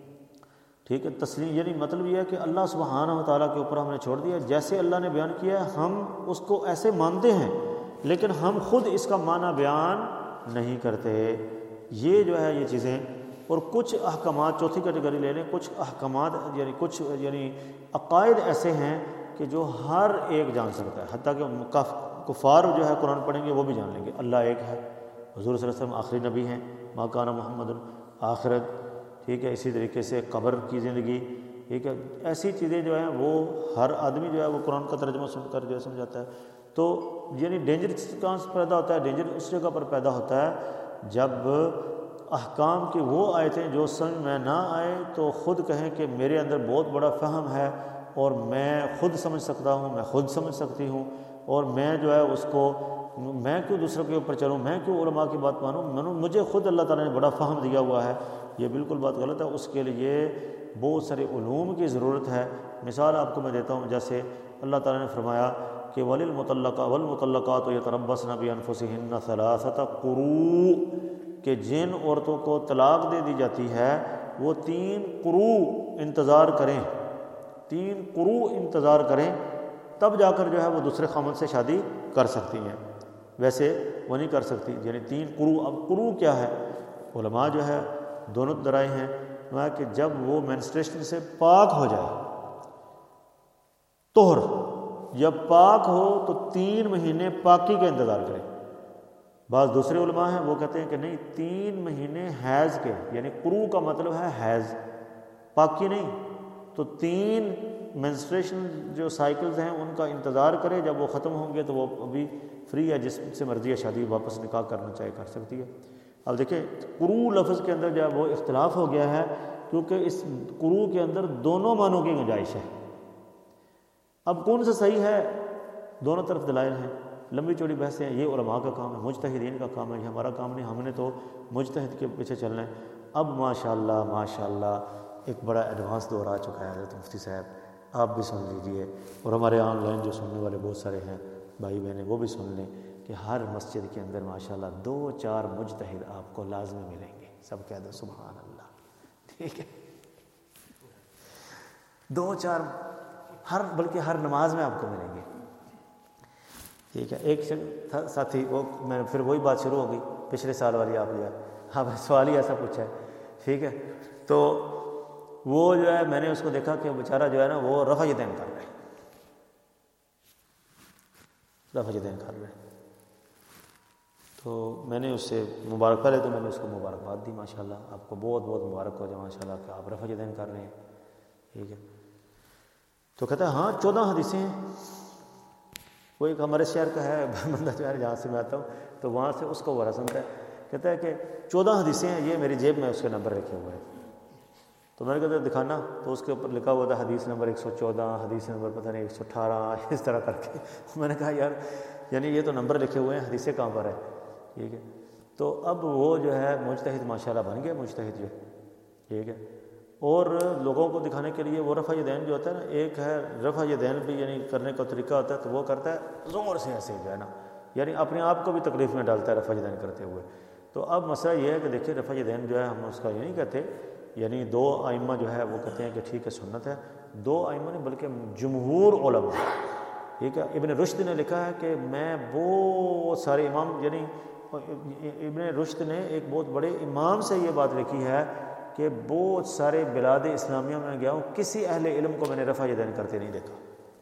ٹھیک ہے، تسلیم یعنی مطلب یہ ہے کہ اللہ سبحانہ و تعالیٰ کے اوپر ہم نے چھوڑ دیا، جیسے اللہ نے بیان کیا ہے ہم اس کو ایسے مانتے ہیں، لیکن ہم خود اس کا معنی بیان نہیں کرتے۔ یہ جو ہے یہ چیزیں، اور کچھ احکامات، چوتھی کیٹیگری لے لیں، کچھ احکامات یعنی کچھ یعنی عقائد ایسے ہیں کہ جو ہر ایک جان سکتا ہے، حتیٰ کہ کفار جو ہے قرآن پڑھیں گے وہ بھی جان لیں گے اللہ ایک ہے، حضور صلی اللہ علیہ وسلم آخری نبی ہیں، ما کان محمد آخرت، ٹھیک ہے، اسی طریقے سے قبر کی زندگی، ٹھیک ہے، ایسی چیزیں جو ہیں وہ ہر آدمی جو ہے وہ قرآن کا ترجمہ سن کر جو ہے سمجھاتا ہے۔ تو یعنی ڈینجر کہاں سے پیدا ہوتا ہے؟ ڈینجر اس جگہ پر پیدا ہوتا ہے جب احکام کی وہ آیتیں جو سمجھ میں نہ آئے تو خود کہیں کہ میرے اندر بہت بڑا فہم ہے اور میں خود سمجھ سکتا ہوں، میں خود سمجھ سکتی ہوں، اور میں جو ہے اس کو میں کیوں دوسروں کے اوپر چلوں، میں کیوں علماء کی بات مانوں، میں مجھے خود اللہ تعالیٰ نے بڑا فہم دیا ہوا ہے، یہ بالکل بات غلط ہے۔ اس کے لیے بہت سارے علوم کی ضرورت ہے۔ مثال آپ کو میں دیتا ہوں، جیسے اللہ تعالیٰ نے فرمایا کہ وَلِلْمُطَلَّقَاتُ وَالْمُطَلَّقَاتُ يَتَرَبَّصْنَ بِأَنفُسِهِنَّ ثَلَاثَةَ قُرُوء، کہ جن عورتوں کو طلاق دے دی جاتی ہے وہ تین قروء انتظار کریں، تین قروء انتظار کریں، تب جا کر جو ہے وہ دوسرے خامند سے شادی کر سکتی ہیں، ویسے وہ نہیں کر سکتی۔ یعنی تین قروء، اب قروء کیا ہے؟ علماء جو ہے دونوں درائے ہیں کہ جب وہ مینسٹریشن سے پاک ہو جائے، طہر جب پاک ہو تو تین مہینے پاکی کا انتظار کریں۔ بعض دوسرے علماء ہیں وہ کہتے ہیں کہ نہیں، تین مہینے حیض کے، یعنی قروء کا مطلب ہے حیض، پاکی نہیں، تو تین مینسٹریشن جو سائیکلز ہیں ان کا انتظار کرے، جب وہ ختم ہوں گے تو وہ ابھی فری ہے، جس سے مرضی ہے شادی واپس نکاح کرنا چاہے کر سکتی ہے۔ اب دیکھیں قروء لفظ کے اندر جو ہے وہ اختلاف ہو گیا ہے، کیونکہ اس قروء کے اندر دونوں معنوں کی گنجائش ہے۔ اب کون سا صحیح ہے؟ دونوں طرف دلائل ہیں، لمبی چوڑی بحثیں ہیں، یہ علماء کا کام ہے، مجتہدین کا کام ہے، یہ ہمارا کام نہیں، ہم نے تو مجتہد کے پیچھے چلنا ہے۔ اب ماشاءاللہ ماشاءاللہ ایک بڑا ایڈوانس دور آ چکا ہے حضرت مفتی صاحب، آپ بھی سن لیجئے، اور ہمارے آن لائن جو سننے والے بہت سارے ہیں بھائی بہنیں وہ بھی سن لیں کہ ہر مسجد کے اندر ماشاءاللہ دو چار مجتہد آپ کو لازمی ملیں گے، سب کہہ دو سبحان اللہ، ٹھیک ہے، دو چار ہر بلکہ ہر نماز میں آپ کو ملیں گے، ٹھیک ہے۔ ایک ساتھی وہ میں پھر وہی بات شروع ہو گئی پچھلے سال والی، آپ جو ہے آپ نے سوال ہی ایسا پوچھا ہے، ٹھیک ہے، تو وہ جو ہے میں نے اس کو دیکھا کہ بیچارہ جو ہے نا وہ رفع یدین کر رہا ہے، رفع یدین کر رہا ہے، تو میں نے اس سے مبارک پہلے تو میں نے اس کو مبارکباد دی، ماشاءاللہ آپ کو بہت بہت مبارک ہو جائے ماشاءاللہ کہ آپ رفع یدین کر رہے ہیں، ٹھیک ہے۔ تو کہتا ہے ہاں چودہ حدیثیں ہیں، وہ ایک ہمارے شہر کا ہے بندہ جو ہے جہاں سے میں آتا ہوں، تو وہاں سے اس کو وہ رسم ہے، کہتا ہے کہ چودہ حدیثیں ہیں، یہ میری جیب میں اس کے نمبر لکھے ہوئے ہیں، تو میں نے کہتا دکھانا، تو اس کے اوپر لکھا ہوا تھا حدیث نمبر ایک سو چودہ، حدیث نمبر پتہ نہیں ایک سو اٹھارہ، اس طرح کر کے میں نے کہا یار یعنی یہ تو نمبر لکھے ہوئے ہیں، حدیثیں کہاں پر ہے؟ ٹھیک ہے. تو اب وہ جو ہے مجتہد ماشاءاللہ بن گیا مجتہد جو ہے. ٹھیک ہے. اور لوگوں کو دکھانے کے لیے وہ رفع یدین جو ہوتا ہے نا، ایک ہے رفع یدین بھی یعنی کرنے کا طریقہ ہوتا ہے، تو وہ کرتا ہے زور سے ایسے جو ہے نا، یعنی اپنے آپ کو بھی تکلیف میں ڈالتا ہے رفع یدین کرتے ہوئے. تو اب مسئلہ یہ ہے کہ دیکھیے رفع یدین جو ہے ہم اس کا یہ نہیں کہتے، یعنی دو ائمہ جو ہے وہ کہتے ہیں کہ ٹھیک ہے سنت ہے، دو ائمہ نہیں بلکہ جمہور علماء. ٹھیک ہے. ابن رشد نے لکھا ہے کہ میں بہت سارے امام، یعنی ابن رشد نے ایک بہت بڑے امام سے یہ بات لکھی ہے کہ بہت سارے بلاد اسلامیہ میں گیا ہوں، کسی اہل علم کو میں نے رفع یدین کرتے نہیں دیکھا.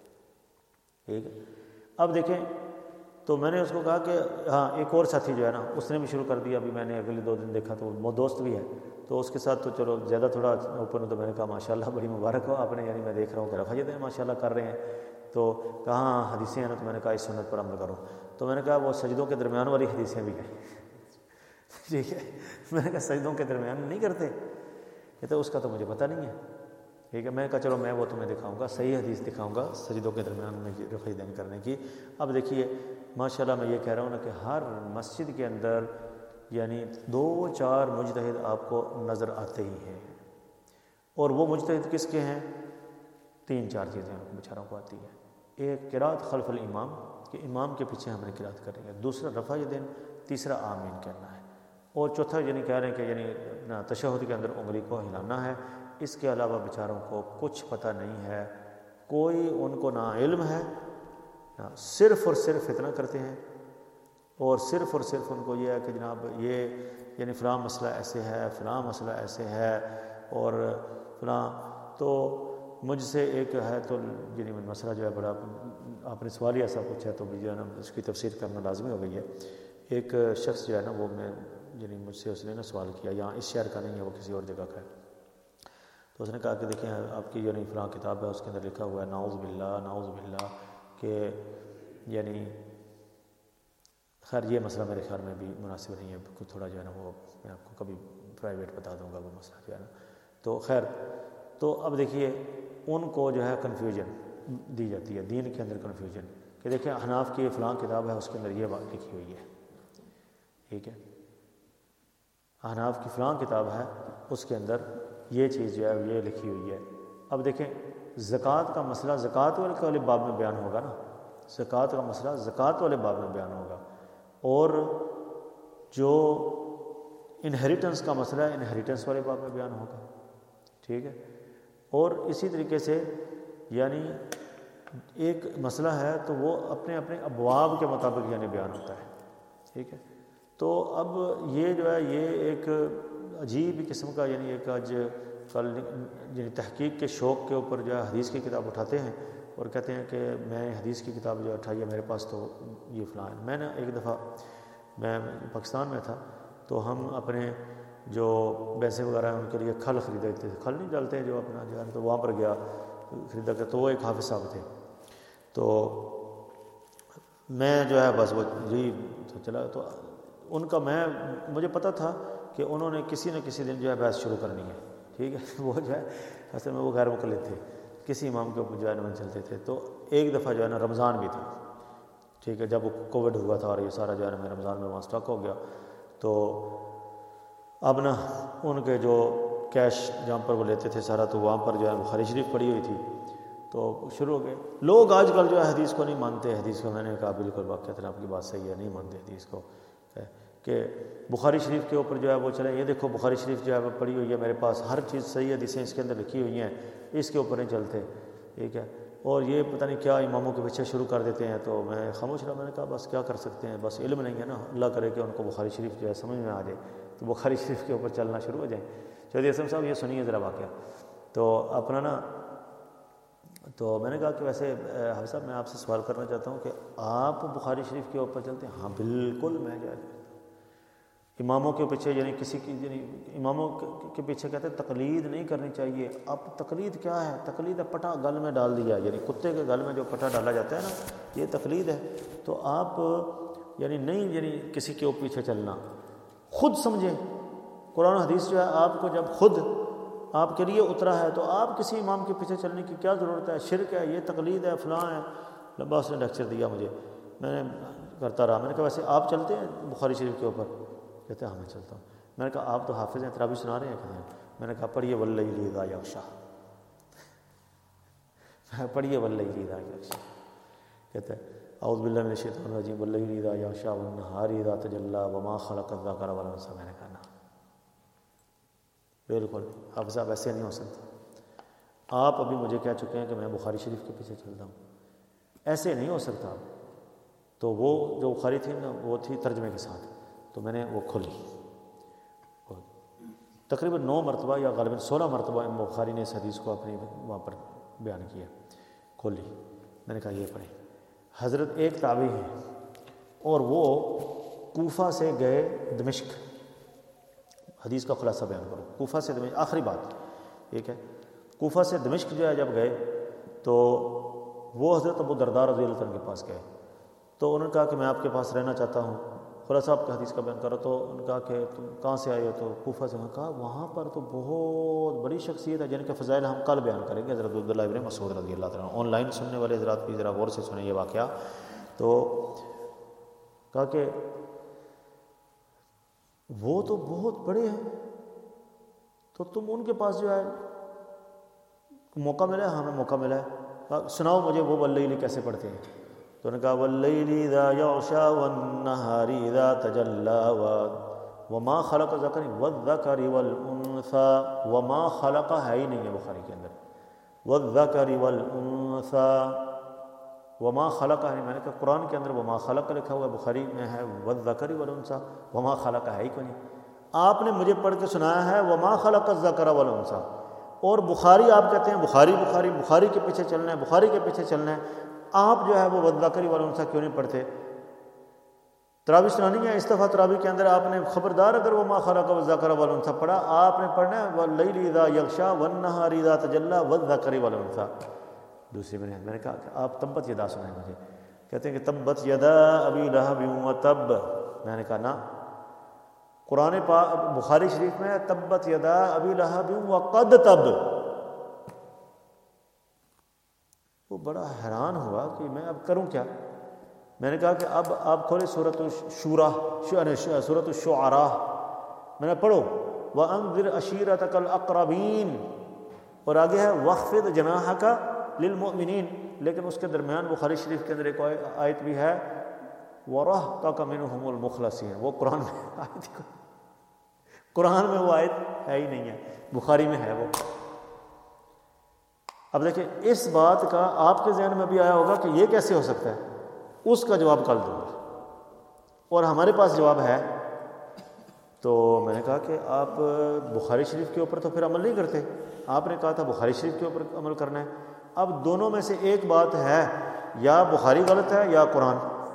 ٹھیک ہے. اب دیکھیں تو میں نے اس کو کہا کہ ہاں ایک اور ساتھی جو ہے نا اس نے بھی شروع کر دیا، ابھی میں نے اگلے دو دن دیکھا تو وہ دوست بھی ہے، تو اس کے ساتھ تو چلو زیادہ تھوڑا اوپر، تو میں نے کہا ماشاءاللہ بڑی مبارک ہو آپ نے، یعنی میں دیکھ رہا ہوں کہ رفع یدین ماشاءاللہ کر رہے ہیں. تو کہاں حدیثیں ہیں نا، تو میں نے کہا اس سنت پر عمل کرو. تو میں نے کہا وہ سجدوں کے درمیان والی حدیثیں بھی ہیں. ٹھیک ہے. میں نے کہا سجدوں کے درمیان نہیں کرتے، یہ تو اس کا تو مجھے پتہ نہیں ہے. ٹھیک ہے. میں نے کہا چلو میں وہ تمہیں دکھاؤں گا، صحیح حدیث دکھاؤں گا سجدوں کے درمیان میں رفع یدین کرنے کی. اب دیکھیے ماشاءاللہ میں یہ کہہ رہا ہوں نا کہ ہر مسجد کے اندر یعنی دو چار مجتہد آپ کو نظر آتے ہی ہیں، اور وہ مجتہد کس کے ہیں؟ تین چار چیزیں ان بیچاروں کو آتی ہیں. ایک قرات خلف الامام، کہ امام کے پیچھے ہم نے قرات کرنی ہے. دوسرا رفع یدین. تیسرا آمین کہنا ہے. اور چوتھا یعنی کہہ رہے ہیں کہ یعنی اپنا تشہد کے اندر انگلی کو ہلانا ہے. اس کے علاوہ بیچاروں کو کچھ پتہ نہیں ہے، کوئی ان کو نہ علم ہے، صرف اور صرف اتنا کرتے ہیں، اور صرف اور صرف ان کو یہ ہے کہ جناب یہ یعنی فلاں مسئلہ ایسے ہے، فلاں مسئلہ ایسے ہے، اور فلاں. تو مجھ سے ایک ہے تو یعنی مسئلہ جو ہے بڑا، آپ نے سوال ہی ایسا پوچھا تو بھی جو ہے نا اس کی تفسیر کرنا لازمی ہو گئی ہے. ایک شخص جو ہے نا وہ میں یعنی مجھ سے اس نے نا سوال کیا، یہاں اس شہر کا نہیں ہے، وہ کسی اور جگہ کا ہے. تو اس نے کہا کہ دیکھیں آپ کی یعنی فلاں کتاب ہے، اس کے اندر لکھا ہوا ہے نعوذ باللہ نعوذ باللہ کہ یعنی خیر یہ مسئلہ میرے خیال میں بھی مناسب نہیں ہے، کچھ تھوڑا جو ہے نا وہ میں آپ کو کبھی پرائیویٹ بتا دوں گا وہ مسئلہ جو ہے نا. تو خیر تو اب دیکھیے ان کو جو ہے کنفیوژن دی جاتی ہے دین کے اندر، کنفیوژن کہ دیکھیں احناف کی فلاں کتاب ہے اس کے اندر یہ بات لکھی ہوئی ہے. ٹھیک ہے. احناف کی فلاں کتاب ہے اس کے اندر یہ چیز جو ہے یہ لکھی ہوئی ہے. اب دیکھیں زکوٰۃ کا مسئلہ زکوٰۃ والے باب میں بیان ہوگا نا، زکوٰۃ کا مسئلہ زکوٰۃ والے باب میں بیان ہوگا، اور جو انہیریٹنس کا مسئلہ ہے انہیریٹنس والے باب میں بیان ہوگا. ٹھیک ہے. اور اسی طریقے سے یعنی ایک مسئلہ ہے تو وہ اپنے اپنے ابواب کے مطابق یعنی بیان ہوتا ہے. ٹھیک ہے. تو اب یہ جو ہے یہ ایک عجیب قسم کا یعنی ایک آج کل یعنی تحقیق کے شوق کے اوپر جو ہے حدیث کی کتاب اٹھاتے ہیں اور کہتے ہیں کہ میں حدیث کی کتاب جو اٹھائی ہے میرے پاس تو یہ فلاں. میں نے ایک دفعہ میں پاکستان میں تھا تو ہم اپنے جو بیسے وغیرہ ہیں ان کے لیے کھل خریدے تھے، کھل نہیں ڈالتے ہیں جو اپنا جو ہے تو وہاں پر گیا خریدا کر، تو وہ ایک حافظ صاحب تھے. تو میں جو ہے بس وہ جی تو چلا، تو ان کا میں مجھے پتہ تھا کہ انہوں نے کسی نہ کسی دن جو ہے بحث شروع کرنی ہے. ٹھیک ہے. وہ جو ہے اصل میں وہ غیر مقلد تھے، کسی امام کے اوپر جو ہے نا چلتے تھے. تو ایک دفعہ جو ہے نا رمضان بھی تھا. ٹھیک ہے. جب وہ کووڈ ہوا تھا اور یہ سارا جو ہے نا میں رمضان میں وہاں اسٹاک ہو گیا، تو اب نا ان کے جو کیش جہاں پر وہ لیتے تھے سارا، تو وہاں پر جو ہے بخاری شریف پڑھی ہوئی تھی. تو شروع ہو گئے لوگ آج کل جو ہے حدیث کو نہیں مانتے. حدیث کو میں نے کہا بالکل واقعات آپ کی بات صحیح ہے، نہیں مانتے حدیث کو، کہ بخاری شریف کے اوپر جو ہے وہ چلیں یہ دیکھو بخاری شریف جو ہے وہ پڑھی ہوئی ہے میرے پاس، ہر چیز صحیح حدیثیں اس کے اندر لکھی ہوئی ہیں، اس کے اوپر نہیں چلتے. ٹھیک ہے. اور یہ پتہ نہیں کیا اماموں کے پیچھے شروع کر دیتے ہیں. تو میں خاموش رہا. میں نے کہا بس کیا کر سکتے ہیں، بس علم نہیں ہے نا، اللہ کرے کہ ان کو بخاری شریف جو ہے سمجھ میں آ جائے تو بخاری شریف کے اوپر چلنا شروع ہو جائیں. چودھری اسلم صاحب یہ سنیے ذرا واقعہ. تو اپنا نا تو میں نے کہا کہ ویسے حافظ صاحب میں آپ سے سوال کرنا چاہتا ہوں کہ آپ بخاری شریف کے اوپر چلتے ہیں؟ ہاں بالکل میں جو ہے اماموں کے پیچھے یعنی کسی کی یعنی اماموں کے پیچھے کہتے ہیں تقلید نہیں کرنی چاہیے. اب تقلید کیا ہے؟ تقلید ہے پٹا گل میں ڈال دیا، یعنی کتے کے گل میں جو پٹا ڈالا جاتا ہے نا یہ تقلید ہے. تو آپ یعنی نہیں یعنی کسی کے پیچھے چلنا، خود سمجھیں. قرآن و حدیث جو ہے آپ کو جب خود آپ کے لیے اترا ہے تو آپ کسی امام کے پیچھے چلنے کی کیا ضرورت ہے؟ شرک ہے، یہ تقلید ہے، فلاں ہے. لمبا اس نے لیکچر دیا مجھے. میں نے کرتا رہا. میں نے کہا ویسے آپ چلتے ہیں بخاری شریف کے اوپر؟ کہتے ہیں ہاں میں چلتا ہوں. میں نے کہا آپ تو حافظ ہیں, تراویح سنا رہے ہیں؟ کہتے ہیں. میں نے کہا پڑھیے واللیل اذا یغشی, پڑھیے واللیل اذا یغشی. کہتے ہیں اعوذ باللہ من الشیطان الرجیم واللیل اذا یغشی والنہار اذا تجلی وما خلق الذکر والانثی. میں نے کہا نا, بالکل حافظ صاحب ایسے نہیں ہو سکتا. آپ ابھی مجھے کہہ چکے ہیں کہ میں بخاری شریف کے پیچھے چلتا ہوں, ایسے نہیں ہو سکتا. تو وہ جو بخاری تھی نا وہ تھی ترجمے کے ساتھ, تو میں نے وہ کھولی. تقریباً نو مرتبہ یا غالباً سولہ مرتبہ امام بخاری نے اس حدیث کو اپنی وہاں پر بیان کیا. کھولی, میں نے کہا یہ پڑھیں. حضرت ایک تابعی ہے اور وہ کوفہ سے گئے دمشق. حدیث کا خلاصہ بیان کرو. کوفہ سے دمشق, آخری بات ٹھیک ہے, کوفہ سے دمشق جو ہے جب گئے تو وہ حضرت ابو درداء رضی اللہ عنہ کے پاس گئے. تو انہوں نے کہا کہ میں آپ کے پاس رہنا چاہتا ہوں. خلاصہ آپ کے حدیث کا بیان کرو. تو انہوں نے کہا کہ تم کہاں سے آئے ہو؟ تو کوفہ سے. انہوں نے کہا وہاں پر تو بہت بڑی شخصیت ہے جن کے فضائل ہم کل بیان کریں گے. حضرت عبداللہ ابن مسعود رضی اللہ عنہ. آن لائن سننے والے حضرات بھی ذرا غور سے سنیں یہ واقعہ. تو کہا کہ وہ تو بہت بڑے ہیں, تو تم ان کے پاس جو ہے موقع ملا ہے؟ ہمیں موقع ملا ہے. کہا سناؤ مجھے وہ واللیل کیسے پڑھتے ہیں. تو انہوں نے کہا واللیل اذا یغشی والنہار اذا تجلی وما خلق الذکر والذکر والانثی. وما خلق ہے ہی نہیں ہے بخاری کے اندر. والذکر والانثی, وما خلق ہے. میں نے کہا قرآن کے اندر وما خلق لکھا ہوا ہے, بخاری میں ہے والذکر والانثی. وما خلق ہے ہی کوئی نہیں. آپ نے مجھے پڑھ کے سنایا ہے وما خلق الذکر والانثی, اور بخاری آپ کہتے ہیں بخاری بخاری بخاری کے پیچھے چلنا ہے, بخاری کے پیچھے چلنا ہے. آپ جو ہے وہ والذکر والانثی کیوں نہیں پڑھتے؟ تراویح سنانی ہے, اس دفعہ تراویح کے اندر آپ نے خبردار اگر وما خلق الذکر والانثی پڑھا, آپ نے پڑھنا ہے واللیل اذا یغشی والنہار اذا تجلی والذکر والانثی. دوسری میں نے میں نے کہا کہ آپ تبت یدا سنائیں مجھے. کہتے ہیں کہ تبت یدا ابی لہب وتب. میں نے کہا نا, قرآن پاک بخاری شریف میں تبت یدا ابی لہب وقد تب. وہ بڑا حیران ہوا کہ میں اب کروں کیا. میں نے کہا کہ اب آپ کھولے سورۃ الشورى, سورۃ الشعراء. میں نے پڑھو وانذر عشیرتک الاقربین, اور آگے ہے واخفض جناحک للمؤمنین. لیکن اس کے درمیان بخاری شریف کے اندر ایک آیت بھی ہے ورہطک منہم المخلصین. وہ قرآن میں آیت کو قرآن میں وہ آیت ہے ہی نہیں ہے, بخاری میں ہے وہ. اب دیکھیں اس بات کا آپ کے ذہن میں بھی آیا ہوگا کہ یہ کیسے ہو سکتا ہے, اس کا جواب کل دوں گا, اور ہمارے پاس جواب ہے. تو میں نے کہا کہ آپ بخاری شریف کے اوپر تو پھر عمل نہیں کرتے. آپ نے کہا تھا بخاری شریف کے اوپر عمل کرنا ہے. اب دونوں میں سے ایک بات ہے, یا بخاری غلط ہے یا قرآن.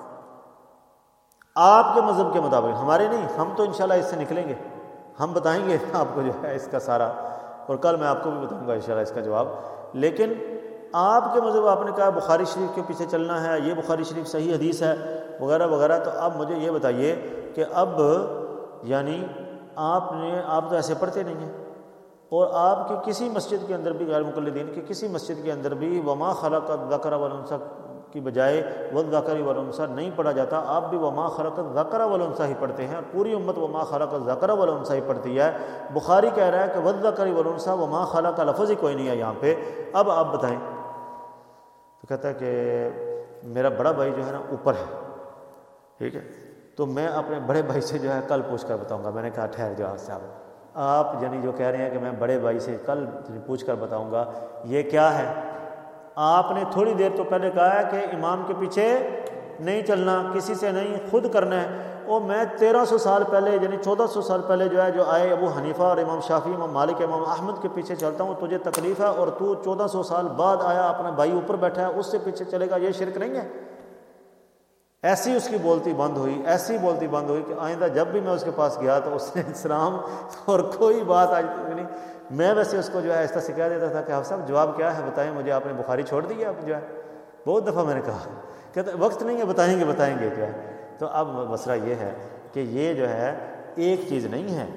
آپ کے مذہب کے مطابق, ہمارے نہیں, ہم تو انشاءاللہ اس سے نکلیں گے. ہم بتائیں گے آپ کو جو ہے اس کا سارا, اور کل میں آپ کو بھی بتاؤں گا انشاءاللہ اس کا جواب. لیکن آپ کے مذہب, آپ نے کہا بخاری شریف کے پیچھے چلنا ہے, یہ بخاری شریف صحیح حدیث ہے وغیرہ وغیرہ. تو اب مجھے یہ بتائیے کہ اب یعنی آپ نے آپ تو ایسے پڑھتے نہیں ہیں, اور آپ کی کسی مسجد کے اندر بھی, غیر مقلدین کی کسی مسجد کے اندر بھی وما خلق الذکر والانثی کی بجائے والذکر والانثی نہیں پڑھا جاتا. آپ بھی وما خلق الذکر والانثی ہی پڑھتے ہیں, اور پوری امت وما خلق الذکر والانثی ہی پڑھتی ہے. بخاری کہہ رہا ہے کہ والذکر والانثی وما خلق لفظ ہی کوئی نہیں ہے یہاں پہ. اب آپ بتائیں. تو کہتا ہے کہ میرا بڑا بھائی جو ہے نا اوپر ہے, ٹھیک ہے, تو میں اپنے بڑے بھائی سے جو ہے کل پوچھ کر بتاؤں گا. میں نے کہا ٹھہر جاؤ صاحب, آپ یعنی جو کہہ رہے ہیں کہ میں بڑے بھائی سے کل پوچھ کر بتاؤں گا, یہ کیا ہے؟ آپ نے تھوڑی دیر تو پہلے کہا ہے کہ امام کے پیچھے نہیں چلنا, کسی سے نہیں, خود کرنا ہے. اور میں تیرہ سو سال پہلے یعنی چودہ سو سال پہلے جو ہے جو آئے ابو حنیفہ اور امام شافعی, امام مالک, امام احمد کے پیچھے چلتا ہوں, تجھے تکلیف ہے, اور تو چودہ سو سال بعد آیا, اپنا بھائی اوپر بیٹھا ہے, اس سے پیچھے چلے گا, یہ شرک نہیں ہے؟ ایسی اس کی بولتی بند ہوئی, ایسی بولتی بند ہوئی کہ آئندہ جب بھی میں اس کے پاس گیا تو اس نے اسلام اور کوئی بات آج نہیں. میں ویسے اس کو جو ہے ایسا سکھا دیتا تھا کہ آپ صاحب جواب کیا ہے بتائیں مجھے, آپ نے بخاری چھوڑ دی ہے. اب جو ہے بہت دفعہ میں نے کہا, کہتے وقت نہیں ہے, بتائیں گے بتائیں گے کیا ہے. تو اب مسئلہ یہ ہے کہ یہ جو ہے ایک چیز نہیں ہے,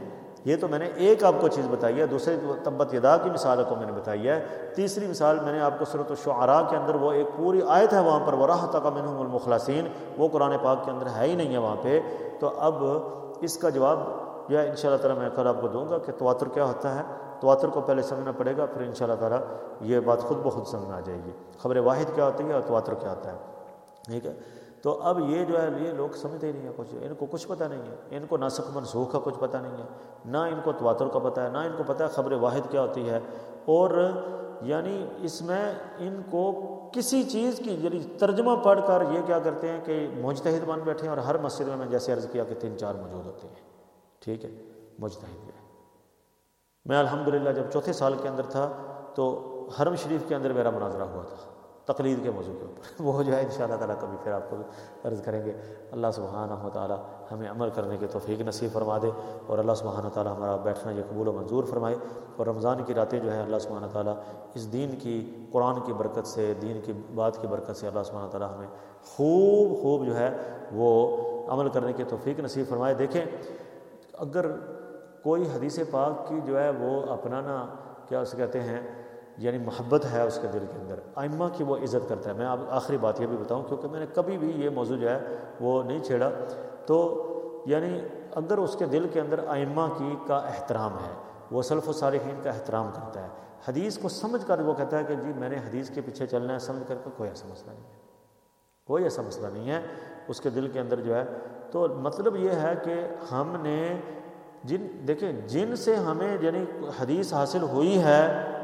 یہ تو میں نے ایک آپ کو چیز بتائی ہے، دوسری تبت یدا کی مثال کو میں نے بتائی ہے، تیسری مثال میں نے آپ کو سورۃ الشعراء کے اندر وہ ایک پوری آیت ہے وہاں پر وَرَحْتَكَ مِنْهُمُ الْمُخْلَصِينَ، وہ قرآن پاک کے اندر ہے ہی نہیں ہے وہاں پہ. تو اب اس کا جواب جو ہے ان شاء اللہ تعالیٰ میں کل آپ کو دوں گا کہ تواتر کیا ہوتا ہے. تواتر کو پہلے سمجھنا پڑے گا، پھر ان شاء اللہ تعالیٰ یہ بات خود بخود سمجھ میں آ جائے گی. خبر واحد کیا ہوتی ہے اور تواتر کیا ہوتا ہے. ٹھیک ہے. تو اب یہ جو ہے یہ لوگ سمجھتے ہی نہیں ہیں کچھ، ان کو کچھ پتہ نہیں ہے، ان کو ناسخ منسوخ کا کچھ پتہ نہیں ہے، نہ ان کو تواتر کا پتہ ہے، نہ ان کو پتہ ہے خبر واحد کیا ہوتی ہے. اور یعنی اس میں ان کو کسی چیز کی یعنی ترجمہ پڑھ کر یہ کیا کرتے ہیں کہ مجتہد بن بیٹھے ہیں، اور ہر مسجد میں میں جیسے عرض کیا کہ تین چار موجود ہوتے ہیں. ٹھیک ہے. مجتہد ہے. میں الحمدللہ جب چوتھے سال کے اندر تھا تو حرم شریف کے اندر میرا مناظرہ ہوا تھا تقلید کے موضوع کے اوپر. وہ جو ہے ان شاء اللہ تعالیٰ کبھی پھر آپ کو عرض کریں گے. اللہ سبحانہ و تعالیٰ ہمیں عمل کرنے کے توفیق نصیب فرما دے، اور اللہ سبحانہ و تعالیٰ ہمارا بیٹھنا یہ قبول و منظور فرمائے. اور رمضان کی راتیں جو ہے اللہ سبحانہ و تعالیٰ اس دین کی قرآن کی برکت سے، دین کی بات کی برکت سے اللہ سبحانہ و تعالیٰ ہمیں خوب خوب جو ہے وہ عمل کرنے کے توفیق نصیب فرمائے. دیکھیں اگر کوئی حدیث پاک کی جو ہے وہ اپنانا کیا اسے کہتے ہیں یعنی محبت ہے اس کے دل کے اندر، ائمہ کی وہ عزت کرتا ہے. میں اب آخری بات یہ بھی بتاؤں کیونکہ میں نے کبھی بھی یہ موضوع جو ہے وہ نہیں چھیڑا. تو یعنی اگر اس کے دل کے اندر ائمہ کی کا احترام ہے، وہ سلف و صالحین کا احترام کرتا ہے، حدیث کو سمجھ کر وہ کہتا ہے کہ جی میں نے حدیث کے پیچھے چلنا ہے، سمجھ کر کے کوئی ایسا مسئلہ نہیں ہے، کوئی ایسا مسئلہ نہیں ہے اس کے دل کے اندر جو ہے. تو مطلب یہ ہے کہ ہم نے جن دیکھیں جن سے ہمیں یعنی حدیث حاصل ہوئی ہے،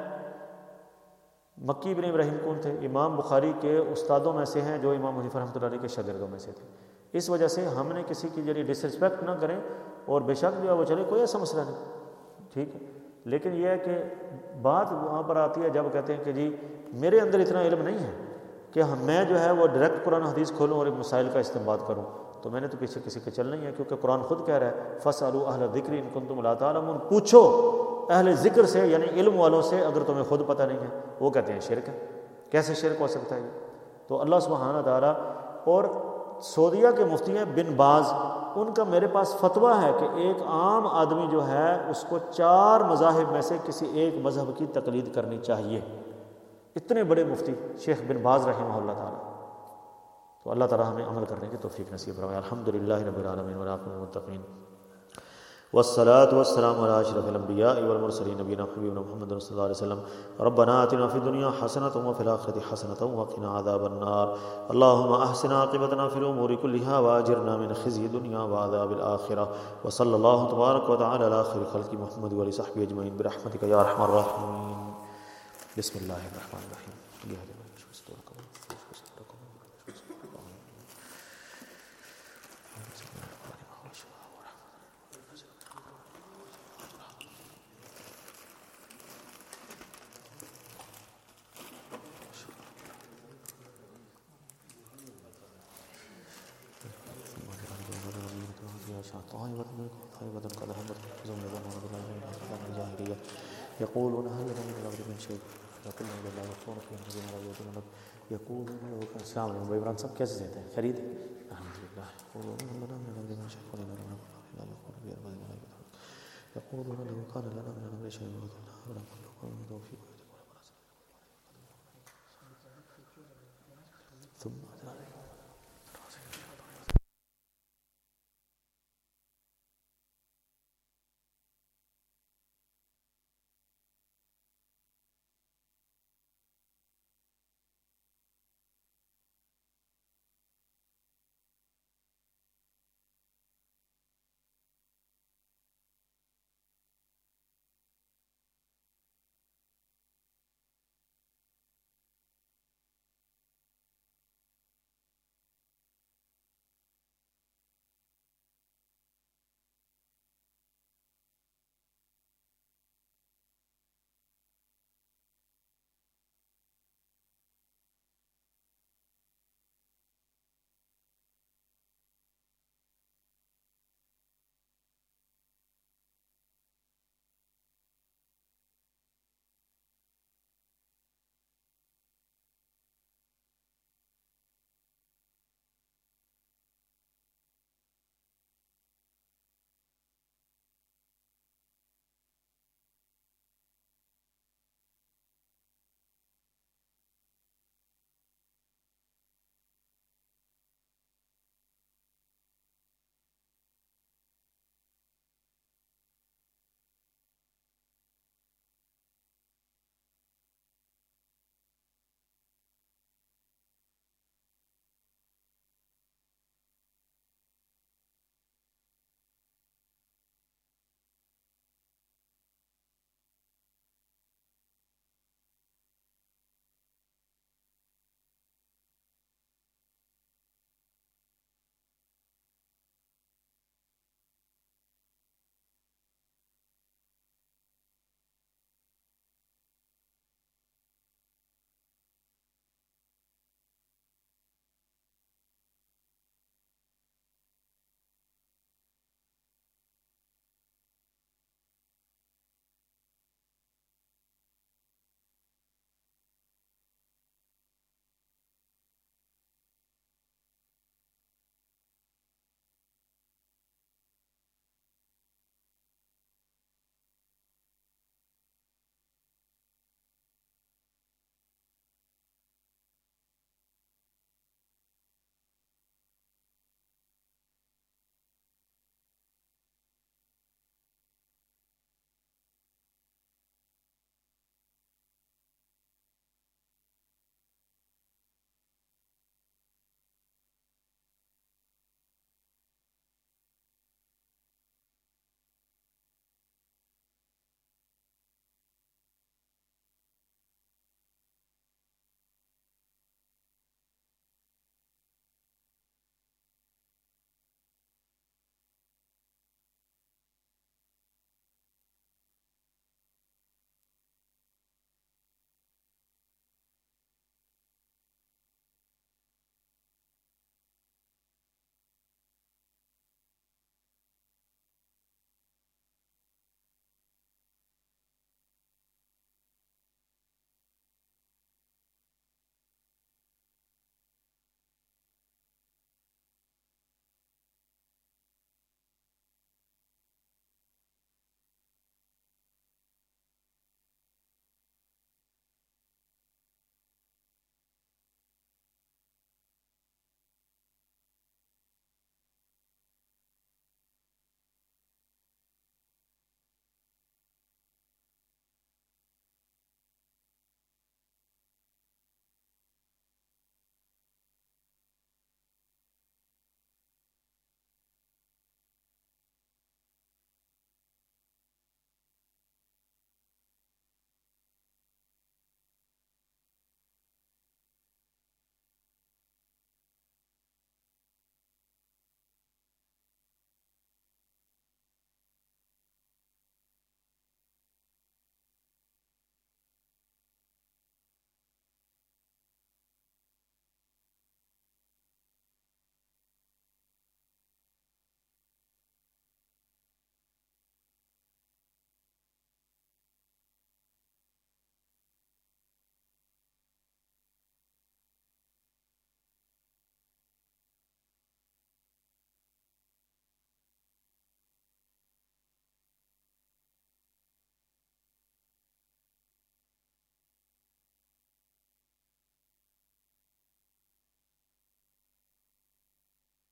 مکی بن ابراہیم کون تھے؟ امام بخاری کے استادوں میں سے ہیں جو امام حنیفہ رحمۃ اللہ علیہ کے شاگردوں میں سے تھے. اس وجہ سے ہم نے کسی کی یعنی ڈس رسپیکٹ نہ کریں، اور بے شک جو ہے وہ چلے کوئی ایسا مسئلہ نہیں. ٹھیک ہے. لیکن یہ ہے کہ بات وہاں پر آتی ہے جب کہتے ہیں کہ جی میرے اندر اتنا علم نہیں ہے کہ میں جو ہے وہ ڈائریکٹ قرآن حدیث کھولوں اور مسائل کا استنباط کروں. تو میں نے تو پیچھے کسی کے چلنا ہی ہے، کیونکہ قرآن خود کہہ رہا ہے فَاسْأَلُوا أَهْلَ الذِّكْرِ إِن كُنتُمْ لَا تَعْلَمُونَ، پوچھو اہل ذکر سے یعنی علم والوں سے اگر تمہیں خود پتہ نہیں ہے. وہ کہتے ہیں شرک ہے. کیسے شرک ہو سکتا ہے یہ؟ تو اللہ سبحانہ تعالیٰ اور سعودیہ کے مفتی ہیں بن باز، ان کا میرے پاس فتویٰ ہے کہ ایک عام آدمی جو ہے اس کو چار مذاہب میں سے کسی ایک مذہب کی تقلید کرنی چاہیے. اتنے بڑے مفتی شیخ بن باز رحمہ اللہ تعالیٰ. تو اللہ تعالیٰ ہمیں عمل کرنے کی توفیق نصیب فرمائے. الحمدللہ رب العالمین والعاقبۃ للمتقین والصلاة والسلام على أشرف الأنبياء والمرسلين نبينا حبيبنا محمد صلى الله عليه وسلم. ربنا آتنا في الدنيا حسنة وفي الآخرة حسنة وقنا عذاب النار. اللهم أحسن عاقبتنا في الأمور كلها وأجرنا من خزي الدنيا وعذاب الآخرة. وصلى الله تبارك وتعالى على خير خلق محمد وآله وصحبه أجمعين برحمتك يا أرحم الراحمين. بسم الله الرحمن الرحيم. يقولون هل لنا من الأرض من شيء فقل إن الله يغفر في الذين لا يؤمنون يقولون السلام علیکم بھائی عمران صاحب کیسے رہتے ہیں؟ خرید الحمدللہ. يقولون هل لنا من الأرض من شيء قل إن الله لا يغفر في الذين لا يؤمنون يقولون لو كان لنا من الأمر شيء ولكن توفيق ثم